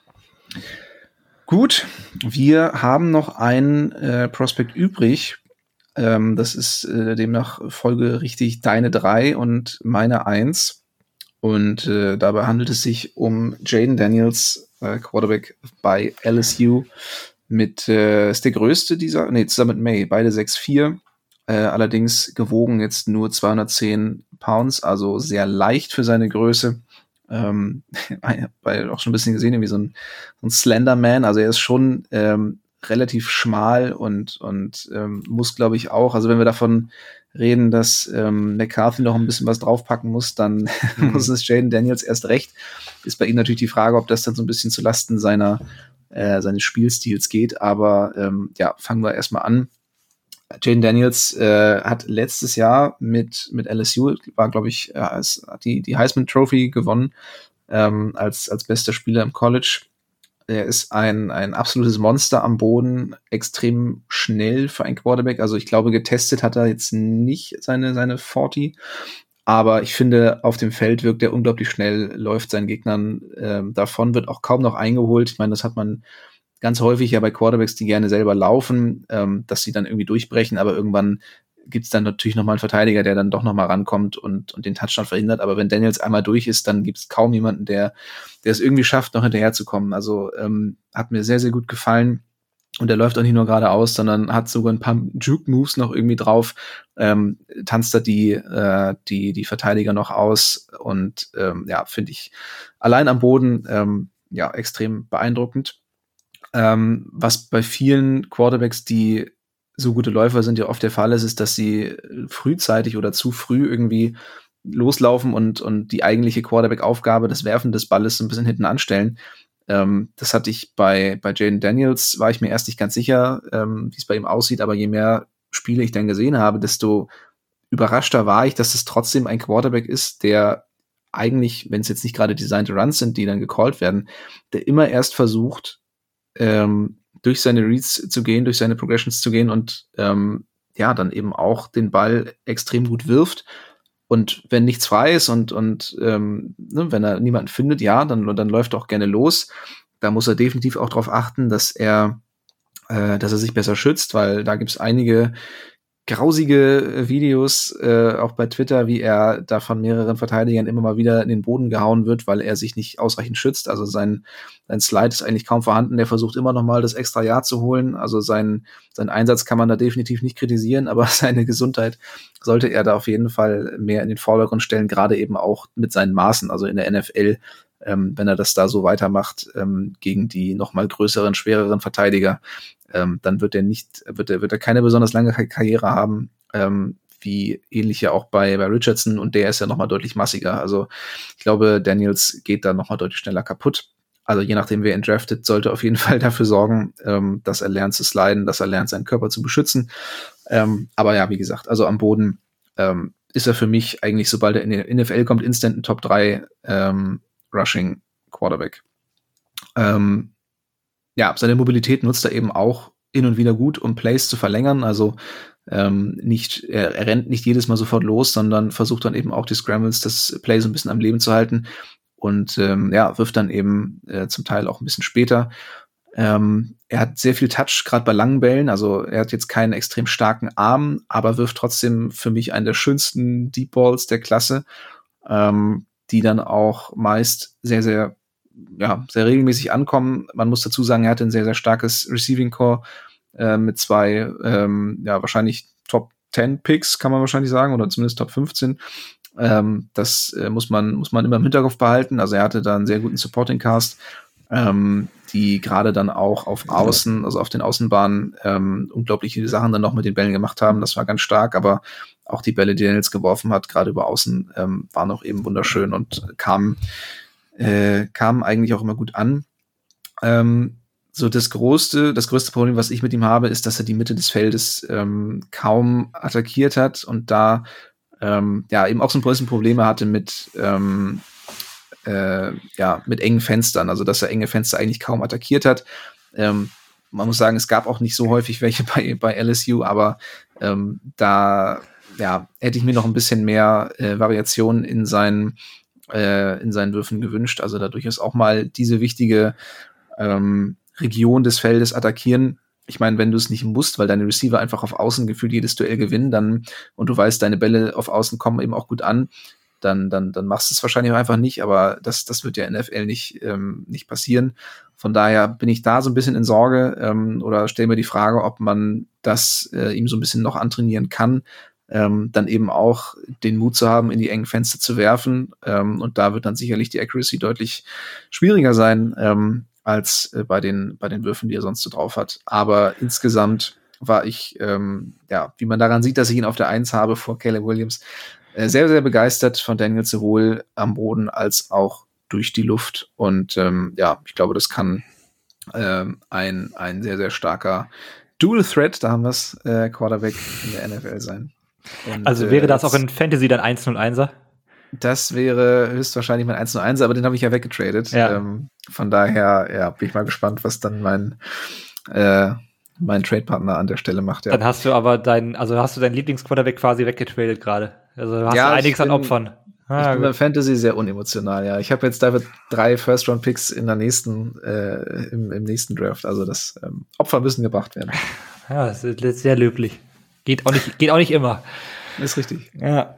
Gut, wir haben noch einen äh, Prospect übrig. Ähm, das ist äh, demnach folgerichtig deine drei und meine eins. Und äh, dabei handelt es sich um Jayden Daniels, äh, Quarterback bei L S U. Mit, äh, ist der größte dieser, nee, zusammen mit May, beide sechs vier. Äh, allerdings gewogen jetzt nur zweihundertzehn Pounds, also sehr leicht für seine Größe. Ähm, weil auch schon ein bisschen gesehen, wie so ein, so ein Slenderman, also er ist schon ähm, relativ schmal und, und ähm, muss, glaube ich, auch, also wenn wir davon reden, dass ähm, McCarthy noch ein bisschen was draufpacken muss, dann mhm. muss es Jayden Daniels erst recht. Ist bei ihm natürlich die Frage, ob das dann so ein bisschen zu Lasten seiner, äh, seines Spielstils geht, aber ähm, ja, fangen wir erstmal an. Jayden Daniels äh, hat letztes Jahr mit mit L S U, war glaube ich, äh, als, hat die die Heisman Trophy gewonnen ähm, als als bester Spieler im College. Er ist ein ein absolutes Monster am Boden, extrem schnell für einen Quarterback. Also ich glaube, getestet hat er jetzt nicht seine seine vierzig, aber ich finde, auf dem Feld wirkt er unglaublich schnell, läuft seinen Gegnern ähm, davon, wird auch kaum noch eingeholt. Ich meine, das hat man ganz häufig ja bei Quarterbacks, die gerne selber laufen, ähm, dass sie dann irgendwie durchbrechen, aber irgendwann gibt's dann natürlich nochmal einen Verteidiger, der dann doch nochmal rankommt und, und den Touchdown verhindert. Aber wenn Daniels einmal durch ist, dann gibt's kaum jemanden, der der es irgendwie schafft, noch hinterherzukommen. Also ähm, hat mir sehr, sehr gut gefallen. Und er läuft auch nicht nur geradeaus, sondern hat sogar ein paar Juke-Moves noch irgendwie drauf, ähm, tanzt da die, äh, die, die Verteidiger noch aus. Und ähm, ja, finde ich allein am Boden ähm, ja extrem beeindruckend. Ähm, was bei vielen Quarterbacks, die so gute Läufer sind, ja oft der Fall ist, ist, dass sie frühzeitig oder zu früh irgendwie loslaufen und, und die eigentliche Quarterback-Aufgabe, das Werfen des Balles, ein bisschen hinten anstellen. Ähm, das hatte ich bei, bei Jaden Daniels, war ich mir erst nicht ganz sicher, ähm, wie es bei ihm aussieht, aber je mehr Spiele ich dann gesehen habe, desto überraschter war ich, dass es trotzdem ein Quarterback ist, der eigentlich, wenn es jetzt nicht gerade designte Runs sind, die dann gecallt werden, der immer erst versucht, ähm, durch seine Reads zu gehen, durch seine Progressions zu gehen und ähm, ja, dann eben auch den Ball extrem gut wirft. Und wenn nichts frei ist und, und ähm, ne, wenn er niemanden findet, ja, dann, dann läuft er auch gerne los. Da muss er definitiv auch darauf achten, dass er, äh, dass er sich besser schützt, weil da gibt's einige grausige Videos, äh, auch bei Twitter, wie er da von mehreren Verteidigern immer mal wieder in den Boden gehauen wird, weil er sich nicht ausreichend schützt. Also sein, sein Slide ist eigentlich kaum vorhanden. Der versucht immer noch mal das extra Jahr zu holen. Also sein, sein Einsatz kann man da definitiv nicht kritisieren, aber seine Gesundheit sollte er da auf jeden Fall mehr in den Vordergrund stellen, gerade eben auch mit seinen Maßen, also in der N F L, ähm, wenn er das da so weitermacht, ähm, gegen die noch mal größeren, schwereren Verteidiger, ähm, dann wird er nicht, wird er, wird er keine besonders lange Karriere haben, ähm, wie ähnlich ja auch bei, bei Richardson, und der ist ja noch mal deutlich massiger. Also ich glaube, Daniels geht da noch mal deutlich schneller kaputt. Also je nachdem, wer ihn draftet, sollte auf jeden Fall dafür sorgen, ähm, dass er lernt zu sliden, dass er lernt, seinen Körper zu beschützen. Ähm, aber ja, wie gesagt, also am Boden ähm, ist er für mich eigentlich, sobald er in die N F L kommt, instant ein Top drei ähm, Rushing Quarterback. Ähm, ja, seine Mobilität nutzt er eben auch hin und wieder gut, um Plays zu verlängern. Also ähm, nicht, er, er rennt nicht jedes Mal sofort los, sondern versucht dann eben auch die Scrambles, das Play so ein bisschen am Leben zu halten. Und ähm, ja, wirft dann eben äh, zum Teil auch ein bisschen später. Ähm, er hat sehr viel Touch, gerade bei langen Bällen. Also er hat jetzt keinen extrem starken Arm, aber wirft trotzdem für mich einen der schönsten Deep Balls der Klasse, ähm, die dann auch meist sehr, sehr ja, sehr regelmäßig ankommen. Man muss dazu sagen, er hatte ein sehr, sehr starkes Receiving Core äh, mit zwei, ähm, ja, wahrscheinlich Top zehn Picks, kann man wahrscheinlich sagen, oder zumindest Top fünfzehn. Ähm, das äh, muss man, muss man immer im Hinterkopf behalten. Also er hatte da einen sehr guten Supporting Cast, ähm, die gerade dann auch auf Außen, also auf den Außenbahnen, ähm, unglaubliche Sachen dann noch mit den Bällen gemacht haben. Das war ganz stark, aber auch die Bälle, die Daniels geworfen hat, gerade über Außen, ähm, waren auch eben wunderschön und kamen Äh, kamen eigentlich auch immer gut an. Ähm, so das größte, das größte Problem, was ich mit ihm habe, ist, dass er die Mitte des Feldes ähm, kaum attackiert hat und da ähm, ja eben auch so ein bisschen Probleme hatte mit ähm, äh, ja mit engen Fenstern, also dass er enge Fenster eigentlich kaum attackiert hat. Ähm, man muss sagen, es gab auch nicht so häufig welche bei bei L S U, aber ähm, da ja hätte ich mir noch ein bisschen mehr äh, Variation in seinen in seinen Würfen gewünscht. Also dadurch ist auch mal diese wichtige ähm, Region des Feldes attackieren. Ich meine, wenn du es nicht musst, weil deine Receiver einfach auf Außen gefühlt jedes Duell gewinnen, dann und du weißt, deine Bälle auf Außen kommen eben auch gut an, dann dann dann machst du es wahrscheinlich einfach nicht. Aber das das wird ja in der N F L nicht ähm, nicht passieren. Von daher bin ich da so ein bisschen in Sorge ähm, oder stelle mir die Frage, ob man das äh, ihm so ein bisschen noch antrainieren kann. Ähm, dann eben auch den Mut zu haben, in die engen Fenster zu werfen. Ähm, und da wird dann sicherlich die Accuracy deutlich schwieriger sein, ähm, als äh, bei den, bei den Würfen, die er sonst so drauf hat. Aber insgesamt war ich, ähm, ja, wie man daran sieht, dass ich ihn auf der Eins habe vor Caleb Williams, äh, sehr, sehr begeistert von Daniel, sowohl am Boden als auch durch die Luft. Und ähm, ja, ich glaube, das kann ähm, ein, ein sehr, sehr starker Dual Threat, da haben wir es, äh, Quarterback in der N F L sein. Und, also wäre das äh, auch in Fantasy dann eins null einser? Das wäre höchstwahrscheinlich mein eins null einser, aber den habe ich ja weggetradet. Ja. Ähm, von daher ja, bin ich mal gespannt, was dann mein, äh, mein Trade-Partner an der Stelle macht. Ja. Dann hast du aber deinen, also hast du deinen Lieblingsquarterback quasi weggetradet gerade. Also hast ja, du einiges bin, an Opfern. Ah, ich bin bei Fantasy sehr unemotional, ja. Ich habe jetzt dafür drei First-Round-Picks in der nächsten, äh, im, im nächsten Draft. Also das ähm, Opfer müssen gebracht werden. Ja, das ist sehr löblich. Geht auch nicht, geht auch nicht immer. Ist richtig. Ja.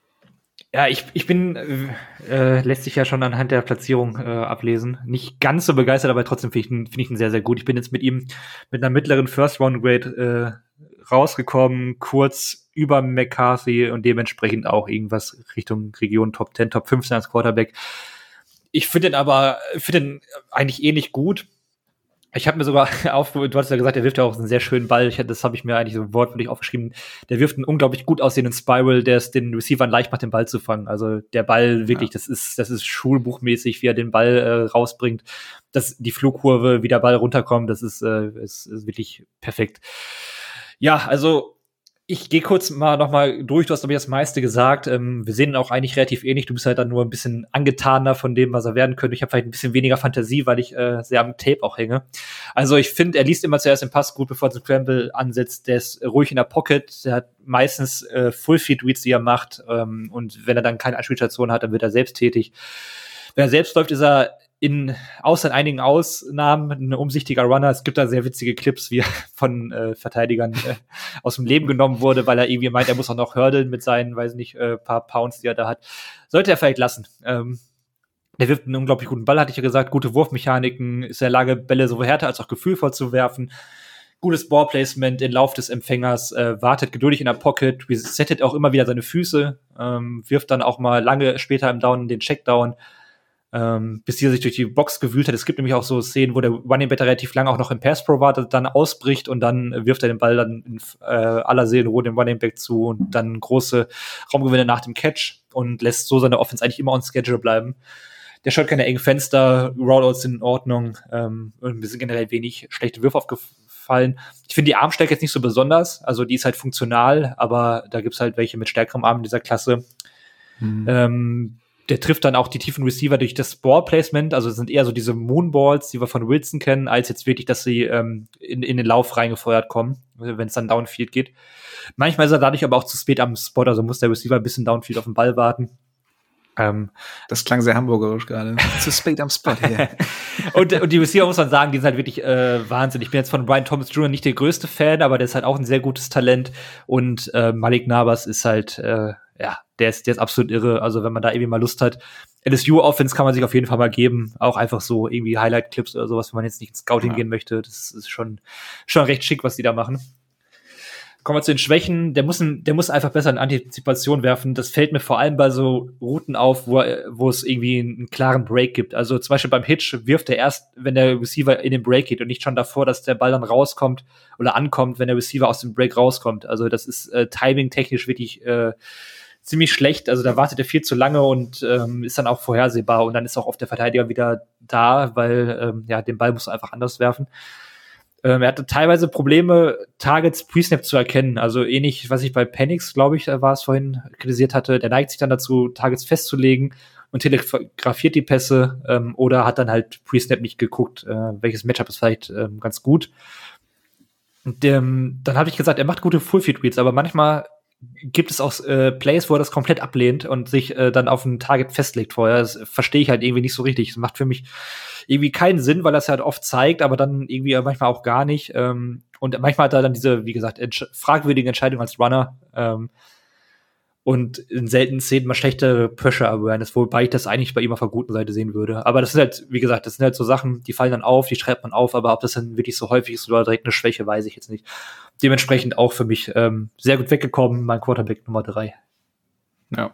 Ja, ich, ich bin, äh, lässt sich ja schon anhand der Platzierung äh, ablesen. Nicht ganz so begeistert, aber trotzdem finde ich, ihn- finde ich ihn sehr, sehr gut. Ich bin jetzt mit ihm mit einer mittleren First-Round-Grade äh, rausgekommen, kurz über McCarthy und dementsprechend auch irgendwas Richtung Region Top zehn, Top fünfzehn als Quarterback. Ich finde ihn aber, finde ihn eigentlich ähnlich gut. Ich habe mir sogar auf, du hast ja gesagt, er wirft ja auch einen sehr schönen Ball. Ich, das habe ich mir eigentlich so wortwörtlich aufgeschrieben. Der wirft einen unglaublich gut aussehenden Spiral, der es den Receivern leicht macht, den Ball zu fangen. Also der Ball wirklich, ja. das ist das ist schulbuchmäßig, wie er den Ball äh, rausbringt. Das, die Flugkurve, wie der Ball runterkommt, das ist, äh, ist, ist wirklich perfekt. Ja, also ich gehe kurz mal noch mal durch, du hast glaube ich das meiste gesagt. Ähm, wir sehen ihn auch eigentlich relativ ähnlich. Du bist halt dann nur ein bisschen angetaner von dem, was er werden könnte. Ich habe vielleicht ein bisschen weniger Fantasie, weil ich äh, sehr am Tape auch hänge. Also ich finde, er liest immer zuerst den Pass gut, bevor er zum Scramble ansetzt. Der ist ruhig in der Pocket. Der hat meistens äh, Full-Feed-Reads, die er macht. Ähm, und wenn er dann keine Anspielstation hat, dann wird er selbst tätig. Wenn er selbst läuft, ist er in, außer in einigen Ausnahmen, ein umsichtiger Runner. Es gibt da sehr witzige Clips, wie er von äh, Verteidigern äh, aus dem Leben genommen wurde, weil er irgendwie meint, er muss auch noch hurdlen mit seinen, weiß nicht, äh, paar Pounds, die er da hat. Sollte er vielleicht lassen. Ähm, der wirft einen unglaublich guten Ball, hatte ich ja gesagt. Gute Wurfmechaniken, ist in der Lage, Bälle sowohl härter als auch gefühlvoll zu werfen. Gutes Ballplacement in Lauf des Empfängers, äh, wartet geduldig in der Pocket, resettet auch immer wieder seine Füße, ähm, wirft dann auch mal lange später im Down den Checkdown, Ähm, bis dieser sich durch die Box gewühlt hat. Es gibt nämlich auch so Szenen, wo der Running Back relativ lange auch noch im Pass-Pro wartet, dann ausbricht und dann wirft er den Ball dann in äh, aller Seelenruhe dem Running Back zu und dann große Raumgewinne nach dem Catch und lässt so seine Offense eigentlich immer on schedule bleiben. Der schaut keine engen Fenster, Rollouts sind in Ordnung, ähm, und mir sind generell wenig schlechte Würfe aufgefallen. Ich finde die Armstärke jetzt nicht so besonders, also die ist halt funktional, aber da gibt's halt welche mit stärkerem Arm in dieser Klasse. Mhm. Ähm, Der trifft dann auch die tiefen Receiver durch das Ballplacement, also es sind eher so diese Moonballs, die wir von Wilson kennen, als jetzt wirklich, dass sie ähm, in, in den Lauf reingefeuert kommen, wenn es dann Downfield geht. Manchmal ist er dadurch aber auch zu spät am Spot, also muss der Receiver ein bisschen Downfield auf den Ball warten. Ähm, das klang sehr hamburgerisch gerade. Zu spät am Spot hier. und, und die Receiver, muss man sagen, die sind halt wirklich äh, Wahnsinn. Ich bin jetzt von Brian Thomas Junior nicht der größte Fan, aber der ist halt auch ein sehr gutes Talent und äh, Malik Nabas ist halt äh, ja, der ist, der ist absolut irre. Also wenn man da irgendwie mal Lust hat, L S U-Offense kann man sich auf jeden Fall mal geben. Auch einfach so irgendwie Highlight-Clips oder sowas, wenn man jetzt nicht ins Scouting ja. gehen möchte. Das ist schon, schon recht schick, was die da machen. Kommen wir zu den Schwächen. Der muss, ein, der muss einfach besser in Antizipation werfen. Das fällt mir vor allem bei so Routen auf, wo, wo es irgendwie einen, einen klaren Break gibt. Also zum Beispiel beim Hitch wirft er erst, wenn der Receiver in den Break geht und nicht schon davor, dass der Ball dann rauskommt oder ankommt, wenn der Receiver aus dem Break rauskommt. Also das ist äh, timing-technisch wirklich äh, ziemlich schlecht, also da wartet er viel zu lange und ähm, ist dann auch vorhersehbar und dann ist auch oft der Verteidiger wieder da, weil ähm, ja, den Ball muss er einfach anders werfen. Ähm, er hatte teilweise Probleme, Targets Pre-Snap zu erkennen, also ähnlich, was ich bei Penix, glaube ich, war es vorhin, kritisiert hatte, der neigt sich dann dazu, Targets festzulegen und telegrafiert die Pässe ähm, oder hat dann halt Pre-Snap nicht geguckt, äh, welches Matchup ist vielleicht ähm, ganz gut. Und ähm, dann habe ich gesagt, er macht gute Full-Feed-Reads, aber manchmal gibt es auch äh, Plays, wo er das komplett ablehnt und sich äh, dann auf ein Target festlegt vorher. Das verstehe ich halt irgendwie nicht so richtig. Das macht für mich irgendwie keinen Sinn, weil er es halt oft zeigt, aber dann irgendwie manchmal auch gar nicht. Ähm, und manchmal hat er dann diese, wie gesagt, entsch- fragwürdige Entscheidung als Runner ähm, und in seltenen Szenen mal schlechtere Pressure Awareness, wobei ich das eigentlich bei ihm auf der guten Seite sehen würde. Aber das sind halt, wie gesagt, das sind halt so Sachen, die fallen dann auf, die schreibt man auf, aber ob das dann wirklich so häufig ist oder direkt eine Schwäche, weiß ich jetzt nicht. Dementsprechend auch für mich ähm, sehr gut weggekommen, mein Quarterback Nummer drei. Ja.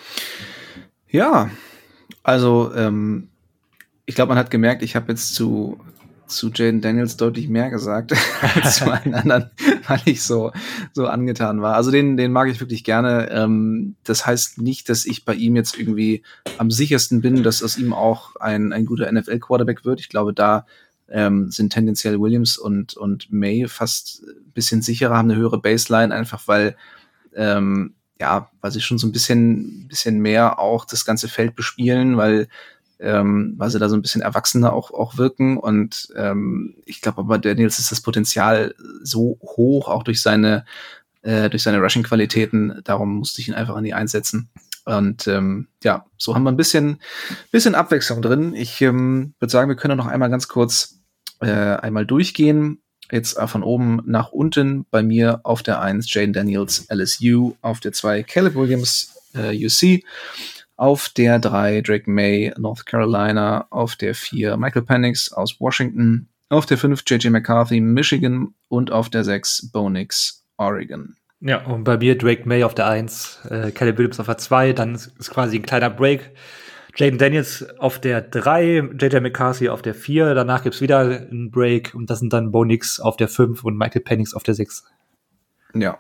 Ja, also ähm, ich glaube, man hat gemerkt, ich habe jetzt zu zu Jayden Daniels deutlich mehr gesagt als zu allen anderen, weil ich so so angetan war. Also den den mag ich wirklich gerne. Ähm, das heißt nicht, dass ich bei ihm jetzt irgendwie am sichersten bin, dass aus ihm auch ein ein guter N F L-Quarterback wird. Ich glaube, da ähm, sind tendenziell Williams und und May fast ein bisschen sicherer, haben eine höhere Baseline, einfach weil ähm, ja, weil sie schon so ein bisschen bisschen mehr auch das ganze Feld bespielen, weil Ähm, weil sie da so ein bisschen erwachsener auch auch wirken und ähm, ich glaube aber Daniels ist das Potenzial so hoch, auch durch seine äh, durch seine Rushing-Qualitäten, darum musste ich ihn einfach an die einsetzen und ähm, ja, so haben wir ein bisschen bisschen Abwechslung drin. Ich ähm, würde sagen, wir können noch einmal ganz kurz äh, einmal durchgehen, jetzt äh, von oben nach unten. Bei mir auf der eins Jayden Daniels L S U, auf der zwei Caleb Williams äh, U C, auf der drei Drake May, North Carolina, auf der vier Michael Penix aus Washington, auf der fünf J J McCarthy, Michigan und auf der sechs Bo Nix, Oregon. Ja, und bei mir Drake May auf der eins, äh, Caleb Williams auf der zwei, dann ist, ist quasi ein kleiner Break. Jaden Daniels auf der drei, J J McCarthy auf der vier, danach gibt's wieder einen Break und das sind dann Bo Nix auf der fünf und Michael Penix auf der sechs. Ja.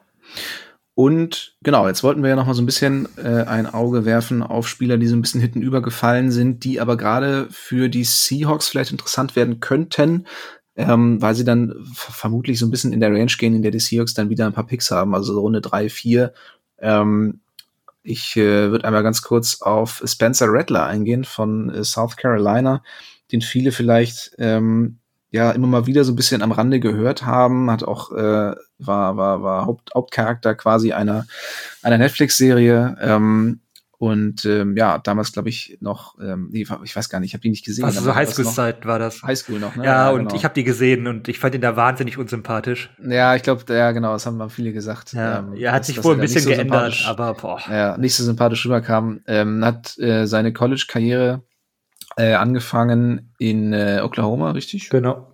Und genau, jetzt wollten wir ja noch mal so ein bisschen äh, ein Auge werfen auf Spieler, die so ein bisschen hinten übergefallen sind, die aber gerade für die Seahawks vielleicht interessant werden könnten, ähm, weil sie dann f- vermutlich so ein bisschen in der Range gehen, in der die Seahawks dann wieder ein paar Picks haben, also so Runde drei, vier. Ähm, ich äh, würde einmal ganz kurz auf Spencer Rattler eingehen von äh, South Carolina, den viele vielleicht ähm, ja immer mal wieder so ein bisschen am Rande gehört haben, hat auch äh, war war war Haupt, Hauptcharakter quasi einer einer Netflix-Serie ähm, und ähm, ja damals glaube ich noch ähm, nee, ich weiß gar nicht, ich habe die nicht gesehen. Also aber so war das noch- Highschool-Zeit war das. Highschool noch, ne? Ja, und genau. ich habe die gesehen und ich fand ihn da wahnsinnig unsympathisch. Ja, ich glaube, ja genau, das haben mal viele gesagt. Ja, ähm, er hat dass- sich dass wohl er ein da nicht bisschen so geändert, sympathisch- aber boah. ja, nicht so sympathisch rüberkam, ähm, hat äh, seine College-Karriere äh, angefangen in äh, Oklahoma, richtig? Genau.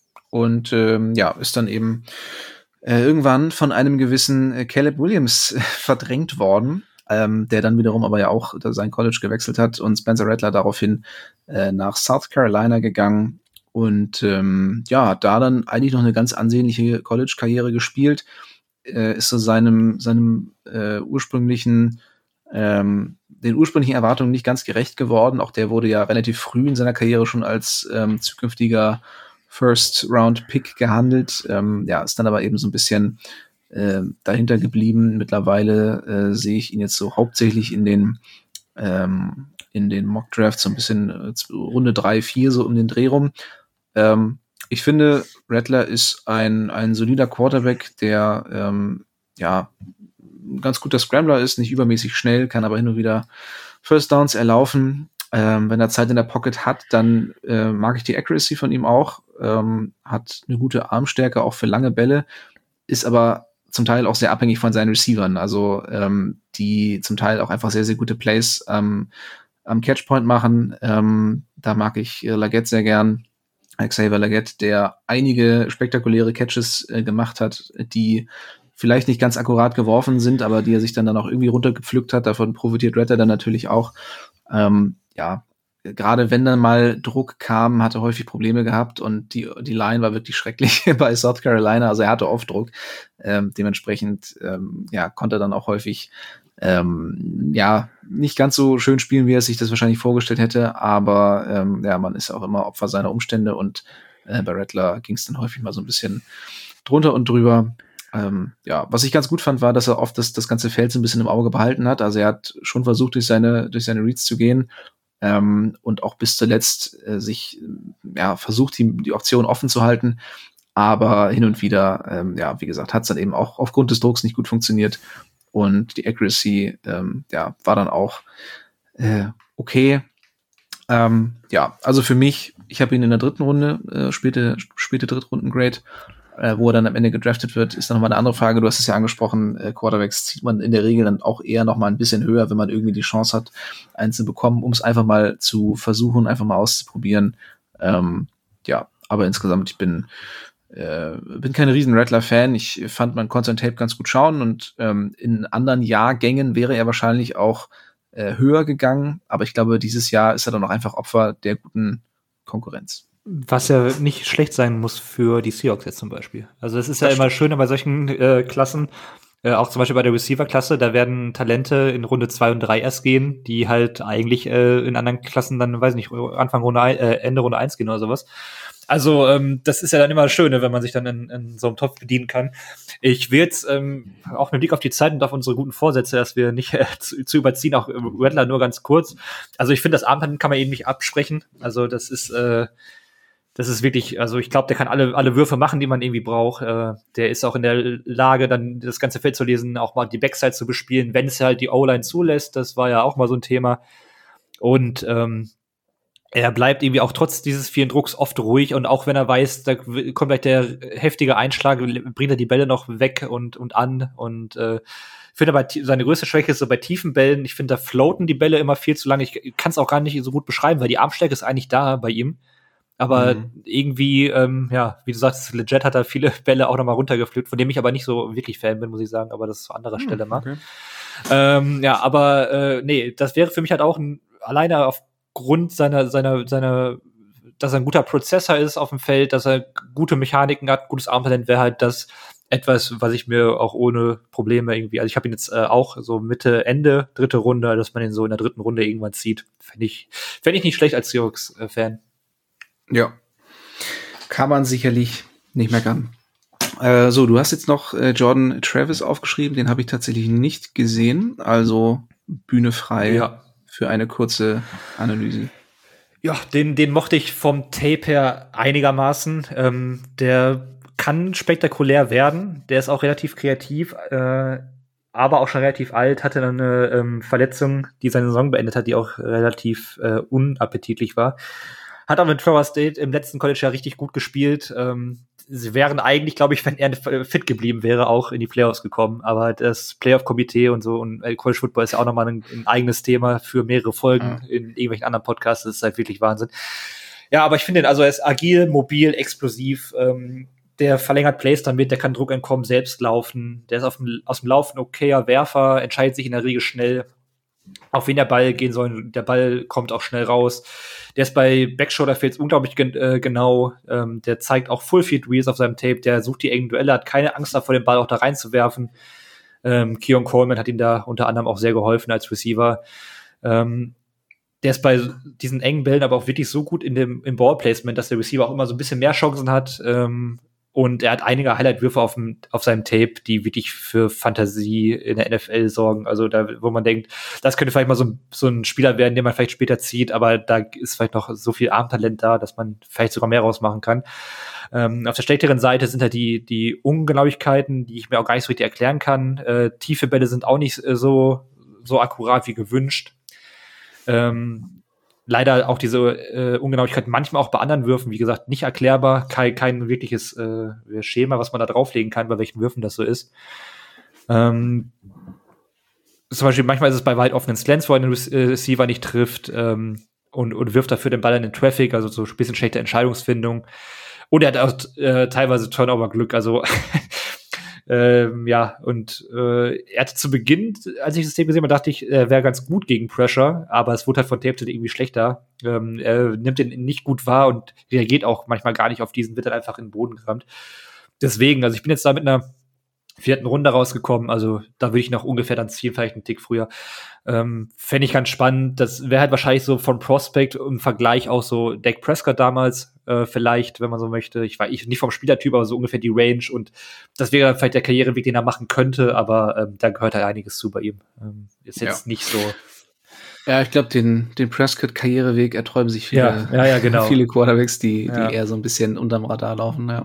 Und ähm, ja, ist dann eben äh, irgendwann von einem gewissen äh, Caleb Williams äh, verdrängt worden, ähm, der dann wiederum aber ja auch äh, sein College gewechselt hat und Spencer Rattler daraufhin äh, nach South Carolina gegangen und ähm, ja, hat da dann eigentlich noch eine ganz ansehnliche College-Karriere gespielt, äh, ist so seinem seinem äh, ursprünglichen ähm, den ursprünglichen Erwartungen nicht ganz gerecht geworden. Auch der wurde ja relativ früh in seiner Karriere schon als ähm, zukünftiger First-Round-Pick gehandelt. Ähm, ja, ist dann aber eben so ein bisschen äh, dahinter geblieben. Mittlerweile äh, sehe ich ihn jetzt so hauptsächlich in den ähm, in den Mock-Drafts so ein bisschen äh, Runde drei, vier so um den Dreh rum. Ähm, ich finde, Rattler ist ein ein solider Quarterback, der ähm, ja ein ganz guter Scrambler ist, nicht übermäßig schnell, kann aber hin und wieder First Downs erlaufen. Ähm, wenn er Zeit in der Pocket hat, dann äh, mag ich die Accuracy von ihm auch. Ähm, hat eine gute Armstärke, auch für lange Bälle, ist aber zum Teil auch sehr abhängig von seinen Receivern, also ähm, die zum Teil auch einfach sehr, sehr gute Plays ähm, am Catchpoint machen. Ähm, da mag ich äh, Legette sehr gern. Xavier Legette, der einige spektakuläre Catches äh, gemacht hat, die vielleicht nicht ganz akkurat geworfen sind, aber die er sich dann, dann auch irgendwie runtergepflückt hat. Davon profitiert Rattler dann natürlich auch. Ähm, ja, gerade wenn dann mal Druck kam, hat er häufig Probleme gehabt und die, die Line war wirklich schrecklich bei South Carolina. Also er hatte oft Druck. Ähm, dementsprechend ähm, ja, konnte er dann auch häufig ähm, ja nicht ganz so schön spielen, wie er sich das wahrscheinlich vorgestellt hätte. Aber ähm, ja, man ist auch immer Opfer seiner Umstände und äh, bei Rattler ging es dann häufig mal so ein bisschen drunter und drüber. Ähm, ja, was ich ganz gut fand, war, dass er oft das, das ganze Feld so ein bisschen im Auge behalten hat. Also er hat schon versucht, durch seine, durch seine Reads zu gehen ähm, und auch bis zuletzt äh, sich ja versucht, die, die Option offen zu halten. Aber hin und wieder, ähm, ja, wie gesagt, hat es dann eben auch aufgrund des Drucks nicht gut funktioniert. Und die Accuracy, ähm, ja, war dann auch äh, okay. Ähm, ja, also für mich, ich habe ihn in der dritten Runde, äh, späte, späte Drittrunden-Grade, äh, wo er dann am Ende gedraftet wird, ist dann nochmal eine andere Frage. Du hast es ja angesprochen, äh, Quarterbacks zieht man in der Regel dann auch eher nochmal ein bisschen höher, wenn man irgendwie die Chance hat, einen zu bekommen, um es einfach mal zu versuchen, einfach mal auszuprobieren. Ähm, ja, aber insgesamt, ich bin äh, bin kein riesen Rattler-Fan. Ich fand, man konnte sein Tape ganz gut schauen und ähm, in anderen Jahrgängen wäre er wahrscheinlich auch äh, höher gegangen, aber ich glaube, dieses Jahr ist er dann auch einfach Opfer der guten Konkurrenz. Was ja nicht schlecht sein muss für die Seahawks jetzt zum Beispiel. Also es ist ja Das immer schöner bei solchen äh, Klassen, äh, auch zum Beispiel bei der Receiver-Klasse, da werden Talente in Runde zwei und drei erst gehen, die halt eigentlich äh, in anderen Klassen dann, weiß nicht, Anfang Runde, äh, Ende Runde eins gehen oder sowas. Also ähm, das ist ja dann immer das Schöne, wenn man sich dann in, in so einem Topf bedienen kann. Ich will jetzt ähm, auch mit Blick auf die Zeit und auf unsere guten Vorsätze, dass wir nicht äh, zu, zu überziehen, auch Rattler nur ganz kurz. Also ich finde, das Armband kann man eben nicht absprechen. Also das ist äh, das ist wirklich, also ich glaube, der kann alle alle Würfe machen, die man irgendwie braucht. Äh, der ist auch in der Lage, dann das ganze Feld zu lesen, auch mal die Backside zu bespielen, wenn es halt die O-Line zulässt. Das war ja auch mal so ein Thema. Und ähm, er bleibt irgendwie auch trotz dieses vielen Drucks oft ruhig und auch wenn er weiß, da kommt gleich der heftige Einschlag, bringt er die Bälle noch weg und und an und äh, ich finde aber seine größte Schwäche ist so bei tiefen Bällen, ich finde, da floaten die Bälle immer viel zu lange. Ich kann es auch gar nicht so gut beschreiben, weil die Armstärke ist eigentlich da bei ihm, aber mhm. irgendwie, ähm, ja, wie du sagst, Legette hat da viele Bälle auch nochmal runtergepflückt, von dem ich aber nicht so wirklich Fan bin, muss ich sagen, aber das ist an anderer mhm, Stelle mal. Okay. Ähm, ja, aber äh, nee, das wäre für mich halt auch ein alleine auf aufgrund seiner, seiner, seiner, dass er ein guter Prozessor ist auf dem Feld, dass er gute Mechaniken hat, gutes Armtalent, wäre halt das etwas, was ich mir auch ohne Probleme irgendwie, also ich habe ihn jetzt äh, auch so Mitte, Ende, dritte Runde, dass man ihn so in der dritten Runde irgendwann zieht. Fände ich, fänd ich nicht schlecht als Seahawks-Fan. Ja. Kann man sicherlich nicht meckern. Äh, so, du hast jetzt noch äh, Jordan Travis aufgeschrieben, den habe ich tatsächlich nicht gesehen, also Bühne frei Ja. für eine kurze Analyse. Ja, den, den mochte ich vom Tape her einigermaßen. Ähm, der kann spektakulär werden. Der ist auch relativ kreativ, äh, aber auch schon relativ alt. Hatte dann eine ähm, Verletzung, die seine Saison beendet hat, die auch relativ äh, unappetitlich war. Hat auch mit Florida State im letzten College-Jahr richtig gut gespielt. Ähm, sie wären eigentlich, glaube ich, wenn er fit geblieben wäre, auch in die Playoffs gekommen. Aber das Playoff-Komitee und so und College Football ist ja auch nochmal ein, ein eigenes Thema für mehrere Folgen ja. in irgendwelchen anderen Podcasts. Das ist halt wirklich Wahnsinn. Ja, aber ich finde, also er ist agil, mobil, explosiv. Ähm, der verlängert Plays damit, der kann Druck entkommen, selbst laufen. Der ist auf dem, aus dem Laufen okayer Werfer, entscheidet sich in der Regel schnell, auf wen der Ball gehen soll. Der Ball kommt auch schnell raus. Der ist bei Backshoulder Fields unglaublich gen- äh, genau. Ähm, der zeigt auch Full Field Reads auf seinem Tape. Der sucht die engen Duelle, hat keine Angst davor, den Ball auch da reinzuwerfen. Ähm, Keon Coleman hat ihm da unter anderem auch sehr geholfen als Receiver. Ähm, der ist bei diesen engen Bällen aber auch wirklich so gut in dem, im Ballplacement, dass der Receiver auch immer so ein bisschen mehr Chancen hat. Ähm, Und er hat einige Highlight-Würfe auf, dem, auf seinem Tape, die wirklich für Fantasie in der N F L sorgen. Also da, wo man denkt, das könnte vielleicht mal so ein, so ein Spieler werden, den man vielleicht später zieht, aber da ist vielleicht noch so viel Armtalent da, dass man vielleicht sogar mehr rausmachen kann. Ähm, auf der schlechteren Seite sind halt die, die Ungenauigkeiten, die ich mir auch gar nicht so richtig erklären kann. Äh, tiefe Bälle sind auch nicht äh, so, so akkurat wie gewünscht. Ähm, Leider auch diese äh, Ungenauigkeit manchmal auch bei anderen Würfen, wie gesagt, nicht erklärbar, kein, kein wirkliches äh, Schema, was man da drauflegen kann, bei welchen Würfen das so ist. Ähm, zum Beispiel manchmal ist es bei weit offenen Slants, wo ein Receiver nicht trifft ähm, und, und wirft dafür den Ball in den Traffic, also so ein bisschen schlechte Entscheidungsfindung. Und er hat auch äh, teilweise Turnover-Glück, also Ähm, ja, und äh, er hatte zu Beginn, als ich das Tape gesehen habe, dachte ich, er wäre ganz gut gegen Pressure, aber es wurde halt von Tape zu irgendwie schlechter. Ähm, er nimmt den nicht gut wahr und reagiert auch manchmal gar nicht auf diesen, wird dann einfach in den Boden gerammt. Deswegen, also ich bin jetzt da mit einer vierten Runde rausgekommen, also da würde ich noch ungefähr dann ziehen, vielleicht einen Tick früher. Ähm, Fände ich ganz spannend. Das wäre halt wahrscheinlich so von Prospect im Vergleich auch so Dak Prescott damals, äh, vielleicht, wenn man so möchte. Ich war ich nicht vom Spielertyp, aber so ungefähr die Range und das wäre dann vielleicht der Karriereweg, den er machen könnte, aber ähm, da gehört halt einiges zu bei ihm. Ähm, ist jetzt ja. nicht so. Ja, ich glaube, den, den Prescott-Karriereweg erträumen sich viele, ja, ja, ja, genau. viele Quarterbacks, die, die ja. eher so ein bisschen unterm Radar laufen. Ja,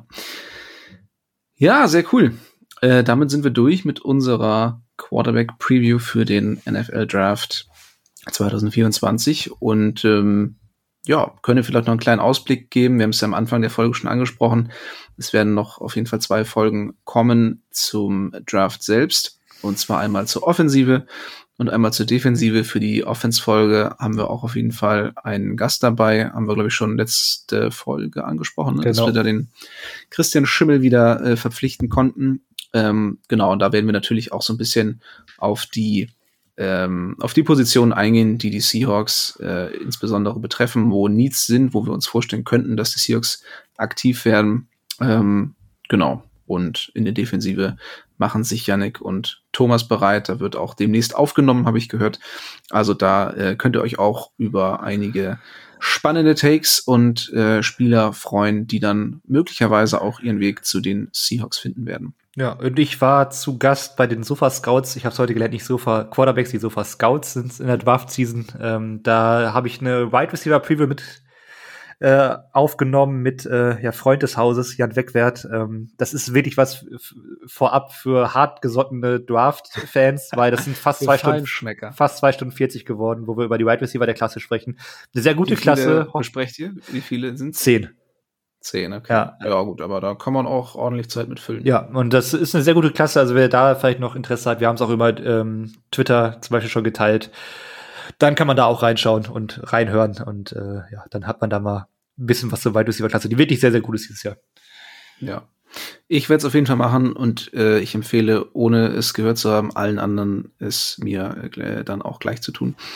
ja sehr cool. Äh, damit sind wir durch mit unserer Quarterback-Preview für den N F L-Draft zwanzig vierundzwanzig und ähm, ja, können wir vielleicht noch einen kleinen Ausblick geben. Wir haben es ja am Anfang der Folge schon angesprochen. Es werden noch auf jeden Fall zwei Folgen kommen zum Draft selbst und zwar einmal zur Offensive und einmal zur Defensive. Für die Offense-Folge haben wir auch auf jeden Fall einen Gast dabei. Haben wir, glaube ich, schon letzte Folge angesprochen, ne? Genau. Dass wir da den Christian Schimmel wieder äh, verpflichten konnten. Ähm, genau, und da werden wir natürlich auch so ein bisschen auf die ähm, auf die Positionen eingehen, die die Seahawks äh, insbesondere betreffen, wo Needs sind, wo wir uns vorstellen könnten, dass die Seahawks aktiv werden. Ähm, genau, und in der Defensive machen sich Yannick und Thomas bereit. Da wird auch demnächst aufgenommen, habe ich gehört. Also da äh, könnt ihr euch auch über einige spannende Takes und äh, Spieler freuen, die dann möglicherweise auch ihren Weg zu den Seahawks finden werden. Ja, und ich war zu Gast bei den Sofa Scouts. Ich habe es heute gelernt, nicht Sofa Quarterbacks, die Sofa Scouts sind in der Draft Season. Ähm, da habe ich eine Wide Receiver Preview mit äh, aufgenommen mit äh, ja, Freund des Hauses, Jan Wegwert. Ähm, das ist wirklich was f- vorab für hartgesottene Draft-Fans, weil das sind fast zwei Stunden, fast zwei Stunden vierzig geworden, wo wir über die Wide Receiver der Klasse sprechen. Eine sehr gute Wie viele Klasse. Besprecht ihr? Wie viele sind es? Zehn. Zehn, okay. Ja. ja, gut, aber da kann man auch ordentlich Zeit mitfüllen. Ja, und das ist eine sehr gute Klasse. Also wer da vielleicht noch Interesse hat, wir haben es auch über ähm, Twitter zum Beispiel schon geteilt, dann kann man da auch reinschauen und reinhören. Und äh, ja, dann hat man da mal ein bisschen was zur Wide Receiver Klasse, die wirklich sehr, sehr gut ist dieses Jahr. Ja. Ich werde es auf jeden Fall machen und äh, ich empfehle, ohne es gehört zu haben, allen anderen es mir äh, dann auch gleich zu tun.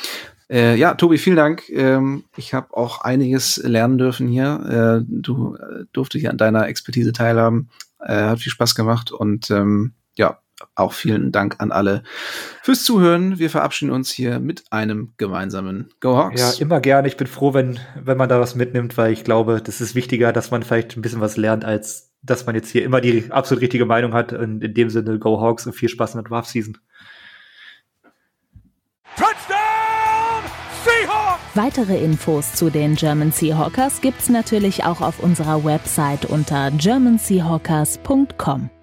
Äh, ja, Tobi, vielen Dank. Ähm, ich habe auch einiges lernen dürfen hier. Äh, du äh, durfte hier an deiner Expertise teilhaben. Äh, hat viel Spaß gemacht und ähm, ja, auch vielen Dank an alle fürs Zuhören. Wir verabschieden uns hier mit einem gemeinsamen Go Hawks. Ja, immer gerne. Ich bin froh, wenn, wenn man da was mitnimmt, weil ich glaube, das ist wichtiger, dass man vielleicht ein bisschen was lernt, als dass man jetzt hier immer die absolut richtige Meinung hat. Und in dem Sinne, Go Hawks und viel Spaß in der Draft-Season. Touchdown Seahawks! Weitere Infos zu den German Seahawkers gibt's natürlich auch auf unserer Website unter german seahawkers punkt com.